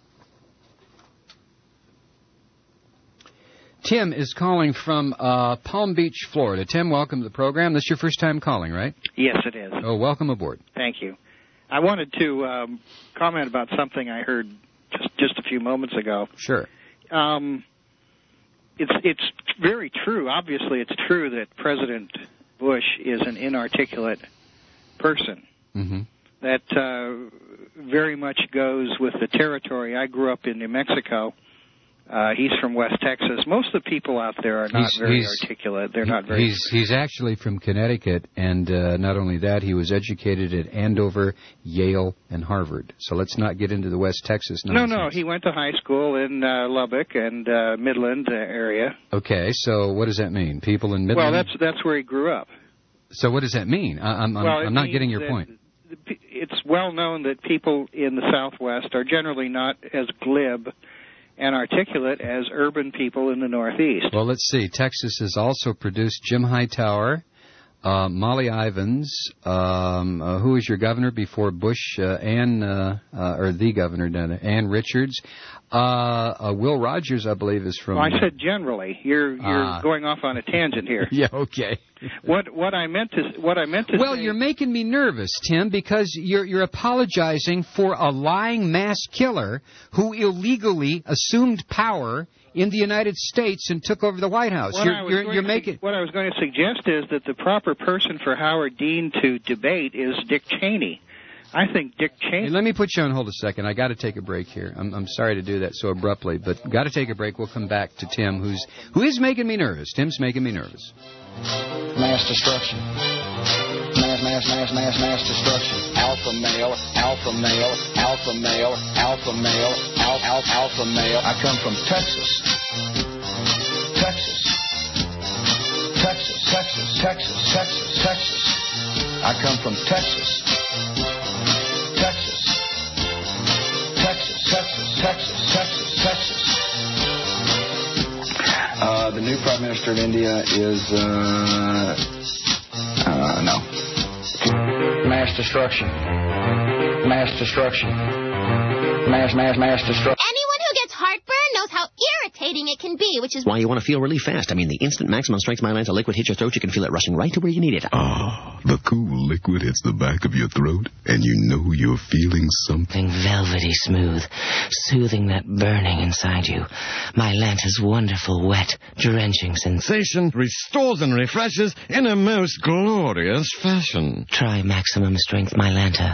[SPEAKER 2] Tim is calling from Palm Beach, Florida. Tim, welcome to the program. This is your first time calling, right?
[SPEAKER 4] Yes, it is.
[SPEAKER 2] Oh, welcome aboard.
[SPEAKER 4] Thank you. I wanted to comment about something I heard just a few moments ago.
[SPEAKER 2] Sure.
[SPEAKER 4] It's very true. Obviously, it's true that President Bush is an inarticulate person.
[SPEAKER 2] Mm-hmm.
[SPEAKER 4] That very much goes with the territory. I grew up in New Mexico, He's from West Texas. Most of the people out there are not very articulate. They're not very...
[SPEAKER 2] He's actually from Connecticut, and not only that, he was educated at Andover, Yale, and Harvard. So let's not get into the West Texas nonsense.
[SPEAKER 4] No, he went to high school in Lubbock and Midland area.
[SPEAKER 2] Okay, so what does that mean? People in Midland?
[SPEAKER 4] Well, that's where he grew up.
[SPEAKER 2] So what does that mean? I'm not getting your point.
[SPEAKER 4] It's well known that people in the Southwest are generally not as glib and articulate as urban people in the Northeast.
[SPEAKER 2] Well, let's see. Texas has also produced Jim Hightower, Molly Ivins, who was your governor before Bush, or the governor, Ann Richards. Will Rogers, I believe, is from...
[SPEAKER 4] Well, I said generally. You're going off on a tangent here.
[SPEAKER 2] Yeah, okay.
[SPEAKER 4] What I meant to
[SPEAKER 2] Well,
[SPEAKER 4] say...
[SPEAKER 2] you're making me nervous, Tim, because you're apologizing for a lying mass killer who illegally assumed power in the United States and took over the White House.
[SPEAKER 4] What I was going to suggest is that the proper person for Howard Dean to debate is Dick Cheney. I think Dick Cheney...
[SPEAKER 2] Hey, let me put you on hold a second. I got to take a break here. I'm sorry to do that so abruptly, but got to take a break. We'll come back to Tim, who is making me nervous. Tim's making me nervous.
[SPEAKER 6] Mass destruction. Mass destruction. Alpha male, alpha male, alpha male, alpha male, alpha male. I come from Texas. Texas. I come from Texas. Texas. The new Prime Minister of India is, no. Mass destruction. Mass destruction. Mass destruction.
[SPEAKER 14] Anyone who gets heartburn knows how irritating it can be, which is
[SPEAKER 8] why you want to feel relief fast. I mean, the instant maximum strength Mylanta liquid hits your throat, you can feel it rushing right to where you need it.
[SPEAKER 10] Ah, the cool liquid hits the back of your throat, and you know you're feeling something
[SPEAKER 8] velvety smooth, soothing that burning inside you. Mylanta's wonderful, wet, drenching sensation
[SPEAKER 15] restores and refreshes in a most glorious fashion.
[SPEAKER 8] Try maximum strength Mylanta.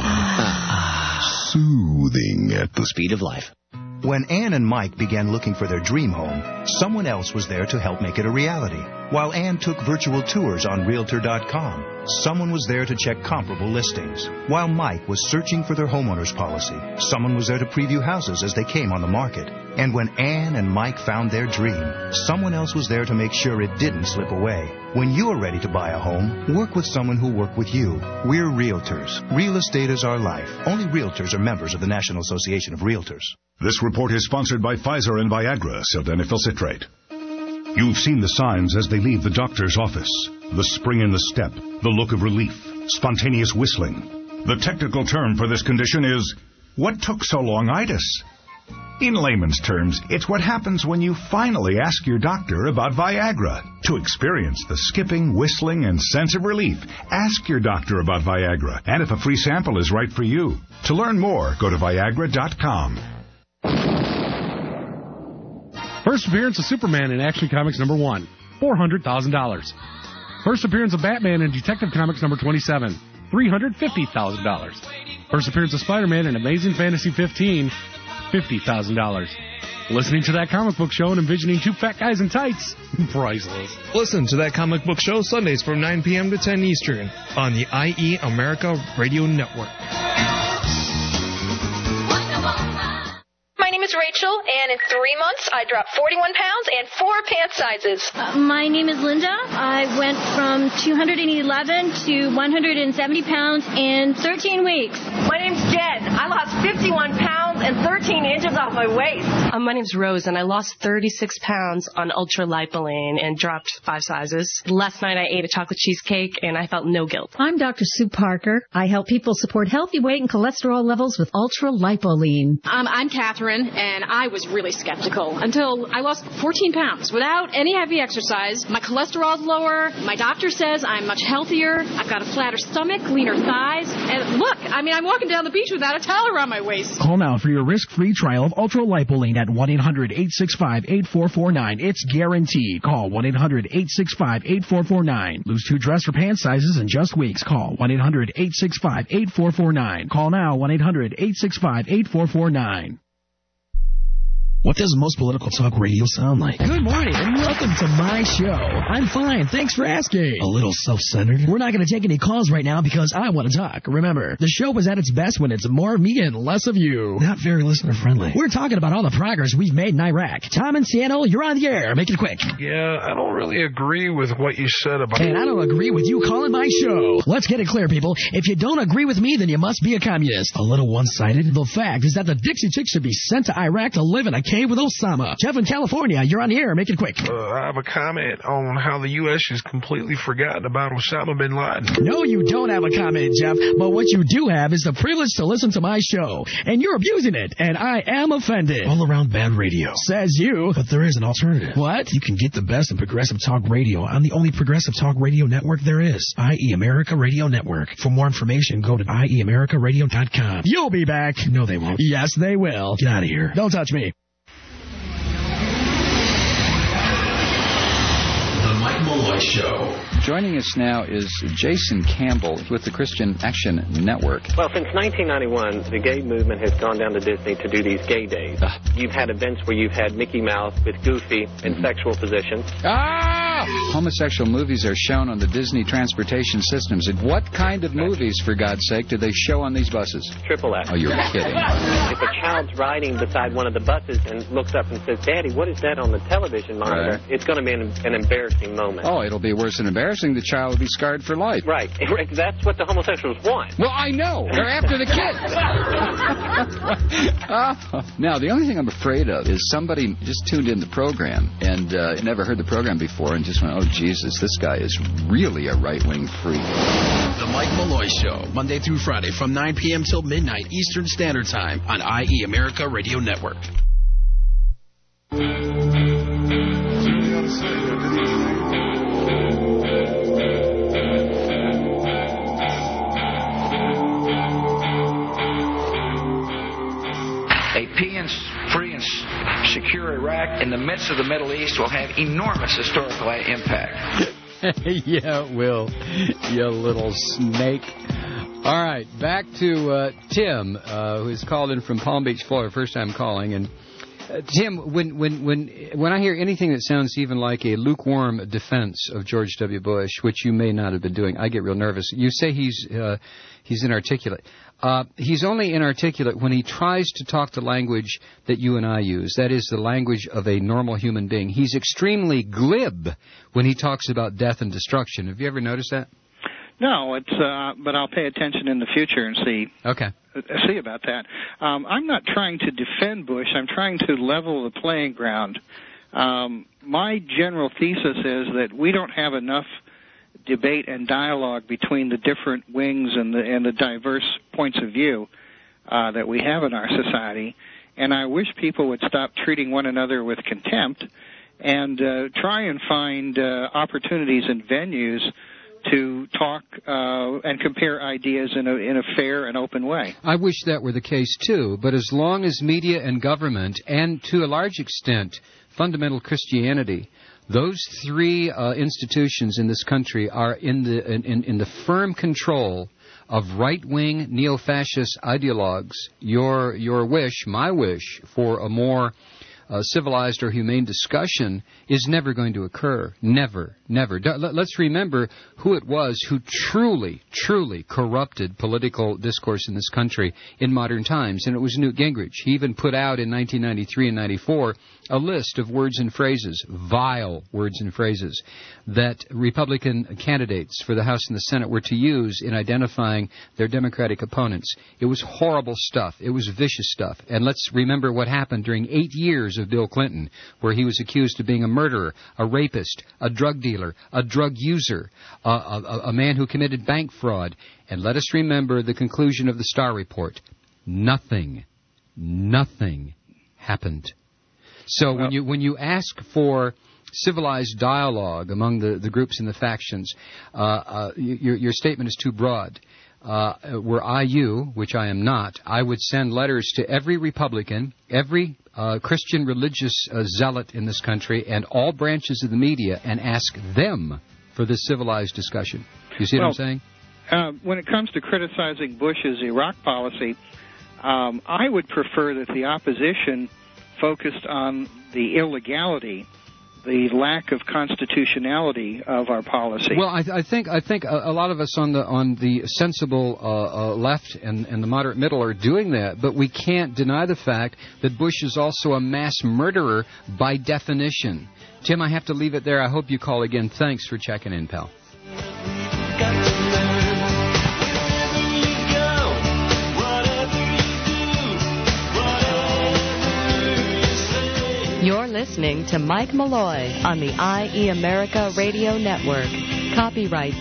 [SPEAKER 10] Soothing at the
[SPEAKER 8] speed of life.
[SPEAKER 16] When Ann and Mike began looking for their dream home, someone else was there to help make it a reality. While Ann took virtual tours on Realtor.com, someone was there to check comparable listings. While Mike was searching for their homeowner's policy, someone was there to preview houses as they came on the market. And when Ann and Mike found their dream, someone else was there to make sure it didn't slip away. When you're ready to buy a home, work with someone who'll work with you. We're Realtors. Real estate is our life. Only Realtors are members of the National Association of Realtors.
[SPEAKER 19] This report is sponsored by Pfizer and Viagra, sildenafil citrate. You've seen the signs as they leave the doctor's office. The spring in the step, the look of relief, spontaneous whistling. The technical term for this condition is, what took so long-itis? In layman's terms, it's what happens when you finally ask your doctor about Viagra. To experience the skipping, whistling, and sense of relief, ask your doctor about Viagra, and if a free sample is right for you. To learn more, go to Viagra.com.
[SPEAKER 26] First appearance of Superman in Action Comics number 1, $400,000. First appearance of Batman in Detective Comics number 27, $350,000. First appearance of Spider-Man in Amazing Fantasy 15, $50,000. Listening to That Comic Book Show and envisioning two fat guys in tights, priceless.
[SPEAKER 28] Listen to That Comic Book Show Sundays from 9 p.m. to 10 Eastern on the IE America Radio Network.
[SPEAKER 29] My name is Rachel, and in 3 months, I dropped 41 pounds and 4 pant sizes.
[SPEAKER 30] My name is Linda. I went from 211 to 170 pounds in 13 weeks.
[SPEAKER 29] My name's Jen. I lost 51 pounds and 13 inches off my waist.
[SPEAKER 31] My name's Rose, and I lost 36 pounds on ultra-lipoline and dropped 5 sizes. Last night, I ate a chocolate cheesecake, and I felt no guilt.
[SPEAKER 32] I'm Dr. Sue Parker. I help people support healthy weight and cholesterol levels with ultra-lipoline.
[SPEAKER 33] I'm Catherine, and I was really skeptical until I lost 14 pounds without any heavy exercise. My cholesterol's lower. My doctor says I'm much healthier. I've got a flatter stomach, leaner thighs. And look, I'm walking down the beach without a towel around my waist.
[SPEAKER 22] Call now for your risk-free trial of ultra-lipoline at 1-800-865-8449. It's guaranteed. Call 1-800-865-8449. Lose 2 dress or pant sizes in just weeks. Call 1-800-865-8449. Call now, 1-800-865-8449. What does most political talk radio sound like?
[SPEAKER 1] Good morning and welcome to my show. I'm fine, thanks for asking.
[SPEAKER 22] A little self-centered?
[SPEAKER 1] We're not going to take any calls right now because I want to talk. Remember, the show is at its best when it's more of me and less of you.
[SPEAKER 22] Not very listener-friendly.
[SPEAKER 1] We're talking about all the progress we've made in Iraq. Tom in Seattle, you're on the air. Make it quick.
[SPEAKER 7] Yeah, I don't really agree with what you said about...
[SPEAKER 1] And I don't agree with you calling my show. Let's get it clear, people. If you don't agree with me, then you must be a communist.
[SPEAKER 22] A little one-sided?
[SPEAKER 1] The fact is that the Dixie Chicks should be sent to Iraq to live in a cave with Osama. Jeff in California, you're on the air. Make it quick.
[SPEAKER 7] I have a comment on how the U.S. has completely forgotten about Osama bin Laden.
[SPEAKER 1] No, you don't have a comment, Jeff. But what you do have is the privilege to listen to my show. And you're abusing it. And I am offended.
[SPEAKER 22] All around bad radio.
[SPEAKER 1] Says you.
[SPEAKER 22] But there is an alternative.
[SPEAKER 1] What?
[SPEAKER 22] You can get the best in progressive talk radio on the only progressive talk radio network there is. IE America Radio Network. For more information, go to IEAmericaRadio.com.
[SPEAKER 1] You'll be back.
[SPEAKER 22] No, they won't.
[SPEAKER 1] Yes, they will.
[SPEAKER 22] Get out of here.
[SPEAKER 1] Don't touch me.
[SPEAKER 22] Mike Malloy Show.
[SPEAKER 2] Joining us now is Jason Campbell with the Christian Action Network.
[SPEAKER 9] Well, since 1991, the gay movement has gone down to Disney to do these gay days. You've had events where you've had Mickey Mouse with Goofy in sexual positions.
[SPEAKER 2] Homosexual movies are shown on the Disney transportation systems. And what kind of movies, for God's sake, do they show on these buses?
[SPEAKER 9] Triple X.
[SPEAKER 2] Oh, you're kidding.
[SPEAKER 9] If a child's riding beside one of the buses and looks up and says, Daddy, what is that on the television monitor?
[SPEAKER 2] Right.
[SPEAKER 9] It's going to be an embarrassing moment.
[SPEAKER 2] Oh, it'll be worse than embarrassing. The child will be scarred for life.
[SPEAKER 9] Right. That's what the homosexuals want.
[SPEAKER 2] Well, I know. They're after the kid. Now, the only thing I'm afraid of is somebody just tuned in the program and never heard the program before and just went, oh, Jesus, this guy is really a right-wing freak.
[SPEAKER 22] The Mike Malloy Show, Monday through Friday from 9 p.m. till midnight Eastern Standard Time on IE America Radio Network.
[SPEAKER 11] A free and secure Iraq in the midst of the Middle East will have enormous historical impact.
[SPEAKER 2] Yeah, it will, you little snake. All right, back to Tim, who's called in from Palm Beach, Florida, first time calling. And Tim, when I hear anything that sounds even like a lukewarm defense of George W. Bush, which you may not have been doing, I get real nervous. You say he's inarticulate. He's only inarticulate when he tries to talk the language that you and I use. That is the language of a normal human being. He's extremely glib when he talks about death and destruction. Have you ever noticed that?
[SPEAKER 4] No, but I'll pay attention in the future and see.
[SPEAKER 2] Okay.
[SPEAKER 4] See about that. I'm not trying to defend Bush. I'm trying to level the playing ground. My general thesis is that we don't have enough debate and dialogue between the different wings and the diverse points of view that we have in our society. And I wish people would stop treating one another with contempt and try and find opportunities and venues to talk and compare ideas in a fair and open way.
[SPEAKER 2] I wish that were the case, too. But as long as media and government, and to a large extent, fundamental Christianity, those three institutions in this country are in the firm control of right-wing neo-fascist ideologues, your wish, my wish, for a more civilized or humane discussion is never going to occur. Never, never. Let's remember who it was who truly, truly corrupted political discourse in this country in modern times, and it was Newt Gingrich. He even put out in 1993 and 94 a list of words and phrases, vile words and phrases, that Republican candidates for the House and the Senate were to use in identifying their Democratic opponents. It was horrible stuff. It was vicious stuff. And let's remember what happened during 8 years of Bill Clinton, where he was accused of being a murderer, a rapist, a drug dealer, a drug user, a man who committed bank fraud. And let us remember the conclusion of the Starr Report. Nothing happened. So when you ask for civilized dialogue among the groups and the factions, your statement is too broad. Were I you, which I am not, I would send letters to every Republican, every Christian religious zealot in this country, and all branches of the media, and ask them for this civilized discussion. You see what I'm saying?
[SPEAKER 4] When it comes to criticizing Bush's Iraq policy, I would prefer that the opposition focused on the illegality, the lack of constitutionality of our policy.
[SPEAKER 2] Well, I think a lot of us on the sensible left and the moderate middle are doing that, but we can't deny the fact that Bush is also a mass murderer by definition. Tim, I have to leave it there. I hope you call again. Thanks for checking in, pal.
[SPEAKER 3] You're listening to Mike Malloy on the IE America Radio Network. Copyright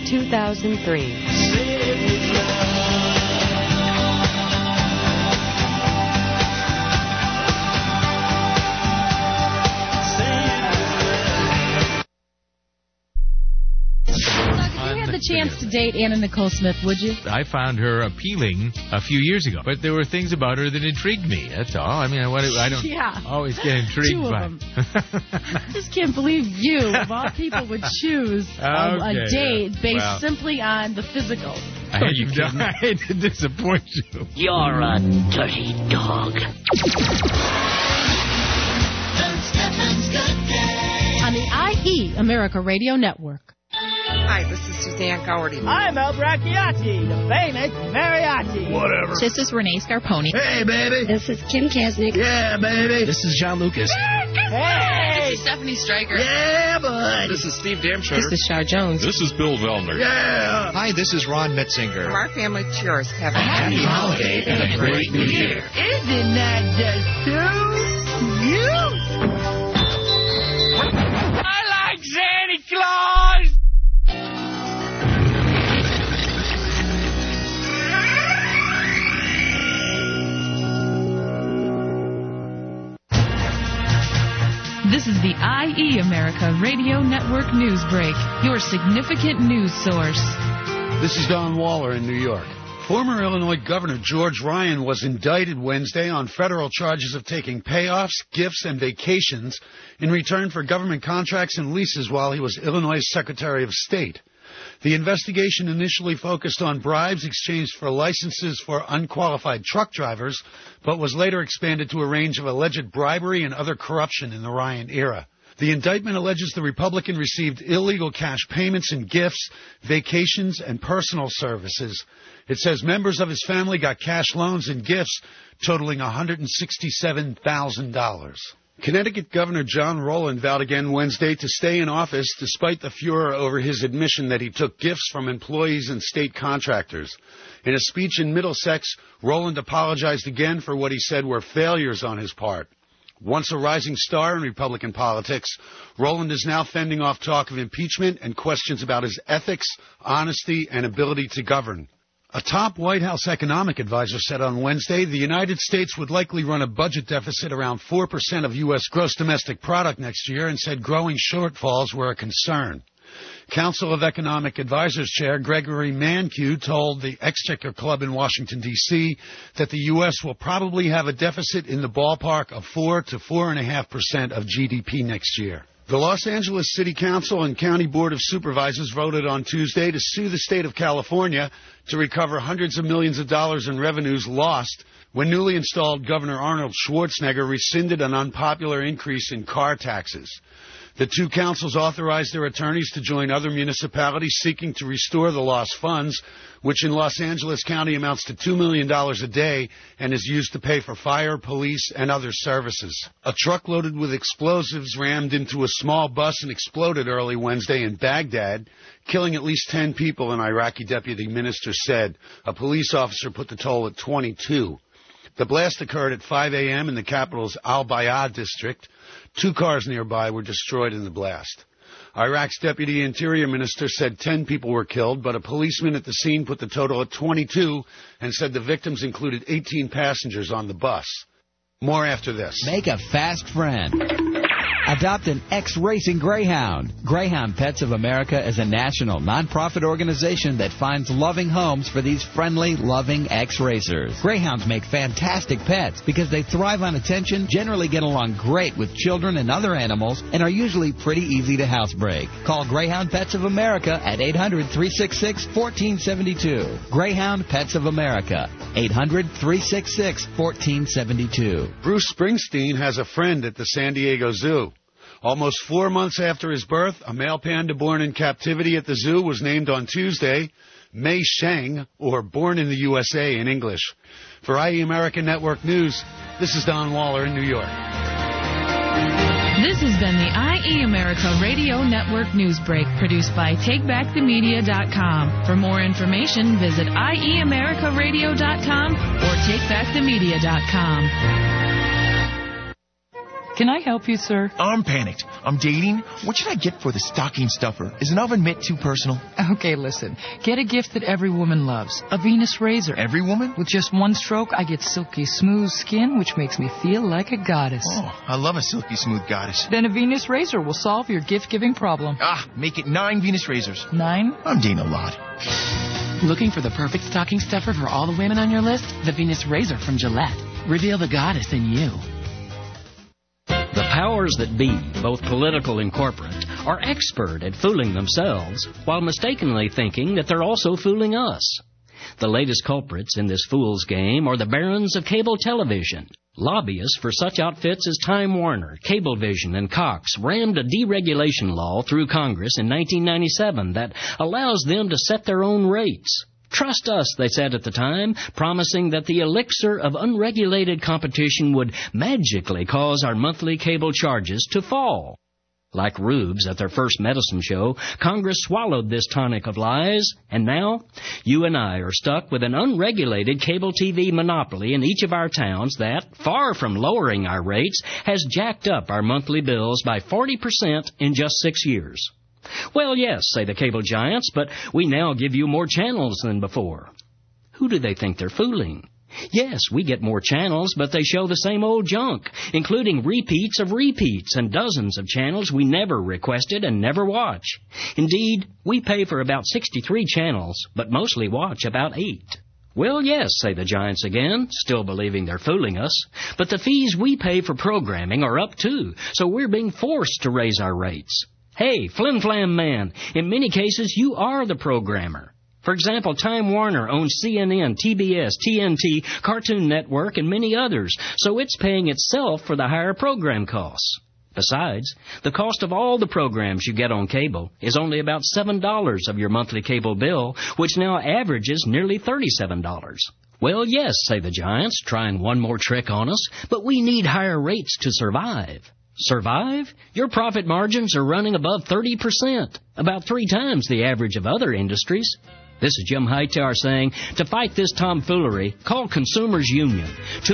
[SPEAKER 3] 2003.
[SPEAKER 5] Chance to date Anna Nicole Smith, would you?
[SPEAKER 6] I found her appealing a few years ago, but there were things about her that intrigued me. That's all. I mean, I don't always get intrigued by.
[SPEAKER 5] Them. I just can't believe you, of all people, would choose a date based simply on the physical.
[SPEAKER 6] I hate to disappoint you.
[SPEAKER 8] You're a dirty dog.
[SPEAKER 5] On the IE America Radio Network.
[SPEAKER 12] Hi, this is Suzanne Gowerty.
[SPEAKER 13] I'm El Bracciati, the famous mariachi. Whatever.
[SPEAKER 17] This is Renee Scarponi.
[SPEAKER 13] Hey, baby. This is Kim Kasnick. Yeah, baby.
[SPEAKER 22] This is John Lucas.
[SPEAKER 13] Hey.
[SPEAKER 17] This is Stephanie Stryker.
[SPEAKER 13] Yeah, bud.
[SPEAKER 18] This is Steve Damshutter.
[SPEAKER 17] This is Shar Jones.
[SPEAKER 18] This is Bill Vellner.
[SPEAKER 13] Yeah.
[SPEAKER 18] Hi, this is Ron Metzinger.
[SPEAKER 12] From our family to yours, have a
[SPEAKER 13] happy holiday and a great new year. Isn't that just so cute? I like Santa Claus.
[SPEAKER 5] This is the IE America Radio Network News Break, your significant news source.
[SPEAKER 20] This is Don Waller in New York. Former Illinois Governor George Ryan was indicted Wednesday on federal charges of taking payoffs, gifts, and vacations in return for government contracts and leases while he was Illinois' Secretary of State. The investigation initially focused on bribes exchanged for licenses for unqualified truck drivers, but was later expanded to a range of alleged bribery and other corruption in the Ryan era. The indictment alleges the Republican received illegal cash payments and gifts, vacations, and personal services. It says members of his family got cash loans and gifts totaling $167,000. Connecticut Governor John Rowland vowed again Wednesday to stay in office despite the furor over his admission that he took gifts from employees and state contractors. In a speech in Middlesex, Rowland apologized again for what he said were failures on his part. Once a rising star in Republican politics, Rowland is now fending off talk of impeachment and questions about his ethics, honesty, and ability to govern. A top White House economic advisor said on Wednesday the United States would likely run a budget deficit around 4% of U.S. gross domestic product next year and said growing shortfalls were a concern. Council of Economic Advisors Chair Gregory Mankiw told the Exchequer Club in Washington, D.C. that the U.S. will probably have a deficit in the ballpark of 4 to 4.5% of GDP next year. The Los Angeles City Council and County Board of Supervisors voted on Tuesday to sue the state of California to recover hundreds of millions of dollars in revenues lost when newly installed Governor Arnold Schwarzenegger rescinded an unpopular increase in car taxes. The two councils authorized their attorneys to join other municipalities seeking to restore the lost funds, which in Los Angeles County amounts to $2 million a day and is used to pay for fire, police, and other services. A truck loaded with explosives rammed into a small bus and exploded early Wednesday in Baghdad, killing at least 10 people, an Iraqi deputy minister said. A police officer put the toll at 22. The blast occurred at 5 a.m. in the capital's Al-Bayad district. 2 cars nearby were destroyed in the blast. Iraq's deputy interior minister said 10 people were killed, but a policeman at the scene put the total at 22 and said the victims included 18 passengers on the bus. More after this.
[SPEAKER 21] Make a fast friend.
[SPEAKER 10] Adopt an ex-racing greyhound. Greyhound Pets of America is a national, non-profit organization that finds loving homes for these friendly, loving ex-racers. Greyhounds make fantastic pets because they thrive on attention, generally get along great with children and other animals, and are usually pretty easy to housebreak. Call Greyhound Pets of America at 800-366-1472. Greyhound Pets of America, 800-366-1472.
[SPEAKER 20] Bruce Springsteen has a friend at the San Diego Zoo. Almost 4 months after his birth, a male panda born in captivity at the zoo was named on Tuesday Mei Sheng, or Born in the USA in English. For IE American Network News, this is Don Waller in New York.
[SPEAKER 14] This has been the IE America Radio Network News Break, produced by TakeBackTheMedia.com. For more information, visit IEAmericaRadio.com or TakeBackTheMedia.com.
[SPEAKER 15] Can I help you, sir?
[SPEAKER 16] I'm panicked. I'm dating. What should I get for the stocking stuffer? Is an oven mitt too personal?
[SPEAKER 15] Okay, listen. Get a gift that every woman loves. A Venus razor.
[SPEAKER 16] Every woman?
[SPEAKER 15] With just one stroke, I get silky smooth skin, which makes me feel like a goddess.
[SPEAKER 16] Oh, I love a silky smooth goddess.
[SPEAKER 15] Then a Venus razor will solve your gift-giving problem.
[SPEAKER 16] Make it 9 Venus razors.
[SPEAKER 15] 9?
[SPEAKER 16] I'm dating a lot.
[SPEAKER 15] Looking for the perfect stocking stuffer for all the women on your list? The Venus razor from Gillette. Reveal the goddess in you.
[SPEAKER 19] The powers that be, both political and corporate, are expert at fooling themselves while mistakenly thinking that they're also fooling us. The latest culprits in this fool's game are the barons of cable television. Lobbyists for such outfits as Time Warner, Cablevision, and Cox rammed a deregulation law through Congress in 1997 that allows them to set their own rates. Trust us, they said at the time, promising that the elixir of unregulated competition would magically cause our monthly cable charges to fall. Like rubes at their first medicine show, Congress swallowed this tonic of lies, and now you and I are stuck with an unregulated cable TV monopoly in each of our towns that, far from lowering our rates, has jacked up our monthly bills by 40% in just 6 years. Well, yes, say the cable giants, but we now give you more channels than before. Who do they think they're fooling? Yes, we get more channels, but they show the same old junk, including repeats of repeats and dozens of channels we never requested and never watch. Indeed, we pay for about 63 channels, but mostly watch about 8. Well, yes, say the giants again, still believing they're fooling us, but the fees we pay for programming are up too, so we're being forced to raise our rates. Hey, flim-flam man, in many cases you are the programmer. For example, Time Warner owns CNN, TBS, TNT, Cartoon Network, and many others, so it's paying itself for the higher program costs. Besides, the cost of all the programs you get on cable is only about $7 of your monthly cable bill, which now averages nearly $37. Well, yes, say the giants, trying one more trick on us, but we need higher rates to survive. Survive? Your profit margins are running above 30%, about 3 times the average of other industries. This is Jim Hightower saying, to fight this tomfoolery, call Consumers Union,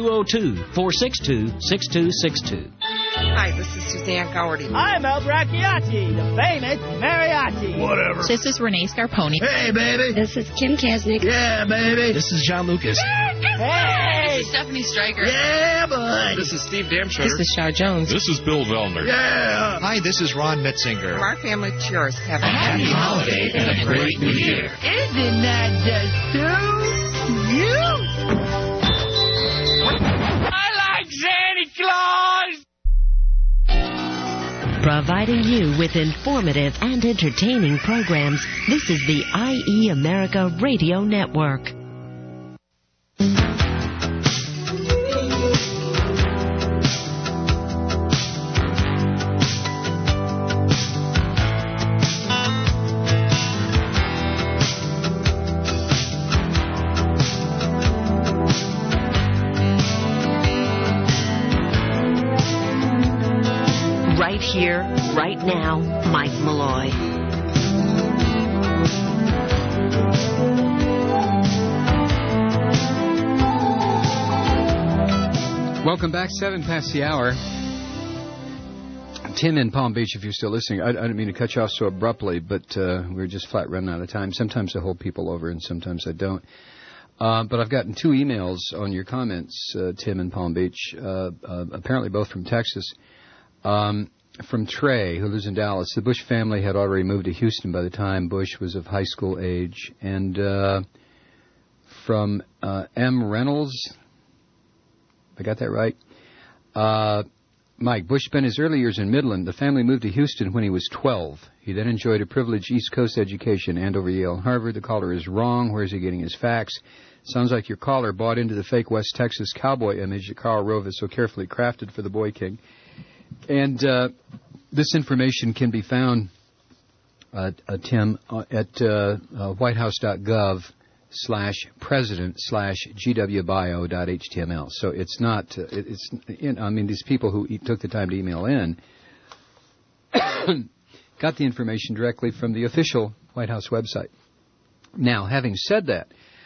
[SPEAKER 19] 202-462-6262.
[SPEAKER 12] Hi, this is Suzanne Gowerty.
[SPEAKER 13] I'm El Bracciati, the famous Mariachi.
[SPEAKER 17] Whatever. This is Renee Scarponi.
[SPEAKER 13] Hey, baby.
[SPEAKER 21] This is Kim Kasnick.
[SPEAKER 13] Yeah, baby.
[SPEAKER 1] This is John Lucas.
[SPEAKER 17] Hey. This is Stephanie Stryker.
[SPEAKER 13] Yeah, bud.
[SPEAKER 18] This is Steve Damshutter.
[SPEAKER 21] This is Shar Jones.
[SPEAKER 18] This is Bill Vellner.
[SPEAKER 13] Yeah.
[SPEAKER 18] Hi, this is Ron Metzinger.
[SPEAKER 12] From our family to yours, have a
[SPEAKER 13] happy holiday and a great new year. Isn't that just so cute? I like Santa Claus.
[SPEAKER 3] Providing you with informative and entertaining programs, this is the IE America Radio Network. Right here, right now, Mike Malloy.
[SPEAKER 2] Welcome back, 7 past the hour. Tim in Palm Beach, if you're still listening. I don't mean to cut you off so abruptly, but we're just flat running out of time. Sometimes I hold people over and sometimes I don't. But I've gotten 2 emails on your comments, Tim in Palm Beach, apparently both from Texas. from Trey, who lives in Dallas. The Bush family had already moved to Houston by the time Bush was of high school age. And from M. Reynolds, I got that right? Mike, Bush spent his early years in Midland. The family moved to Houston when he was 12. He then enjoyed a privileged East Coast education, Andover, Yale, and Harvard. The caller is wrong. Where is he getting his facts? Sounds like your caller bought into the fake West Texas cowboy image that Karl Rove has so carefully crafted for the Boy King. And this information can be found, Tim, at whitehouse.gov/president/gwbio.html. So it's not, these people who took the time to email in got the information directly from the official White House website. Now, having said that,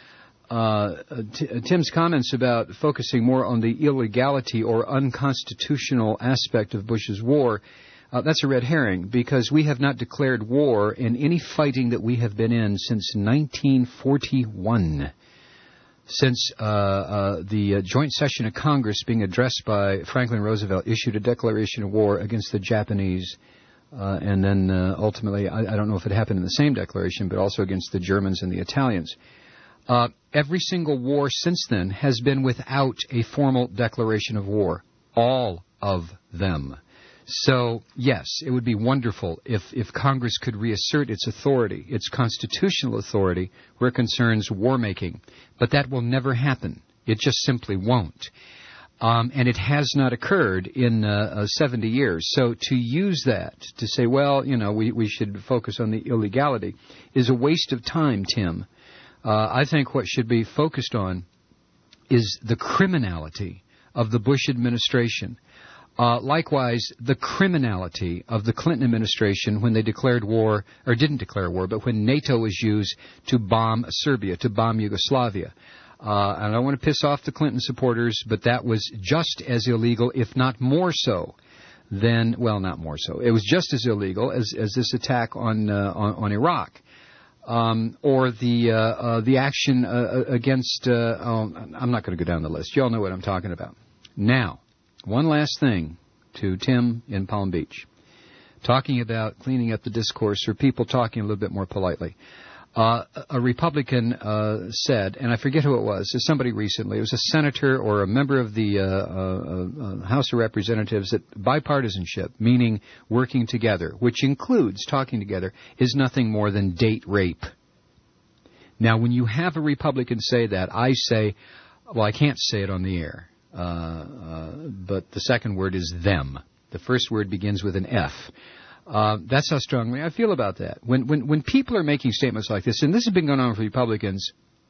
[SPEAKER 2] Tim's comments about focusing more on the illegality or unconstitutional aspect of Bush's war, that's a red herring, because we have not declared war in any fighting that we have been in since 1941. Since the joint session of Congress being addressed by Franklin Roosevelt issued a declaration of war against the Japanese, and then ultimately, I don't know if it happened in the same declaration, but also against the Germans and the Italians. Every single war since then has been without a formal declaration of war. All of them. So, yes, it would be wonderful if Congress could reassert its authority, its constitutional authority, where it concerns war-making. But that will never happen. It just simply won't. And it has not occurred in 70 years. So to use that, to say, well, we should focus on the illegality, is a waste of time, Tim. I think what should be focused on is the criminality of the Bush administration. Likewise, the criminality of the Clinton administration when they declared war, or didn't declare war, but when NATO was used to bomb Serbia, to bomb Yugoslavia. And I don't want to piss off the Clinton supporters, but that was just as illegal, if not more so, than, well, not more so. It was just as illegal as this attack on Iraq. Or the action against, I'm not going to go down the list. You all know what I'm talking about. Now, one last thing to Tim in Palm Beach. Talking about cleaning up the discourse, or people talking a little bit more politely. A Republican said, and I forget who it was, somebody recently, it was a senator or a member of the House of Representatives, that bipartisanship, meaning working together, which includes talking together, is nothing more than date rape. Now, when you have a Republican say that, I say, well, I can't say it on the air, but the second word is them. The first word begins with an F. That's how strongly I feel about that. When people are making statements like this, and this has been going on with Republicans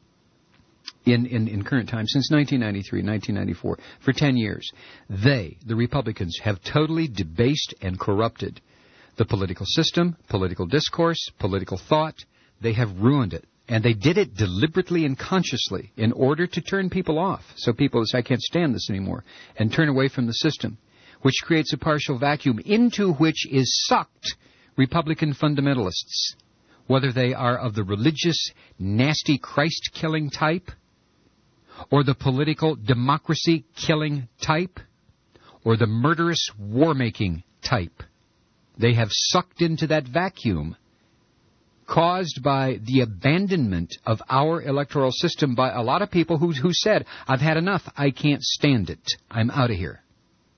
[SPEAKER 2] in current times since 1993, 1994, for 10 years, the Republicans, have totally debased and corrupted the political system, political discourse, political thought. They have ruined it. And they did it deliberately and consciously in order to turn people off. So people say, I can't stand this anymore, and turn away from the system, which creates a partial vacuum into which is sucked Republican fundamentalists, whether they are of the religious, nasty, Christ-killing type, or the political democracy-killing type, or the murderous war-making type. They have sucked into that vacuum caused by the abandonment of our electoral system by a lot of people who said, I've had enough, I can't stand it, I'm out of here.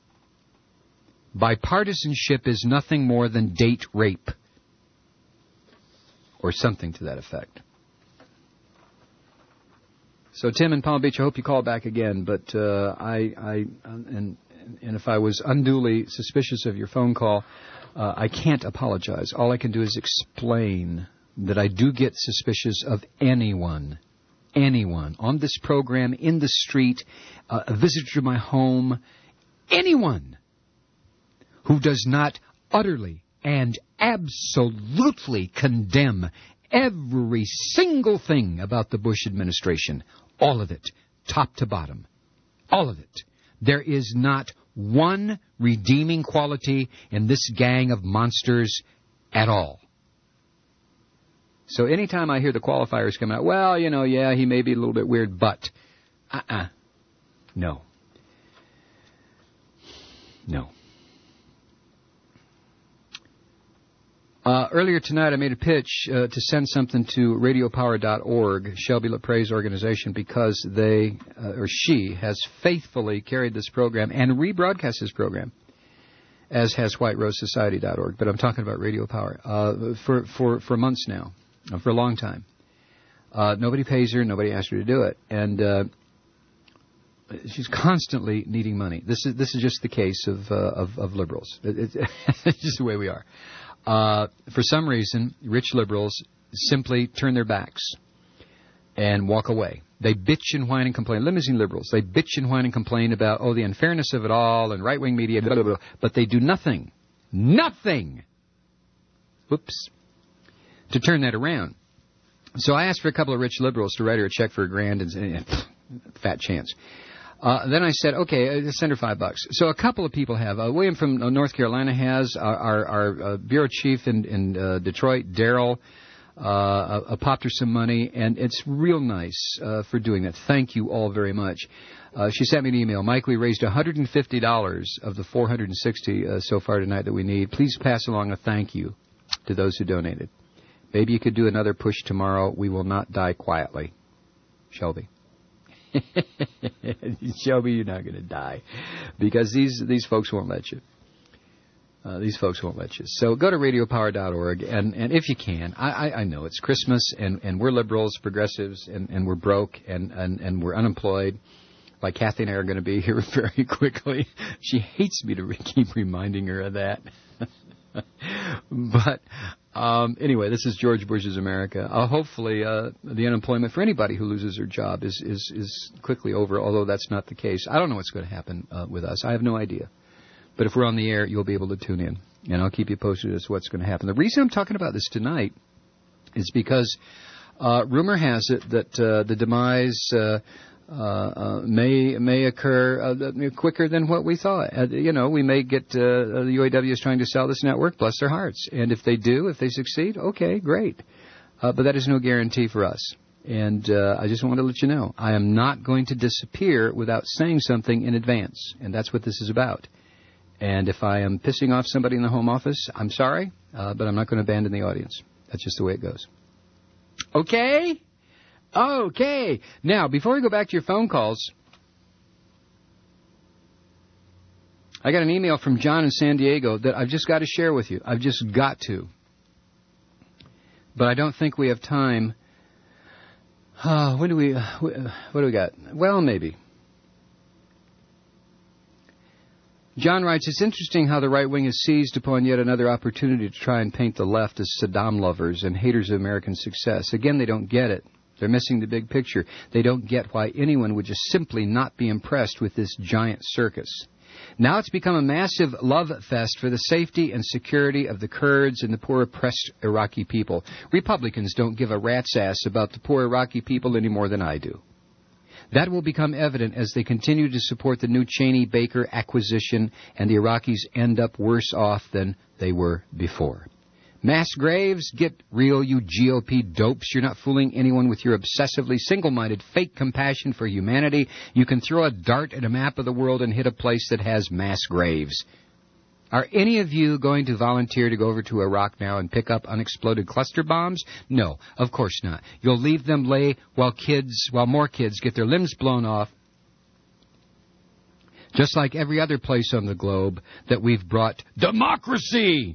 [SPEAKER 2] Bipartisanship is nothing more than date rape, or something to that effect. So, Tim in Palm Beach, I hope you call back again, but and if I was unduly suspicious of your phone call, I can't apologize. All I can do is explain that I do get suspicious of anyone on this program, in the street, a visitor to my home, anyone who does not utterly and absolutely condemn every single thing about the Bush administration. All of it, top to bottom. All of it. There is not one redeeming quality in this gang of monsters at all. So anytime I hear the qualifiers come out, well, yeah, he may be a little bit weird, but, no. Earlier tonight, I made a pitch to send something to radiopower.org, Shelby LaPre's organization, because they, or she, has faithfully carried this program and rebroadcast this program, as has whiterosesociety.org. But I'm talking about Radio Power for months now, for a long time. Nobody pays her, nobody asks her to do it, and she's constantly needing money. This is just the case of liberals. It's just the way we are. For some reason, rich liberals simply turn their backs and walk away. They bitch and whine and complain. Limousine liberals, they bitch and whine and complain about, the unfairness of it all and right-wing media, blah, blah, blah, but they do nothing. Nothing! Whoops. To turn that around. So I asked for a couple of rich liberals to write her a check for $1,000 and fat chance. Then I said, okay, send her $5. So a couple of people have. William from North Carolina has. Our bureau chief in Detroit, Daryl, popped her some money, and it's real nice for doing that. Thank you all very much. She sent me an email. Mike, we raised $150 of the $460 so far tonight that we need. Please pass along a thank you to those who donated. Maybe you could do another push tomorrow. We will not die quietly. Shelby. Shelby, you're not going to die, because these folks won't let you. These folks won't let you. So go to radiopower.org, and if you can, I know it's Christmas, and we're liberals, progressives, and we're broke, and we're unemployed, like Kathy and I are going to be here very quickly. She hates me to keep reminding her of that. But anyway, this is George Bush's America. Hopefully, the unemployment for anybody who loses their job is quickly over, although that's not the case. I don't know what's going to happen with us. I have no idea. But if we're on the air, you'll be able to tune in, and I'll keep you posted as to what's going to happen. The reason I'm talking about this tonight is because rumor has it that the demise may occur quicker than what we thought. We may get the UAW is trying to sell this network, bless their hearts. And if they succeed, okay, great. But that is no guarantee for us. And I just want to let you know, I am not going to disappear without saying something in advance. And that's what this is about. And if I am pissing off somebody in the home office, I'm sorry, but I'm not going to abandon the audience. That's just the way it goes. Okay? Okay. Now, before we go back to your phone calls, I got an email from John in San Diego that I've just got to share with you. I've just got to. But I don't think we have time. What do we got? Well, maybe. John writes, it's interesting how the right wing has seized upon yet another opportunity to try and paint the left as Saddam lovers and haters of American success. Again, they don't get it. They're missing the big picture. They don't get why anyone would just simply not be impressed with this giant circus. Now it's become a massive love fest for the safety and security of the Kurds and the poor oppressed Iraqi people. Republicans don't give a rat's ass about the poor Iraqi people any more than I do. That will become evident as they continue to support the new Cheney-Baker acquisition, and the Iraqis end up worse off than they were before. Mass graves, get real, you GOP dopes. You're not fooling anyone with your obsessively single-minded fake compassion for humanity. You can throw a dart at a map of the world and hit a place that has mass graves. Are any of you going to volunteer to go over to Iraq now and pick up unexploded cluster bombs? No, of course not. You'll leave them lay while more kids get their limbs blown off, just like every other place on the globe that we've brought democracy.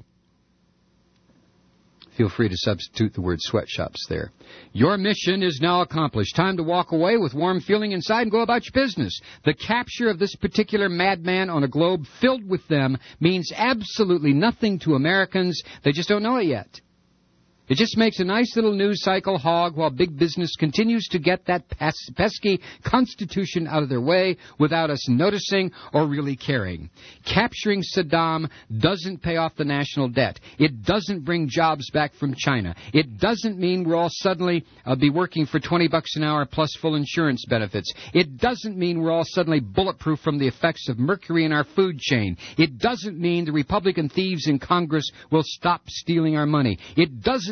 [SPEAKER 2] Feel free to substitute the word sweatshops there. Your mission is now accomplished. Time to walk away with warm feeling inside and go about your business. The capture of this particular madman on a globe filled with them means absolutely nothing to Americans. They just don't know it yet. It just makes a nice little news cycle hog while big business continues to get that pesky Constitution out of their way without us noticing or really caring. Capturing Saddam doesn't pay off the national debt. It doesn't bring jobs back from China. It doesn't mean we'll all suddenly be working for $20 an hour plus full insurance benefits. It doesn't mean we're all suddenly bulletproof from the effects of mercury in our food chain. It doesn't mean the Republican thieves in Congress will stop stealing our money. It doesn't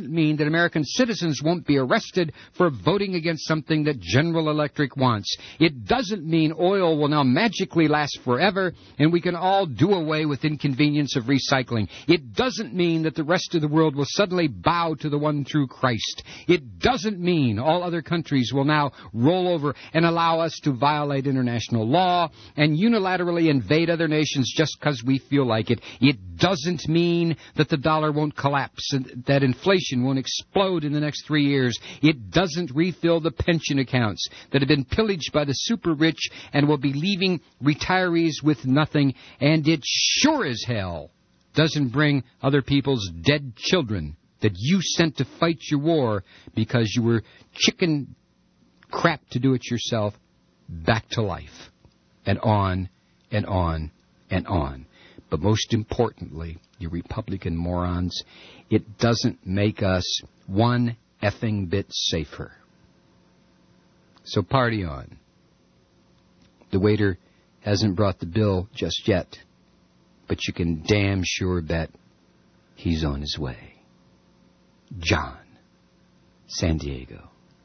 [SPEAKER 2] doesn't mean that American citizens won't be arrested for voting against something that General Electric wants. It doesn't mean oil will now magically last forever and we can all do away with inconvenience of recycling. It doesn't mean that the rest of the world will suddenly bow to the one true Christ. It doesn't mean all other countries will now roll over and allow us to violate international law and unilaterally invade other nations just because we feel like it. It doesn't mean that the dollar won't collapse and that inflation won't explode in the next 3 years. It doesn't refill the pension accounts that have been pillaged by the super rich and will be leaving retirees with nothing. And it sure as hell doesn't bring other people's dead children that you sent to fight your war because you were chicken crap to do it yourself back to life. And on and on and on. But most importantly, you Republican morons, it doesn't make us one effing bit safer. So party on. The waiter hasn't brought the bill just yet, but you can damn sure bet he's on his way. John, San Diego.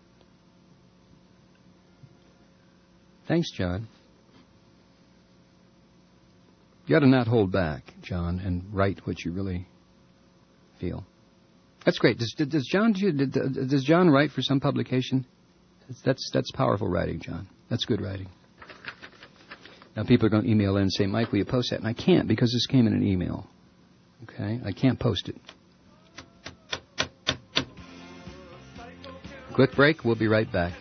[SPEAKER 2] Thanks, John. You got to not hold back, John, and write what you really feel. That's great. Does John write for some publication? That's powerful writing, John. That's good writing. Now people are going to email in and say, Mike, will you post that? And I can't because this came in an email. Okay? I can't post it. Quick break. We'll be right back.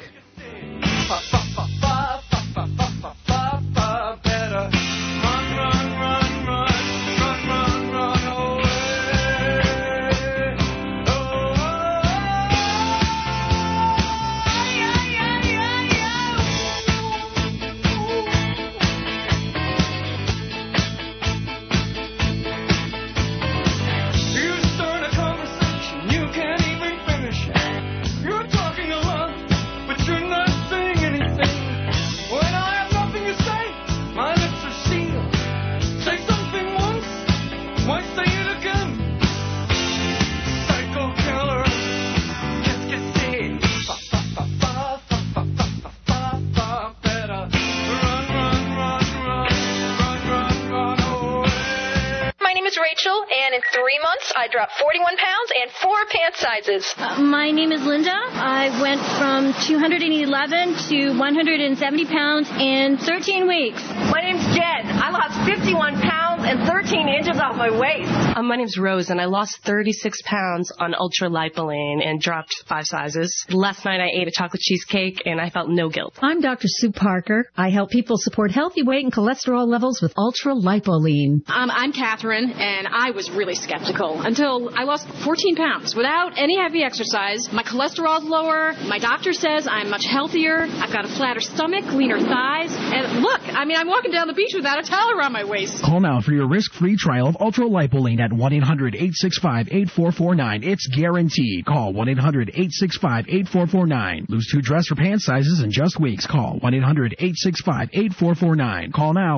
[SPEAKER 7] I dropped 41 pounds and 4 pant sizes.
[SPEAKER 21] My name is Linda. I went from 211 to 170 pounds in 13 weeks.
[SPEAKER 7] My name's Jen. I lost 51 pounds and 13 inches off my waist.
[SPEAKER 23] My name's Rose, and I lost 36 pounds on ultra-lipoline and dropped 5 sizes. Last night I ate a chocolate cheesecake, and I felt no guilt.
[SPEAKER 24] I'm Dr. Sue Parker. I help people support healthy weight and cholesterol levels with ultra-lipoline.
[SPEAKER 25] I'm Catherine, and I was really skeptical until I lost 14 pounds without any heavy exercise. My cholesterol's lower. My doctor says I'm much healthier. I've got a flatter stomach, leaner thighs. And look, I'm walking down the beach without a towel around my waist.
[SPEAKER 1] Call now for your risk-free trial of ultra-lipoline at 1-800-865-8449. It's guaranteed. Call 1-800-865-8449. Lose 2 dress or pant sizes in just weeks. Call 1-800-865-8449. Call now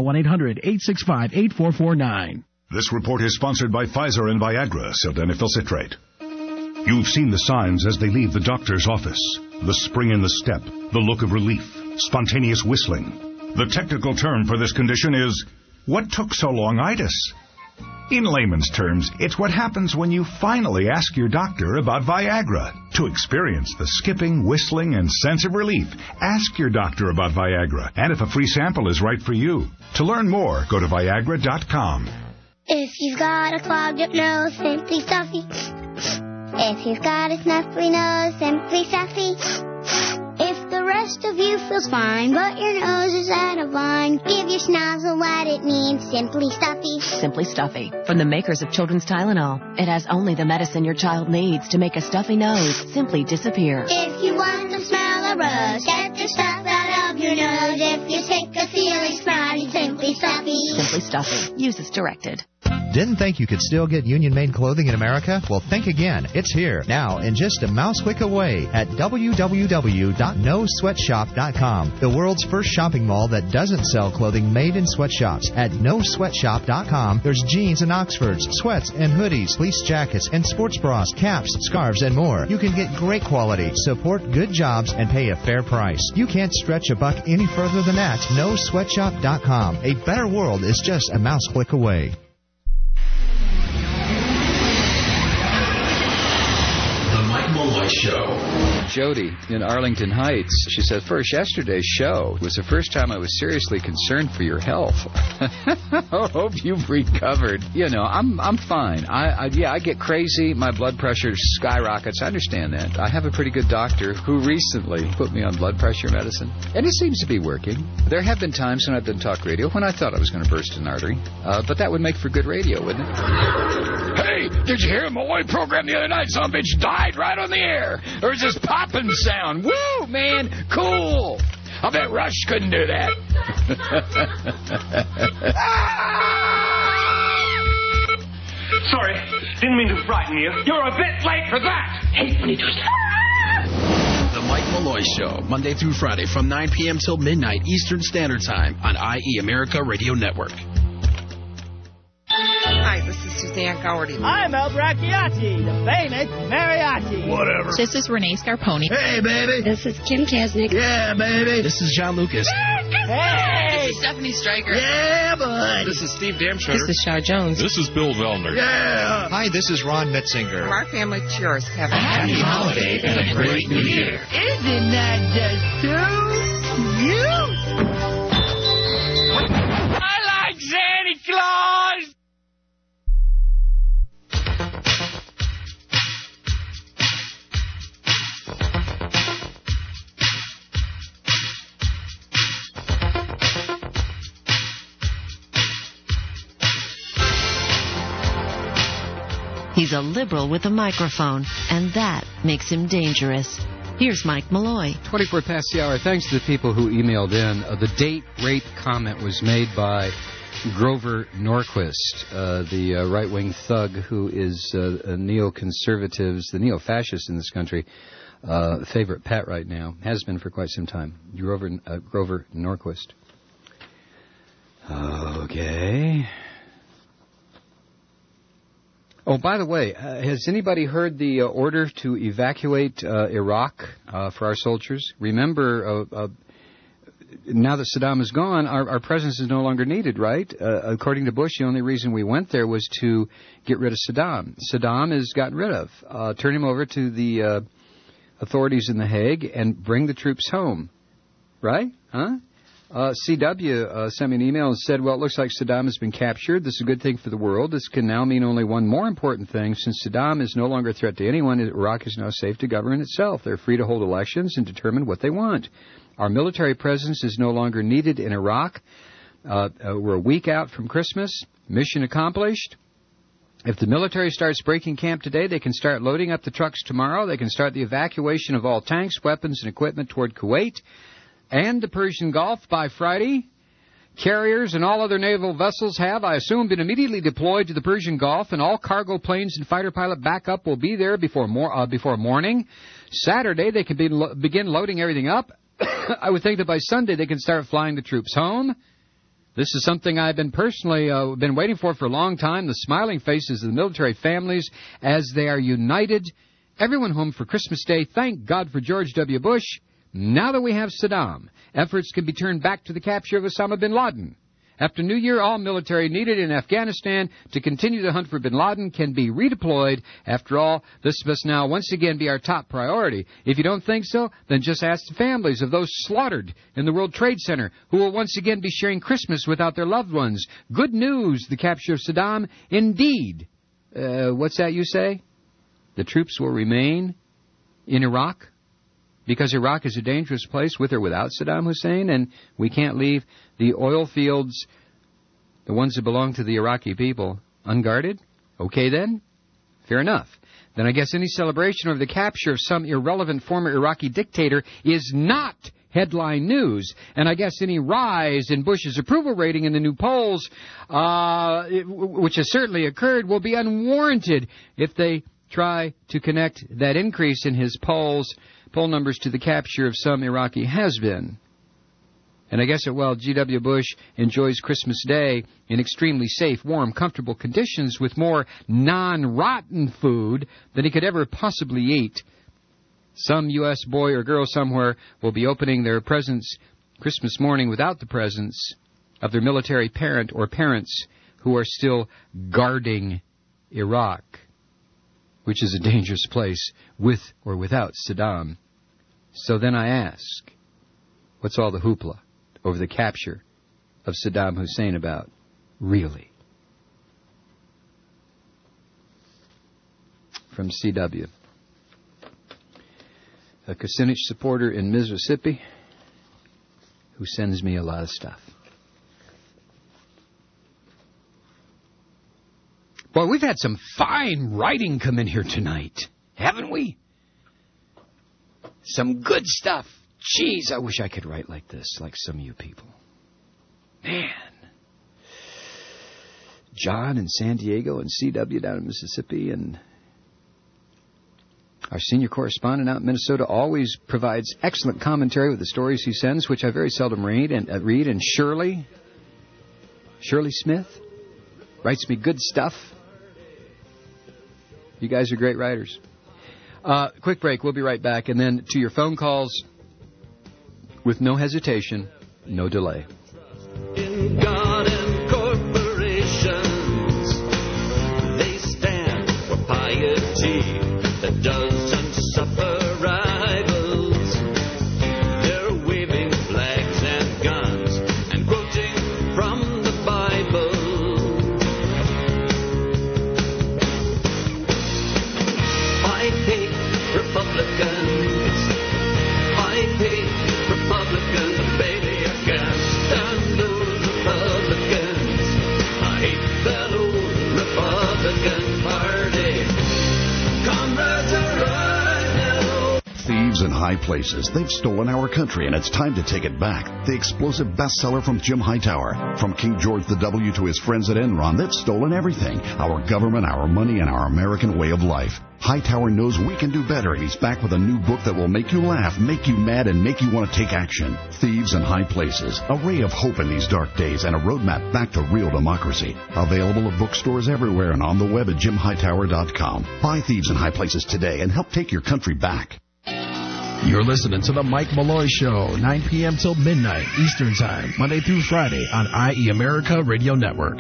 [SPEAKER 1] 1-800-865-8449.
[SPEAKER 26] This report is sponsored by Pfizer and Viagra, sildenafil citrate. You've seen the signs as they leave the doctor's office. The spring in the step, the look of relief, spontaneous whistling. The technical term for this condition is, what took so long-itis? In layman's terms, it's what happens when you finally ask your doctor about Viagra. To experience the skipping, whistling, and sense of relief, ask your doctor about Viagra, and if a free sample is right for you. To learn more, go to Viagra.com.
[SPEAKER 27] If you've got a clogged up nose, Simply Stuffy. If you've got a snuffly nose, Simply Stuffy. If the rest of you feels fine, but your nose is out of line, give your schnozzle what it needs, Simply Stuffy.
[SPEAKER 28] Simply Stuffy, from the makers of Children's Tylenol. It has only the medicine your child needs to make a stuffy nose simply disappear.
[SPEAKER 27] If you want to smell a rose, get the stuff out of your nose. If you're sick of feeling snotty, Simply Stuffy.
[SPEAKER 28] Simply Stuffy. Use as directed.
[SPEAKER 4] Didn't think you could still get union-made clothing in America? Well, think again. It's here, now, and just a mouse click away at www.nosweatshop.com, the world's first shopping mall that doesn't sell clothing made in sweatshops. At nosweatshop.com, there's jeans and Oxfords, sweats and hoodies, fleece jackets, and sports bras, caps, scarves, and more. You can get great quality, support good jobs, and pay a fair price. You can't stretch a buck any further than that. Nosweatshop.com. A better world is just a mouse click away.
[SPEAKER 1] The Mike Malloy Show.
[SPEAKER 2] Jody in Arlington Heights, she said, first, yesterday's show was the first time I was seriously concerned for your health. I hope you've recovered. You know, I'm fine. I get crazy. My blood pressure skyrockets. I understand that. I have a pretty good doctor who recently put me on blood pressure medicine, and it seems to be working. There have been times when I've done talk radio when I thought I was going to burst an artery, but that would make for good radio, wouldn't it?
[SPEAKER 5] Hey, did you hear Malloy program the other night? Some bitch died right on the air. There was this popping sound. Woo, man, cool. I bet Rush couldn't do that.
[SPEAKER 6] Sorry, didn't mean to frighten you. You're a bit late for that. Hey, when you twist.
[SPEAKER 1] The Mike Malloy Show, Monday through Friday from 9 p.m. till midnight Eastern Standard Time on IE America Radio Network.
[SPEAKER 12] Hi, this is Suzanne Gowerty.
[SPEAKER 13] I'm El Bracciati, the famous mariachi.
[SPEAKER 1] Whatever.
[SPEAKER 17] This is Renee Scarponi.
[SPEAKER 1] Hey, baby.
[SPEAKER 27] This is Kim Kasnick.
[SPEAKER 1] Yeah, baby. This is John Lucas.
[SPEAKER 17] Hey! This is Stephanie Stryker.
[SPEAKER 1] Yeah, bud.
[SPEAKER 18] This is Steve Damshutter.
[SPEAKER 28] This is Shar Jones.
[SPEAKER 18] This is Bill Vellner.
[SPEAKER 1] Yeah.
[SPEAKER 16] Hi, this is Ron Metzinger.
[SPEAKER 12] From our family to yours, have a
[SPEAKER 1] Happy holiday and a great new year.
[SPEAKER 13] Isn't that just too cute?
[SPEAKER 6] I like Santa Claus.
[SPEAKER 3] He's a liberal with a microphone, and that makes him dangerous. Here's Mike Malloy.
[SPEAKER 2] 24 past the hour. Thanks to the people who emailed in. The date rape comment was made by Grover Norquist, the right-wing thug who is neoconservatives, the neo-fascists in this country, favorite pet right now. Has been for quite some time. Grover Norquist. Okay. Oh, by the way, has anybody heard the order to evacuate Iraq for our soldiers? Remember, now that Saddam is gone, our presence is no longer needed, right? According to Bush, the only reason we went there was to get rid of Saddam. Saddam is gotten rid of. Turn him over to the authorities in The Hague and bring the troops home, right? Huh? CW sent me an email and said, well, it looks like Saddam has been captured. This is a good thing for the world. This can now mean only one more important thing. Since Saddam is no longer a threat to anyone, Iraq is now safe to govern itself. They're free to hold elections and determine what they want. Our military presence is no longer needed in Iraq. We're a week out from Christmas. Mission accomplished. If the military starts breaking camp today, they can start loading up the trucks tomorrow. They can start the evacuation of all tanks, weapons, and equipment toward Kuwait and the Persian Gulf by Friday. Carriers and all other naval vessels have, I assume, been immediately deployed to the Persian Gulf, and all cargo planes and fighter pilot backup will be there before morning. Saturday, they can begin loading everything up. I would think that by Sunday they can start flying the troops home. This is something I've been personally been waiting for a long time, the smiling faces of the military families as they are united. Everyone home for Christmas Day. Thank God for George W. Bush. Now that we have Saddam, efforts can be turned back to the capture of Osama bin Laden. After New Year, all military needed in Afghanistan to continue the hunt for bin Laden can be redeployed. After all, this must now once again be our top priority. If you don't think so, then just ask the families of those slaughtered in the World Trade Center who will once again be sharing Christmas without their loved ones. Good news, the capture of Saddam. Indeed. What's that you say? The troops will remain in Iraq? Because Iraq is a dangerous place with or without Saddam Hussein, and we can't leave the oil fields, the ones that belong to the Iraqi people, unguarded? Okay, then. Fair enough. Then I guess any celebration over the capture of some irrelevant former Iraqi dictator is not headline news. And I guess any rise in Bush's approval rating in the new polls, which has certainly occurred, will be unwarranted if they try to connect that increase in his poll numbers to the capture of some Iraqi has-been. And I guess that while G.W. Bush enjoys Christmas Day in extremely safe, warm, comfortable conditions with more non-rotten food than he could ever possibly eat, some U.S. boy or girl somewhere will be opening their presents Christmas morning without the presence of their military parent or parents who are still guarding Iraq, which is a dangerous place with or without Saddam. So then I ask, what's all the hoopla over the capture of Saddam Hussein about, really? From CW. A Kucinich supporter in Mississippi who sends me a lot of stuff. Boy, we've had some fine writing come in here tonight, haven't we? Some good stuff. Jeez, I wish I could write like this, like some of you people. Man. John in San Diego and CW down in Mississippi, and our senior correspondent out in Minnesota always provides excellent commentary with the stories he sends, which I very seldom read. And Shirley Smith writes me good stuff. You guys are great writers. Quick break. We'll be right back. And then to your phone calls with no hesitation, no delay.
[SPEAKER 8] In God and corporations, they stand for piety that doesn't suffer rivals. They're waving flags and guns and quoting from the Bible. I hate Republicans. I hate Republicans, baby, I can't stand those Republicans. I hate that old Republican Party. Comrades are right now.
[SPEAKER 9] Thieves in high places. They've stolen our country, and it's time to take it back. The explosive bestseller from Jim Hightower. From King George the W to his friends at Enron, they've stolen everything. Our government, our money, and our American way of life. Hightower knows we can do better, and he's back with a new book that will make you laugh, make you mad, and make you want to take action. Thieves in High Places. A ray of hope in these dark days and a roadmap back to real democracy. Available at bookstores everywhere and on the web at jimhightower.com. Buy Thieves in High Places today and help take your country back.
[SPEAKER 1] You're listening to The Mike Malloy Show, 9 p.m. till midnight Eastern Time, Monday through Friday on IE America Radio Network.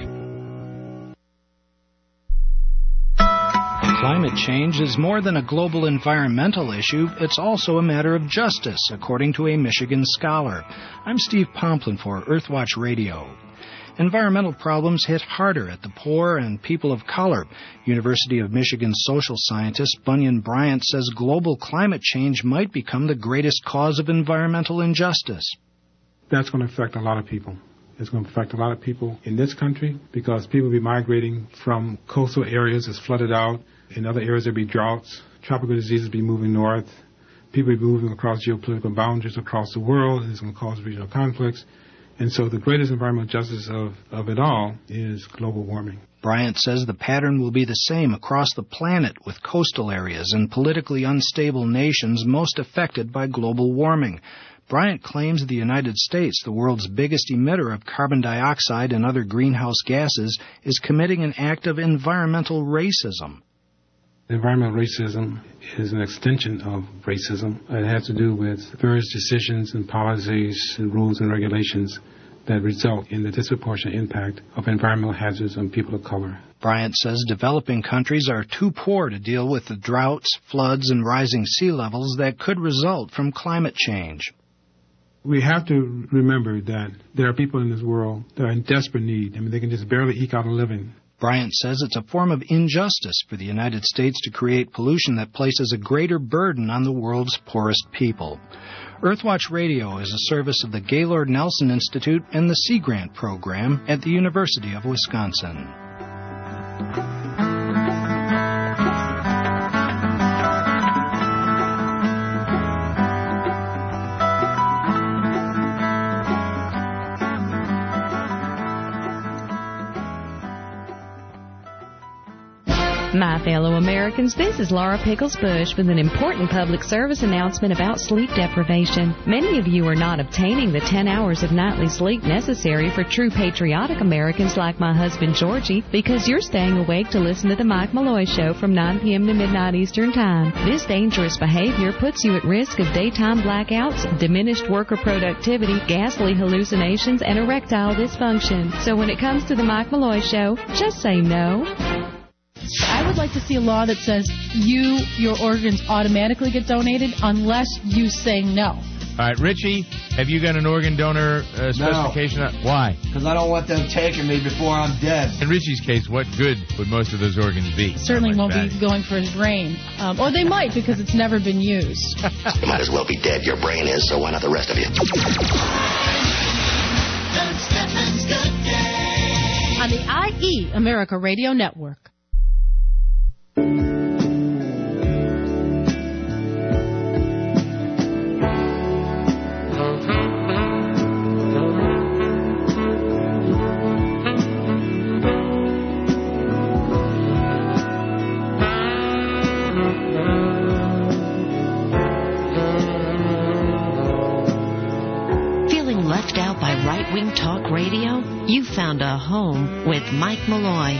[SPEAKER 10] Climate change is more than a global environmental issue. It's also a matter of justice, according to a Michigan scholar. I'm Steve Pomplin for Earthwatch Radio. Environmental problems hit harder at the poor and people of color. University of Michigan social scientist Bunyan Bryant says global climate change might become the greatest cause of environmental injustice.
[SPEAKER 11] That's going to affect a lot of people. It's going to affect a lot of people in this country because people will be migrating from coastal areas that's flooded out. In other areas, there'll be droughts. Tropical diseases will be moving north. People will be moving across geopolitical boundaries across the world. It's going to cause regional conflicts. And so the greatest environmental justice of it all is global warming.
[SPEAKER 10] Bryant says the pattern will be the same across the planet, with coastal areas and politically unstable nations most affected by global warming. Bryant claims the United States, the world's biggest emitter of carbon dioxide and other greenhouse gases, is committing an act of environmental racism.
[SPEAKER 11] Environmental racism is an extension of racism. It has to do with various decisions and policies and rules and regulations that result in the disproportionate impact of environmental hazards on people of color.
[SPEAKER 10] Bryant says developing countries are too poor to deal with the droughts, floods, and rising sea levels that could result from climate change.
[SPEAKER 11] We have to remember that there are people in this world that are in desperate need. I mean, they can just barely eke out a living.
[SPEAKER 10] Bryant says it's a form of injustice for the United States to create pollution that places a greater burden on the world's poorest people. Earthwatch Radio is a service of the Gaylord Nelson Institute and the Sea Grant Program at the University of Wisconsin.
[SPEAKER 7] My fellow Americans, this is Laura Pickles Bush with an important public service announcement about sleep deprivation. Many of you are not obtaining the 10 hours of nightly sleep necessary for true patriotic Americans like my husband Georgie because you're staying awake to listen to the Mike Malloy Show from 9 p.m. to midnight Eastern Time. This dangerous behavior puts you at risk of daytime blackouts, diminished worker productivity, ghastly hallucinations, and erectile dysfunction. So when it comes to the Mike Malloy Show, just say no.
[SPEAKER 14] I would like to see a law that says your organs automatically get donated unless you say no.
[SPEAKER 15] All right, Richie, have you got an organ donor specification?
[SPEAKER 19] No.
[SPEAKER 15] Why?
[SPEAKER 19] Because I don't want them taking me before I'm dead.
[SPEAKER 15] In Richie's case, what good would most of those organs be?
[SPEAKER 14] Certainly won't be going for his brain. Or they might because it's never been used.
[SPEAKER 20] You might as well be dead. Your brain is, so why not the rest of you?
[SPEAKER 14] On the IE America Radio Network.
[SPEAKER 3] Feeling left out by right-wing talk radio? You found a home with Mike Malloy.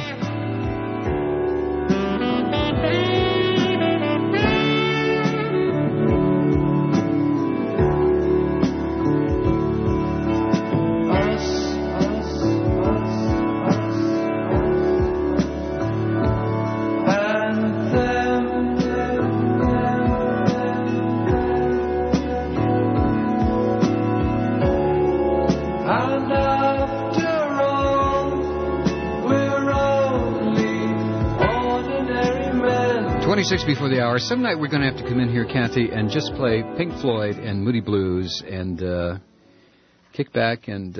[SPEAKER 8] And after all, we're only ordinary men.
[SPEAKER 2] 26 before the hour. Some night we're going to have to come in here, Kathy, and just play Pink Floyd and Moody Blues and kick back and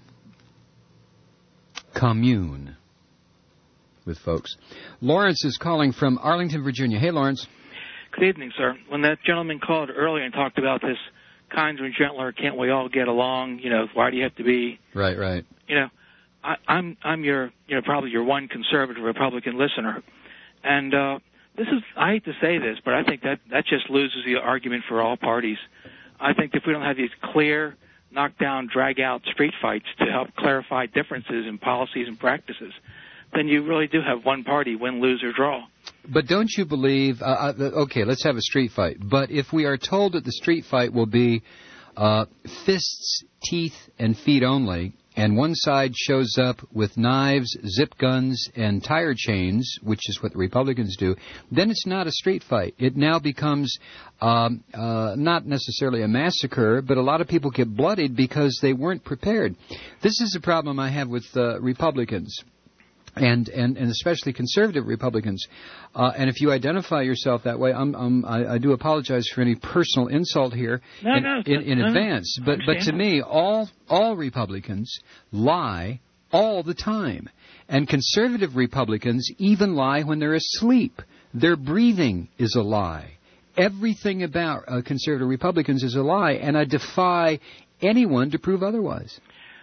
[SPEAKER 2] commune with folks. Lawrence is calling from Arlington, Virginia. Hey, Lawrence.
[SPEAKER 21] Good evening, sir. When that gentleman called earlier and talked about this kinder and gentler, can't we all get along? You know, why do you have to be?
[SPEAKER 2] Right.
[SPEAKER 21] You know, I'm your, probably your one conservative Republican listener, and this is, I hate to say this, but I think that just loses the argument for all parties. I think if we don't have these clear, knock-down, drag-out street fights to help clarify differences in policies and practices, then you really do have one party, win, lose, or draw.
[SPEAKER 2] But don't you believe, okay, let's have a street fight, but if we are told that the street fight will be fists, teeth, and feet only, and one side shows up with knives, zip guns, and tire chains, which is what the Republicans do, then it's not a street fight. It now becomes not necessarily a massacre, but a lot of people get bloodied because they weren't prepared. This is a problem I have with Republicans. And especially conservative Republicans, and if you identify yourself that way, I do apologize for any personal insult here in advance. But to me, all Republicans lie all the time, and conservative Republicans even lie when they're asleep. Their breathing is a lie. Everything about conservative Republicans is a lie, and I defy anyone to prove otherwise.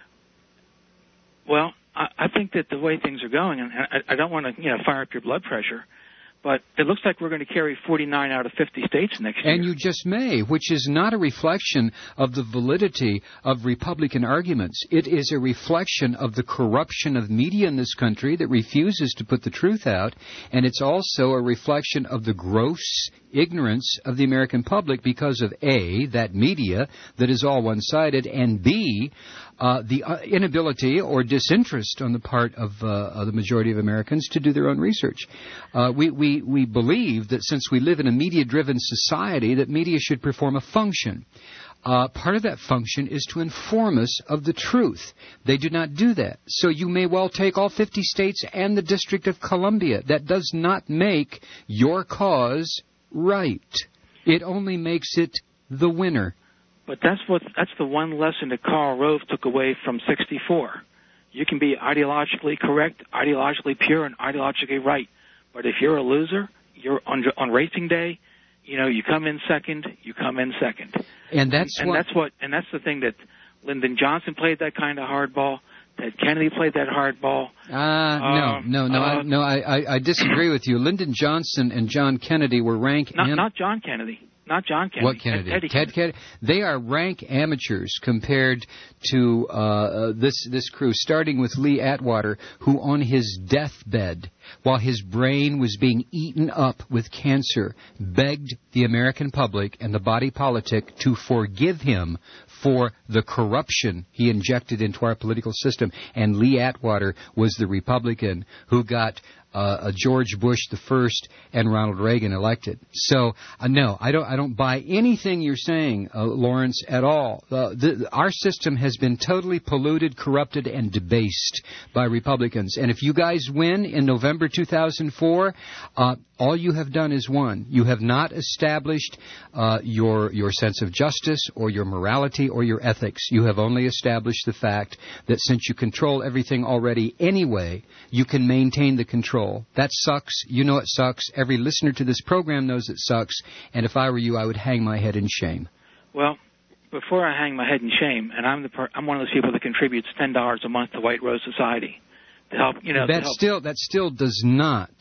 [SPEAKER 21] Well, I think that the way things are going, and I don't want to, fire up your blood pressure, but it looks like we're going to carry 49 out of 50 states next year.
[SPEAKER 2] And you just may, which is not a reflection of the validity of Republican arguments. It is a reflection of the corruption of media in this country that refuses to put the truth out, and it's also a reflection of the gross ignorance of the American public because of A, that media that is all one-sided, and B, the inability or disinterest on the part of the majority of Americans to do their own research. We believe that since we live in a media-driven society, that media should perform a function. Part of that function is to inform us of the truth. They do not do that. So you may well take all 50 states and the District of Columbia. That does not make your cause right. It only makes it the winner.
[SPEAKER 21] But that's the one lesson that Karl Rove took away from 64. You can be ideologically correct, ideologically pure, and ideologically right. But if you're a loser, you're on racing day, you come in second, And that's the thing that Lyndon Johnson played that kind of hardball. Ted Kennedy played that hardball.
[SPEAKER 2] No, I disagree with you. Lyndon Johnson and John Kennedy were rank...
[SPEAKER 21] Not John Kennedy. Not John Kennedy.
[SPEAKER 2] What Kennedy?
[SPEAKER 21] Ted
[SPEAKER 2] Kennedy. They are rank amateurs compared to this crew, starting with Lee Atwater, who on his deathbed, while his brain was being eaten up with cancer, begged the American public and the body politic to forgive him for the corruption he injected into our political system. And Lee Atwater was the Republican who got George Bush the first and Ronald Reagan elected. So no, I don't buy anything you're saying, Lawrence, at all. Our system has been totally polluted, corrupted, and debased by Republicans. And if you guys win in November 2004, all you have done is won. You have not established your sense of justice or your morality or your ethics. You have only established the fact that since you control everything already anyway, you can maintain the control. That sucks. You know it sucks. Every listener to this program knows it sucks. And if I were you, I would hang my head in shame.
[SPEAKER 21] Well, before I hang my head in shame, and I'm one of those people that contributes $10 a month to White Rose Society to help. That
[SPEAKER 2] still does not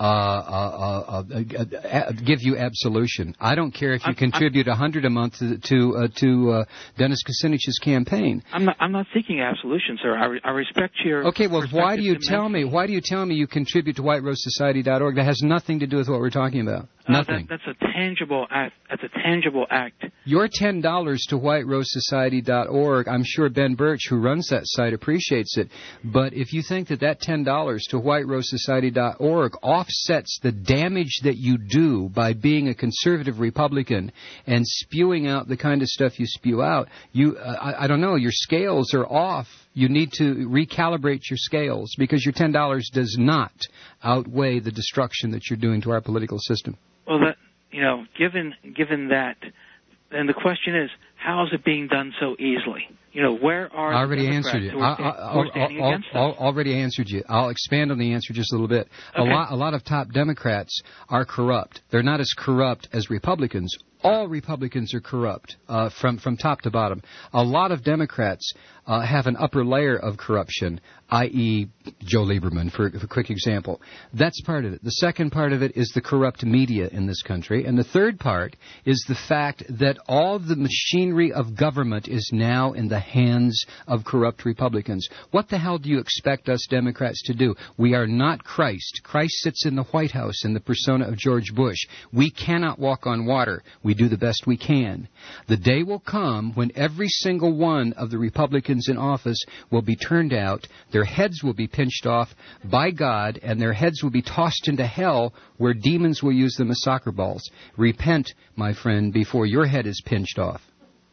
[SPEAKER 2] give you absolution. I don't care if you contribute $100 a month to Dennis Kucinich's campaign.
[SPEAKER 21] I'm not seeking absolution, sir. I respect your.
[SPEAKER 2] Okay, well, why do you tell me you contribute to WhiteRoseSociety.org? That has nothing to do with what we're talking about. Nothing.
[SPEAKER 21] That's a tangible act. That's a tangible act.
[SPEAKER 2] Your $10 to WhiteRoseSociety.org, I'm sure Ben Birch, who runs that site, appreciates it. But if you think that $10 to WhiteRoseSociety.org offsets the damage that you do by being a conservative Republican and spewing out the kind of stuff you spew out, I don't know, your scales are off. You need to recalibrate your scales because your $10 does not outweigh the destruction that you're doing to our political system.
[SPEAKER 21] Well, given that, then the question is, how is it being done so easily? Where are
[SPEAKER 2] I already answered you. Already answered you. I'll expand on the answer just a little bit.
[SPEAKER 21] Okay.
[SPEAKER 2] A lot of top Democrats are corrupt. They're not as corrupt as Republicans. All Republicans are corrupt from top to bottom. A lot of Democrats have an upper layer of corruption, i.e. Joe Lieberman, for a quick example. That's part of it. The second part of it is the corrupt media in this country. And the third part is the fact that all the machinery of government is now in the hands of corrupt Republicans. What the hell do you expect us Democrats to do? We are not Christ. Christ sits in the White House in the persona of George Bush. We cannot walk on water. We do the best we can. The day will come when every single one of the Republicans in office will be turned out, their heads will be pinched off by God, and their heads will be tossed into hell where demons will use them as soccer balls. Repent, my friend, before your head is pinched off.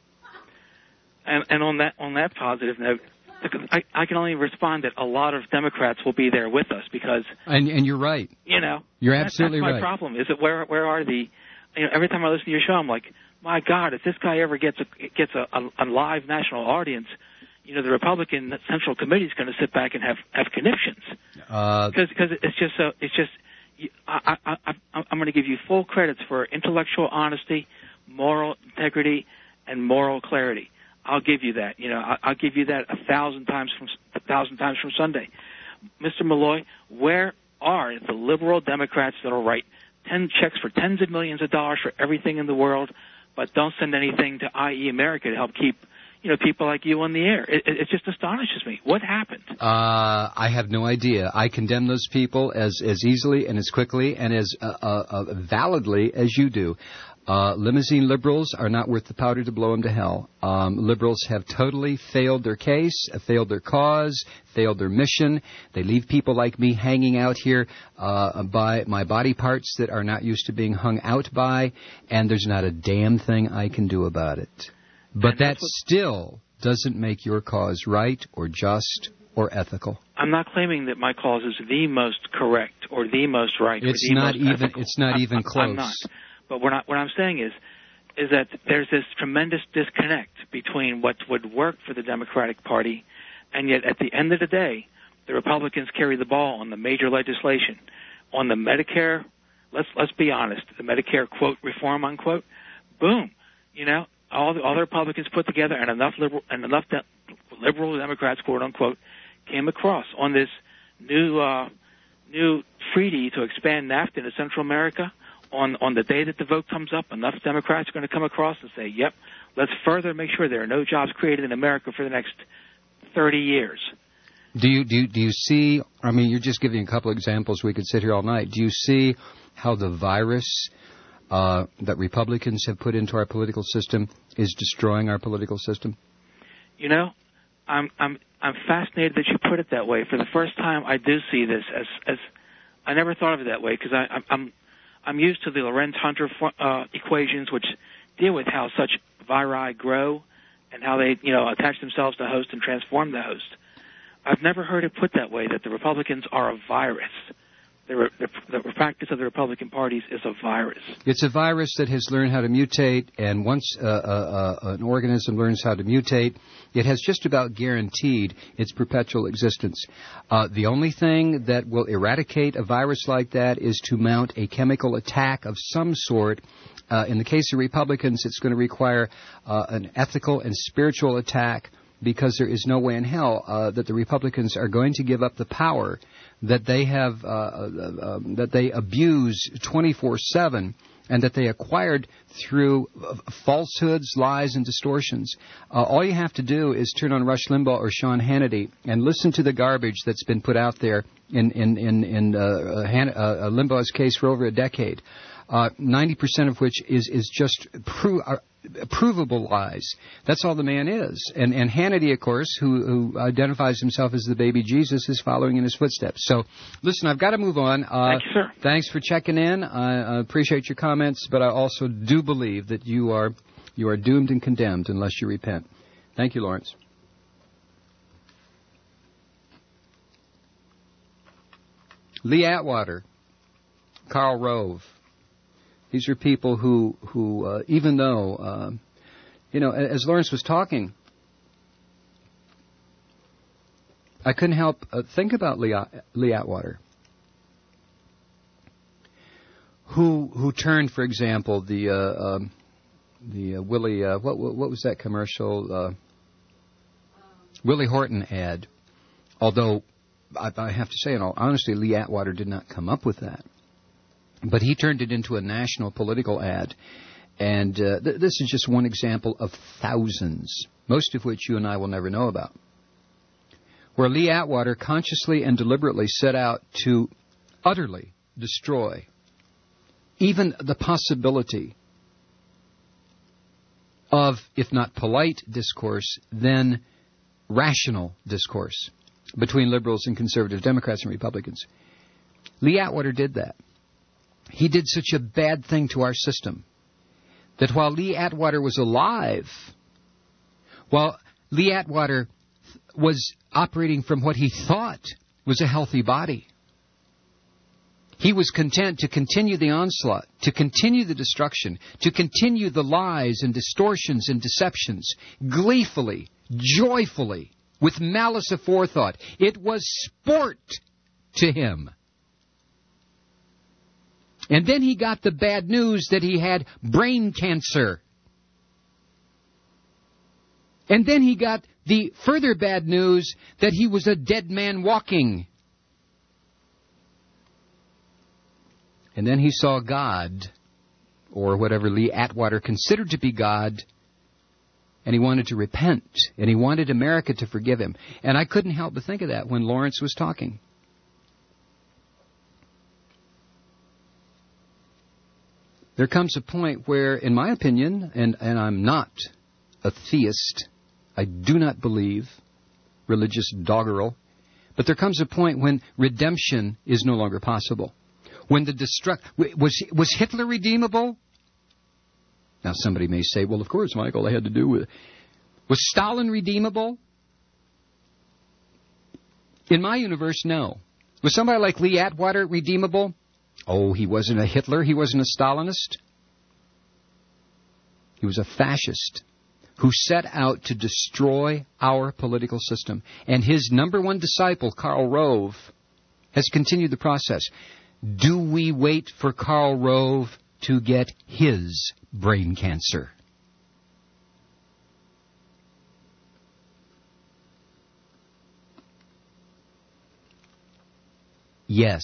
[SPEAKER 21] And on that positive note, I can only respond that a lot of Democrats will be there with us because... And
[SPEAKER 2] you're right.
[SPEAKER 21] You're
[SPEAKER 2] absolutely right.
[SPEAKER 21] That's my problem. Is that where are the... every time I listen to your show, I'm like, my God, if this guy ever gets a live national audience, the Republican Central Committee is going to sit back and have conniptions. Because I'm going to give you full credits for intellectual honesty, moral integrity, and moral clarity. I'll give you that. I'll give you that 1,000 times from Sunday. Mr. Malloy, where are the liberal Democrats that will write 10 checks for tens of millions of dollars for everything in the world, but don't send anything to IE America to help keep people like you on the air? It just astonishes me. What happened?
[SPEAKER 2] I have no idea. I condemn those people as easily and as quickly and as validly as you do. Limousine liberals are not worth the powder to blow them to hell. Liberals have totally failed their case, failed their cause, failed their mission. They leave people like me hanging out here by my body parts that are not used to being hung out by, and there's not a damn thing I can do about it. But that still doesn't make your cause right or just or ethical.
[SPEAKER 21] I'm not claiming that my cause is the most correct or the most right.
[SPEAKER 2] It's
[SPEAKER 21] or the
[SPEAKER 2] not
[SPEAKER 21] most
[SPEAKER 2] even.
[SPEAKER 21] ethical.
[SPEAKER 2] It's not even close.
[SPEAKER 21] I'm not. But what I'm saying is that there's this tremendous disconnect between what would work for the Democratic Party, and yet at the end of the day, the Republicans carry the ball on the major legislation. On the Medicare, let's be honest, the Medicare, quote, reform, unquote, boom. All the Republicans put together and enough liberal Democrats, quote unquote, came across on this new treaty to expand NAFTA into Central America. On the day that the vote comes up, enough Democrats are going to come across and say, yep, let's further make sure there are no jobs created in America for the next 30 years.
[SPEAKER 2] Do you see, I mean, you're just giving a couple of examples. We could sit here all night. Do you see how the virus that Republicans have put into our political system is destroying our political system?
[SPEAKER 21] You know, I'm fascinated that you put it that way. For the first time, I do see this as I never thought of it that way, because I'm used to the Lorentz-Hunter equations, which deal with how such viri grow and how they, attach themselves to the host and transform the host. I've never heard it put that way, that the Republicans are a virus. The practice of the Republican parties is a virus.
[SPEAKER 2] It's a virus that has learned how to mutate, and once an organism learns how to mutate, it has just about guaranteed its perpetual existence. The only thing that will eradicate a virus like that is to mount a chemical attack of some sort. In the case of Republicans, it's going to require an ethical and spiritual attack, because there is no way in hell that the Republicans are going to give up the power that they have, that they abuse 24/7, and that they acquired through falsehoods, lies, and distortions. All you have to do is turn on Rush Limbaugh or Sean Hannity and listen to the garbage that's been put out there in Limbaugh's case for over a decade. 90% of which is just provable lies. That's all the man is. And Hannity, of course, who identifies himself as the baby Jesus, is following in his footsteps. So, listen, I've got to move on.
[SPEAKER 21] Thank you, sir.
[SPEAKER 2] Thanks for checking in. I appreciate your comments, but I also do believe that you are doomed and condemned unless you repent. Thank you, Lawrence. Lee Atwater, Karl Rove. These are people who even though, as Lawrence was talking, I couldn't help think about Lee Atwater, who turned, for example, the Willie, what was that commercial? Willie Horton ad. Although I have to say, in all honesty, Lee Atwater did not come up with that. But he turned it into a national political ad. And this is just one example of thousands, most of which you and I will never know about, where Lee Atwater consciously and deliberately set out to utterly destroy even the possibility of, if not polite discourse, then rational discourse between liberals and conservative Democrats and Republicans. Lee Atwater did that. He did such a bad thing to our system that while Lee Atwater was alive, while Lee Atwater was operating from what he thought was a healthy body, he was content to continue the onslaught, to continue the destruction, to continue the lies and distortions and deceptions, gleefully, joyfully, with malice aforethought. It was sport to him. And then he got the bad news that he had brain cancer. And then he got the further bad news that he was a dead man walking. And then he saw God, or whatever Lee Atwater considered to be God, and he wanted to repent, and he wanted America to forgive him. And I couldn't help but think of that when Lawrence was talking. There comes a point where, in my opinion, and I'm not a theist, I do not believe religious doggerel, but there comes a point when redemption is no longer possible. When the was Hitler redeemable? Now somebody may say, well, of course, Michael, they had to do with it. Was Stalin redeemable? In my universe, no. Was somebody like Lee Atwater redeemable? Oh, he wasn't a Hitler. He wasn't a Stalinist. He was a fascist who set out to destroy our political system. And his number one disciple, Karl Rove, has continued the process. Do we wait for Karl Rove to get his brain cancer? Yes.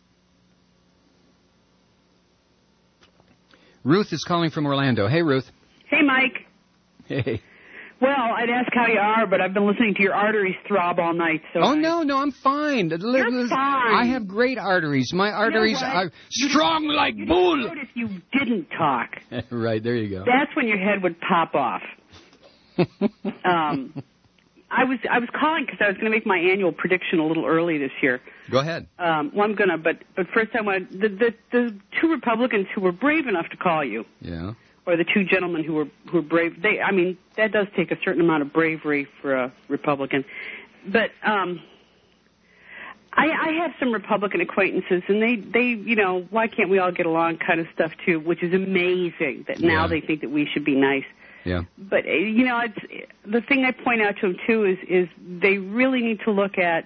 [SPEAKER 2] Ruth is calling from Orlando. Hey, Ruth.
[SPEAKER 4] Hey, Mike.
[SPEAKER 2] Hey.
[SPEAKER 4] Well, I'd ask how you are, but I've been listening to your arteries throb all night. So
[SPEAKER 2] Oh, no, I'm fine.
[SPEAKER 4] You're fine.
[SPEAKER 2] I have great arteries. My arteries are strong like bull.
[SPEAKER 4] You'd if you didn't talk.
[SPEAKER 2] Right, there you go.
[SPEAKER 4] That's when your head would pop off. I was calling because I was going to make my annual prediction a little early this year.
[SPEAKER 2] Go ahead.
[SPEAKER 4] Well, I'm going to, but first I want the two Republicans who were brave enough to call you.
[SPEAKER 2] Yeah.
[SPEAKER 4] Or the two gentlemen who were brave. I mean, that does take a certain amount of bravery for a Republican. But I have some Republican acquaintances, and they why can't we all get along kind of stuff too, which is amazing that now they think that we should be nice.
[SPEAKER 2] Yeah.
[SPEAKER 4] But it's the thing I point out to them too is they really need to look at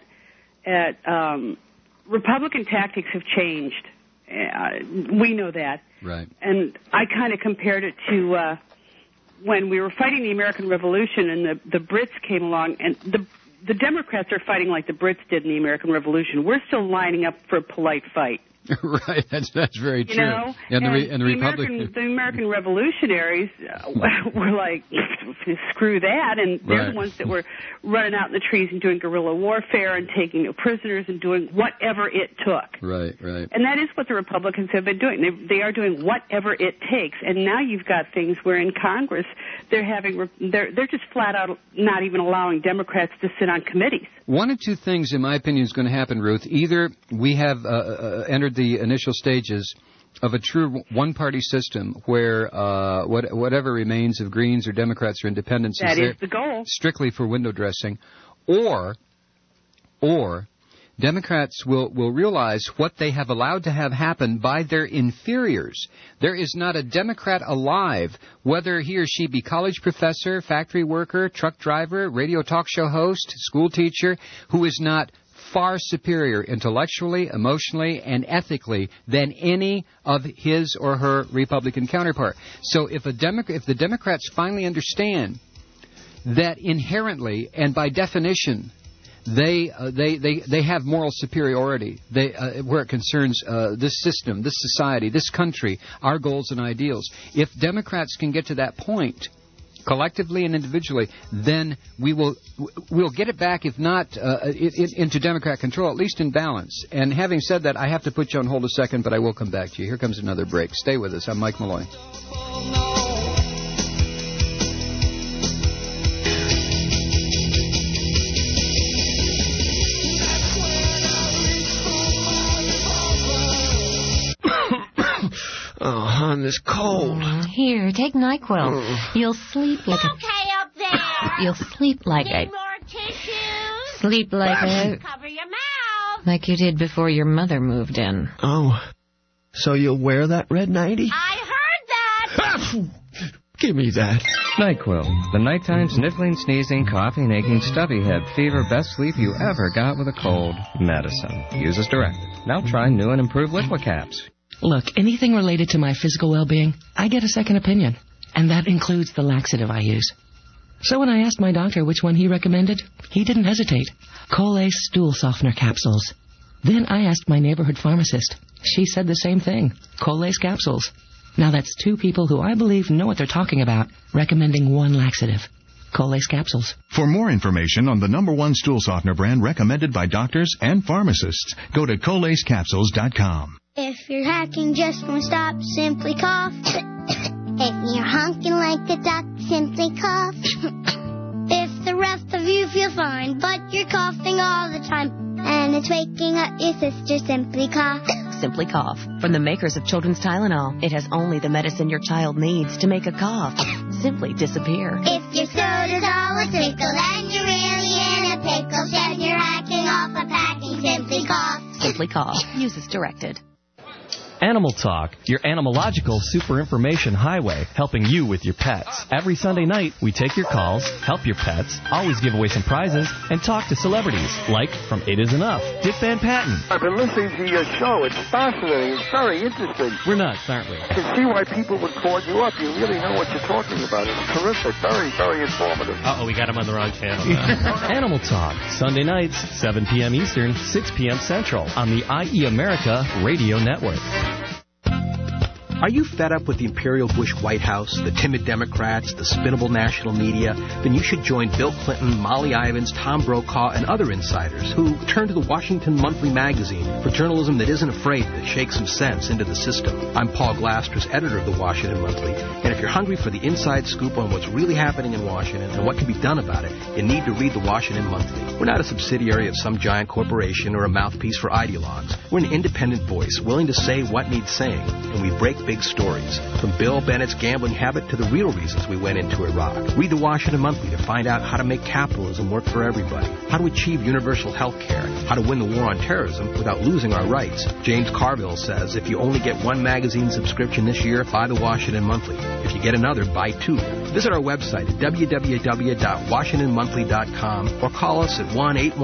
[SPEAKER 4] Republican tactics have changed. We know that.
[SPEAKER 2] Right.
[SPEAKER 4] And I kind of compared it to when we were fighting the American Revolution and the Brits came along, and the Democrats are fighting like the Brits did in the American Revolution. We're still lining up for a polite fight.
[SPEAKER 2] Right, that's very true.
[SPEAKER 4] And the American revolutionaries were like, screw that, and they're the ones that were running out in the trees and doing guerrilla warfare and taking prisoners and doing whatever it took.
[SPEAKER 2] Right.
[SPEAKER 4] And that is what the Republicans have been doing. They are doing whatever it takes. And now you've got things where in Congress they're just flat out not even allowing Democrats to sit on committees.
[SPEAKER 2] One of two things, in my opinion, is going to happen, Ruth. Either we have entered the initial stages of a true one-party system where whatever remains of Greens or Democrats or Independents
[SPEAKER 4] is there the goal.
[SPEAKER 2] Strictly for window dressing, or Democrats will realize what they have allowed to have happen by their inferiors. There is not a Democrat alive, whether he or she be college professor, factory worker, truck driver, radio talk show host, school teacher, who is not far superior intellectually, emotionally, and ethically than any of his or her Republican counterpart. So if the Democrats finally understand that inherently and by definition they have moral superiority where it concerns this system, this society, this country, our goals and ideals, if Democrats can get to that point, collectively and individually, then we'll get it back, if not into Democrat control, at least in balance. And having said that, I have to put you on hold a second, but I will come back to you. Here comes another break. Stay with us. I'm Mike Malloy.
[SPEAKER 5] Oh, hon, this cold.
[SPEAKER 3] Here, take NyQuil. You'll sleep like
[SPEAKER 13] Okay, up there.
[SPEAKER 3] You'll sleep like
[SPEAKER 13] Need more tissues?
[SPEAKER 3] Sleep like
[SPEAKER 13] Cover your mouth.
[SPEAKER 3] like you did before your mother moved in.
[SPEAKER 5] Oh, so you'll wear that red nightie?
[SPEAKER 13] I heard that.
[SPEAKER 5] Give me that.
[SPEAKER 22] NyQuil, the nighttime sniffling, sneezing, coughing, aching, stuffy head, fever, best sleep you ever got with a cold. Medicine. Use as directed. Now try new and improved Liqui Caps.
[SPEAKER 23] Look, anything related to my physical well-being, I get a second opinion. And that includes the laxative I use. So when I asked my doctor which one he recommended, he didn't hesitate. Colace Stool Softener Capsules. Then I asked my neighborhood pharmacist. She said the same thing. Colace Capsules. Now that's two people who I believe know what they're talking about, recommending one laxative. Colace Capsules.
[SPEAKER 24] For more information on the #1 stool softener brand recommended by doctors and pharmacists, go to colacecapsules.com.
[SPEAKER 25] If you're hacking, just won't stop, simply cough. If you're honking like a duck, simply cough. If the rest of you feel fine, but you're coughing all the time, and it's waking up your sister, simply cough.
[SPEAKER 28] Simply Cough. From the makers of Children's Tylenol, it has only the medicine your child needs to make a cough simply disappear.
[SPEAKER 25] If your soda's all a tickle, then you're really in a pickle. Then you're hacking off a packing, simply cough.
[SPEAKER 28] Simply Cough. Use as directed.
[SPEAKER 6] Animal Talk, your animalogical super information highway, helping you with your pets. Every Sunday night, we take your calls, help your pets, always give away some prizes, and talk to celebrities, like from 8 Is Enough, Dick Van Patten.
[SPEAKER 9] I've been listening to your show. It's fascinating. It's very interesting.
[SPEAKER 6] We're nuts, aren't we?
[SPEAKER 9] I can see why people would call you up. You really know what you're talking about. It's terrific. Very, very informative.
[SPEAKER 6] Uh-oh, we got him on the wrong channel. Animal Talk, Sunday nights, 7 p.m. Eastern, 6 p.m. Central, on the IE America Radio Network.
[SPEAKER 12] Are you fed up with the Imperial Bush White House, the timid Democrats, the spinnable national media? Then you should join Bill Clinton, Molly Ivins, Tom Brokaw, and other insiders who turn to the Washington Monthly magazine for journalism that isn't afraid to shake some sense into the system. I'm Paul Glasters, editor of the Washington Monthly, and if you're hungry for the inside scoop on what's really happening in Washington and what can be done about it, you need to read the Washington Monthly. We're not a subsidiary of some giant corporation or a mouthpiece for ideologues. We're an independent voice, willing to say what needs saying, and we break big stories, from Bill Bennett's gambling habit to the real reasons we went into Iraq. Read the Washington Monthly to find out how to make capitalism work for everybody, how to achieve universal health care, how to win the war on terrorism without losing our rights. James Carville says if you only get one magazine subscription this year, buy the Washington Monthly. If you get another, buy two. Visit our website at www.washingtonmonthly.com or call us at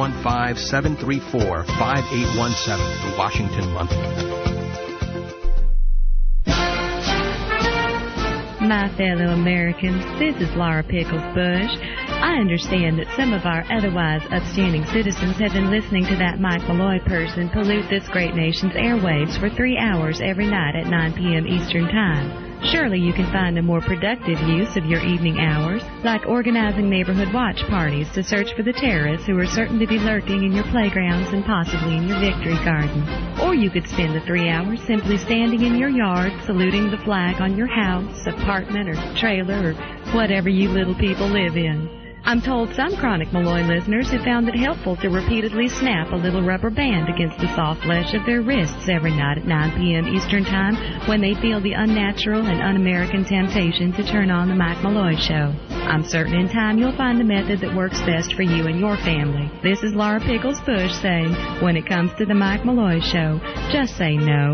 [SPEAKER 12] 1-815-734-5817, the Washington Monthly.
[SPEAKER 7] My fellow Americans, this is Laura Pickles Bush. I understand that some of our otherwise upstanding citizens have been listening to that Mike Malloy person pollute this great nation's airwaves for 3 hours every night at 9 p.m. Eastern Time. Surely you can find a more productive use of your evening hours, like organizing neighborhood watch parties to search for the terrorists who are certain to be lurking in your playgrounds and possibly in your victory garden. Or you could spend the 3 hours simply standing in your yard, saluting the flag on your house, apartment, or trailer, or whatever you little people live in. I'm told some chronic Malloy listeners have found it helpful to repeatedly snap a little rubber band against the soft flesh of their wrists every night at 9 p.m. Eastern Time when they feel the unnatural and un-American temptation to turn on the Mike Malloy Show. I'm certain in time you'll find the method that works best for you and your family. This is Laura Pickles Bush saying, when it comes to the Mike Malloy Show, just say no.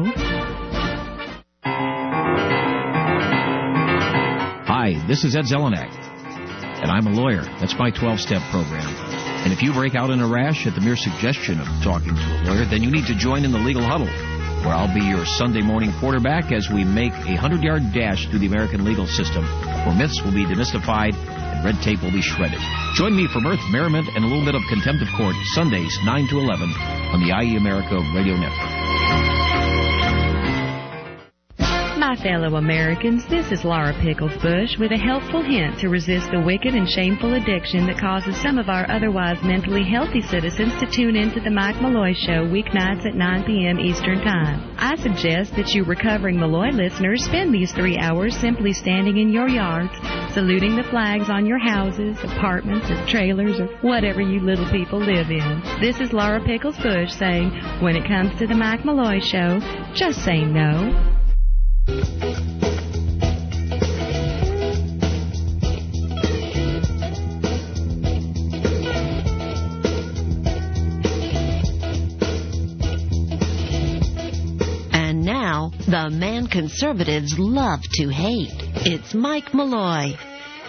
[SPEAKER 16] Hi, this is Ed Zelenak. And I'm a lawyer. That's my 12-step program. And if you break out in a rash at the mere suggestion of talking to a lawyer, then you need to join in the Legal Huddle, where I'll be your Sunday morning quarterback as we make a 100-yard dash through the American legal system, where myths will be demystified and red tape will be shredded. Join me for mirth, merriment, and a little bit of contempt of court, Sundays, 9 to 11, on the IE America Radio Network.
[SPEAKER 7] My fellow Americans, this is Laura Pickles Bush with a helpful hint to resist the wicked and shameful addiction that causes some of our otherwise mentally healthy citizens to tune into the Mike Malloy Show weeknights at 9 p.m. Eastern Time. I suggest that you recovering Malloy listeners spend these 3 hours simply standing in your yards, saluting the flags on your houses, apartments, or trailers, or whatever you little people live in. This is Laura Pickles Bush saying, when it comes to the Mike Malloy Show, just say no.
[SPEAKER 3] And now, the man conservatives love to hate. It's Mike Malloy.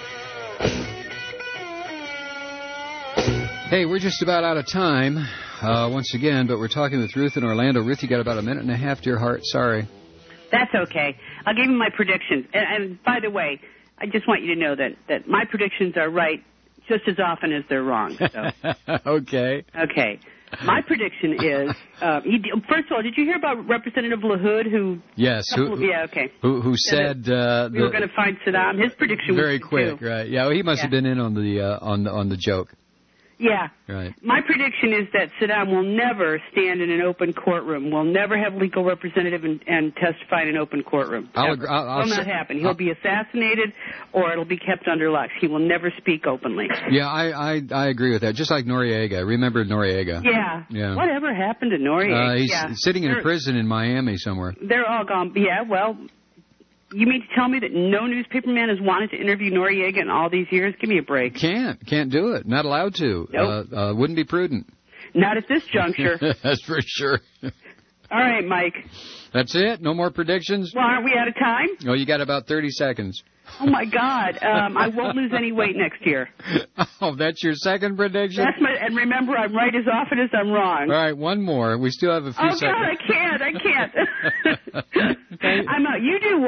[SPEAKER 2] Hey, we're just about out of time once again, but we're talking with Ruth in Orlando. Ruth, you got about a minute and a half, dear heart. Sorry.
[SPEAKER 4] That's okay. I'll give you my predictions. And by the way, I just want you to know that my predictions are right just as often as they're wrong. So.
[SPEAKER 2] Okay.
[SPEAKER 4] Okay. My prediction is, first of all, did you hear about Representative LaHood who...
[SPEAKER 2] Yes.
[SPEAKER 4] Yeah, okay.
[SPEAKER 2] Who said...
[SPEAKER 4] we were going to find Saddam. His prediction was...
[SPEAKER 2] Very quick, too. Right. Yeah, well, he must have been in on the joke.
[SPEAKER 4] Yeah.
[SPEAKER 2] Right.
[SPEAKER 4] My prediction is that Saddam will never stand in an open courtroom, will never have legal representative and testify in an open courtroom. It will not happen. He'll be assassinated or it'll be kept under locks. He will never speak openly.
[SPEAKER 2] Yeah, I agree with that. Just like Noriega. Remember Noriega?
[SPEAKER 4] Yeah. Whatever happened to Noriega?
[SPEAKER 2] He's sitting in a prison in Miami somewhere.
[SPEAKER 4] They're all gone. Yeah, well... You mean to tell me that no newspaperman has wanted to interview Noriega in all these years? Give me a break.
[SPEAKER 2] Can't do it. Not allowed to.
[SPEAKER 4] Nope.
[SPEAKER 2] Wouldn't be prudent.
[SPEAKER 4] Not at this juncture.
[SPEAKER 2] That's for sure.
[SPEAKER 4] All right, Mike.
[SPEAKER 2] That's it? No more predictions?
[SPEAKER 4] Well, aren't we out of time?
[SPEAKER 2] Oh, you got about 30 seconds.
[SPEAKER 4] Oh, my God. I won't lose any weight next year.
[SPEAKER 2] Oh, that's your second prediction?
[SPEAKER 4] And remember, I'm right as often as I'm wrong.
[SPEAKER 2] All right, one more. We still have a few seconds.
[SPEAKER 4] Oh, God, I can't. I'm out. You do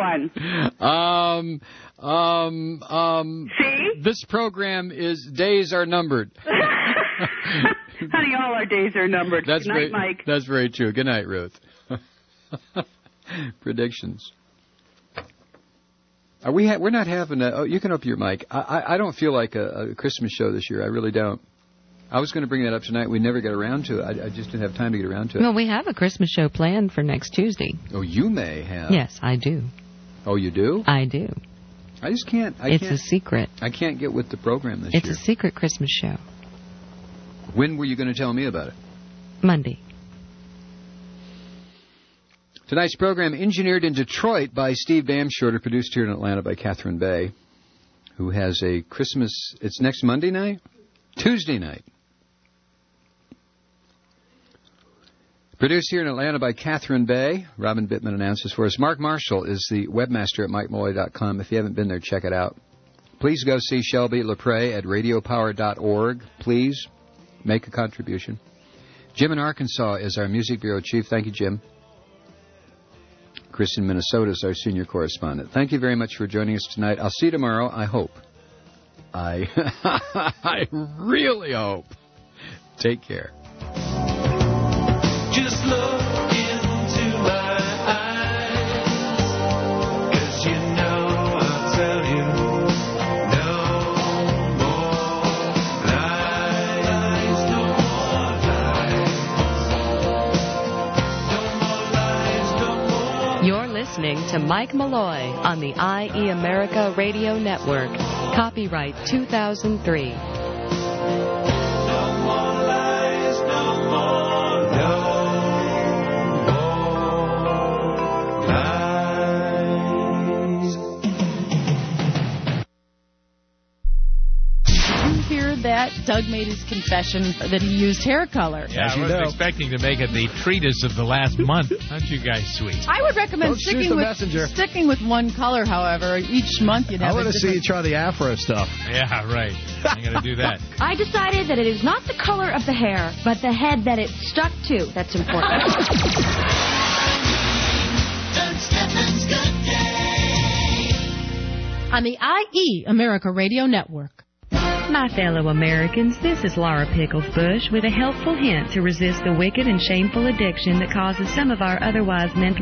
[SPEAKER 4] one. See?
[SPEAKER 2] This program days are numbered.
[SPEAKER 4] Honey, all our days are numbered. Good night, Mike.
[SPEAKER 2] That's very true. Good night, Ruth. Predictions. We're not having a... Oh, you can open your mic. I don't feel like a Christmas show this year. I really don't. I was going to bring that up tonight. We never got around to it. I just didn't have time to get around to it.
[SPEAKER 7] Well, we have a Christmas show planned for next Tuesday.
[SPEAKER 2] Oh, you may have.
[SPEAKER 7] Yes, I do.
[SPEAKER 2] Oh, you do?
[SPEAKER 7] I do.
[SPEAKER 2] I just can't...
[SPEAKER 7] It's a secret.
[SPEAKER 2] I can't get with the program this year.
[SPEAKER 7] It's a secret Christmas show.
[SPEAKER 2] When were you going to tell me about it?
[SPEAKER 7] Monday.
[SPEAKER 2] Tonight's program engineered in Detroit by Steve Bamshorter, produced here in Atlanta by Catherine Bay, who has a Christmas... It's next Monday night? Tuesday night. Produced here in Atlanta by Catherine Bay. Robin Bittman announces for us. Mark Marshall is the webmaster at MikeMalloy.com. If you haven't been there, check it out. Please go see Shelby LaPrey at radiopower.org. Please make a contribution. Jim in Arkansas is our Music Bureau Chief. Thank you, Jim. Chris in Minnesota is our senior correspondent. Thank you very much for joining us tonight. I'll see you tomorrow, I hope. I really hope. Take care.
[SPEAKER 8] Just look into my eyes, 'cause you know I'll tell you no more lies, no more lies, no more lies.
[SPEAKER 7] You're listening to Mike Malloy on the IE America Radio Network. Copyright 2003.
[SPEAKER 14] That Doug made his confession that he used hair color.
[SPEAKER 15] Yeah, I wasn't expecting to make it the treatise of the last month. Aren't you guys sweet?
[SPEAKER 14] I would recommend sticking with one color, however. Each month you'd have
[SPEAKER 5] I want to see you try the afro stuff.
[SPEAKER 15] Yeah, right. I'm going to do that.
[SPEAKER 1] I decided that it is not the color of the hair, but the head that it's stuck to that's important.
[SPEAKER 14] On the IE America Radio Network.
[SPEAKER 7] My fellow Americans, this is Laura Pickles Bush with a helpful hint to resist the wicked and shameful addiction that causes some of our otherwise mental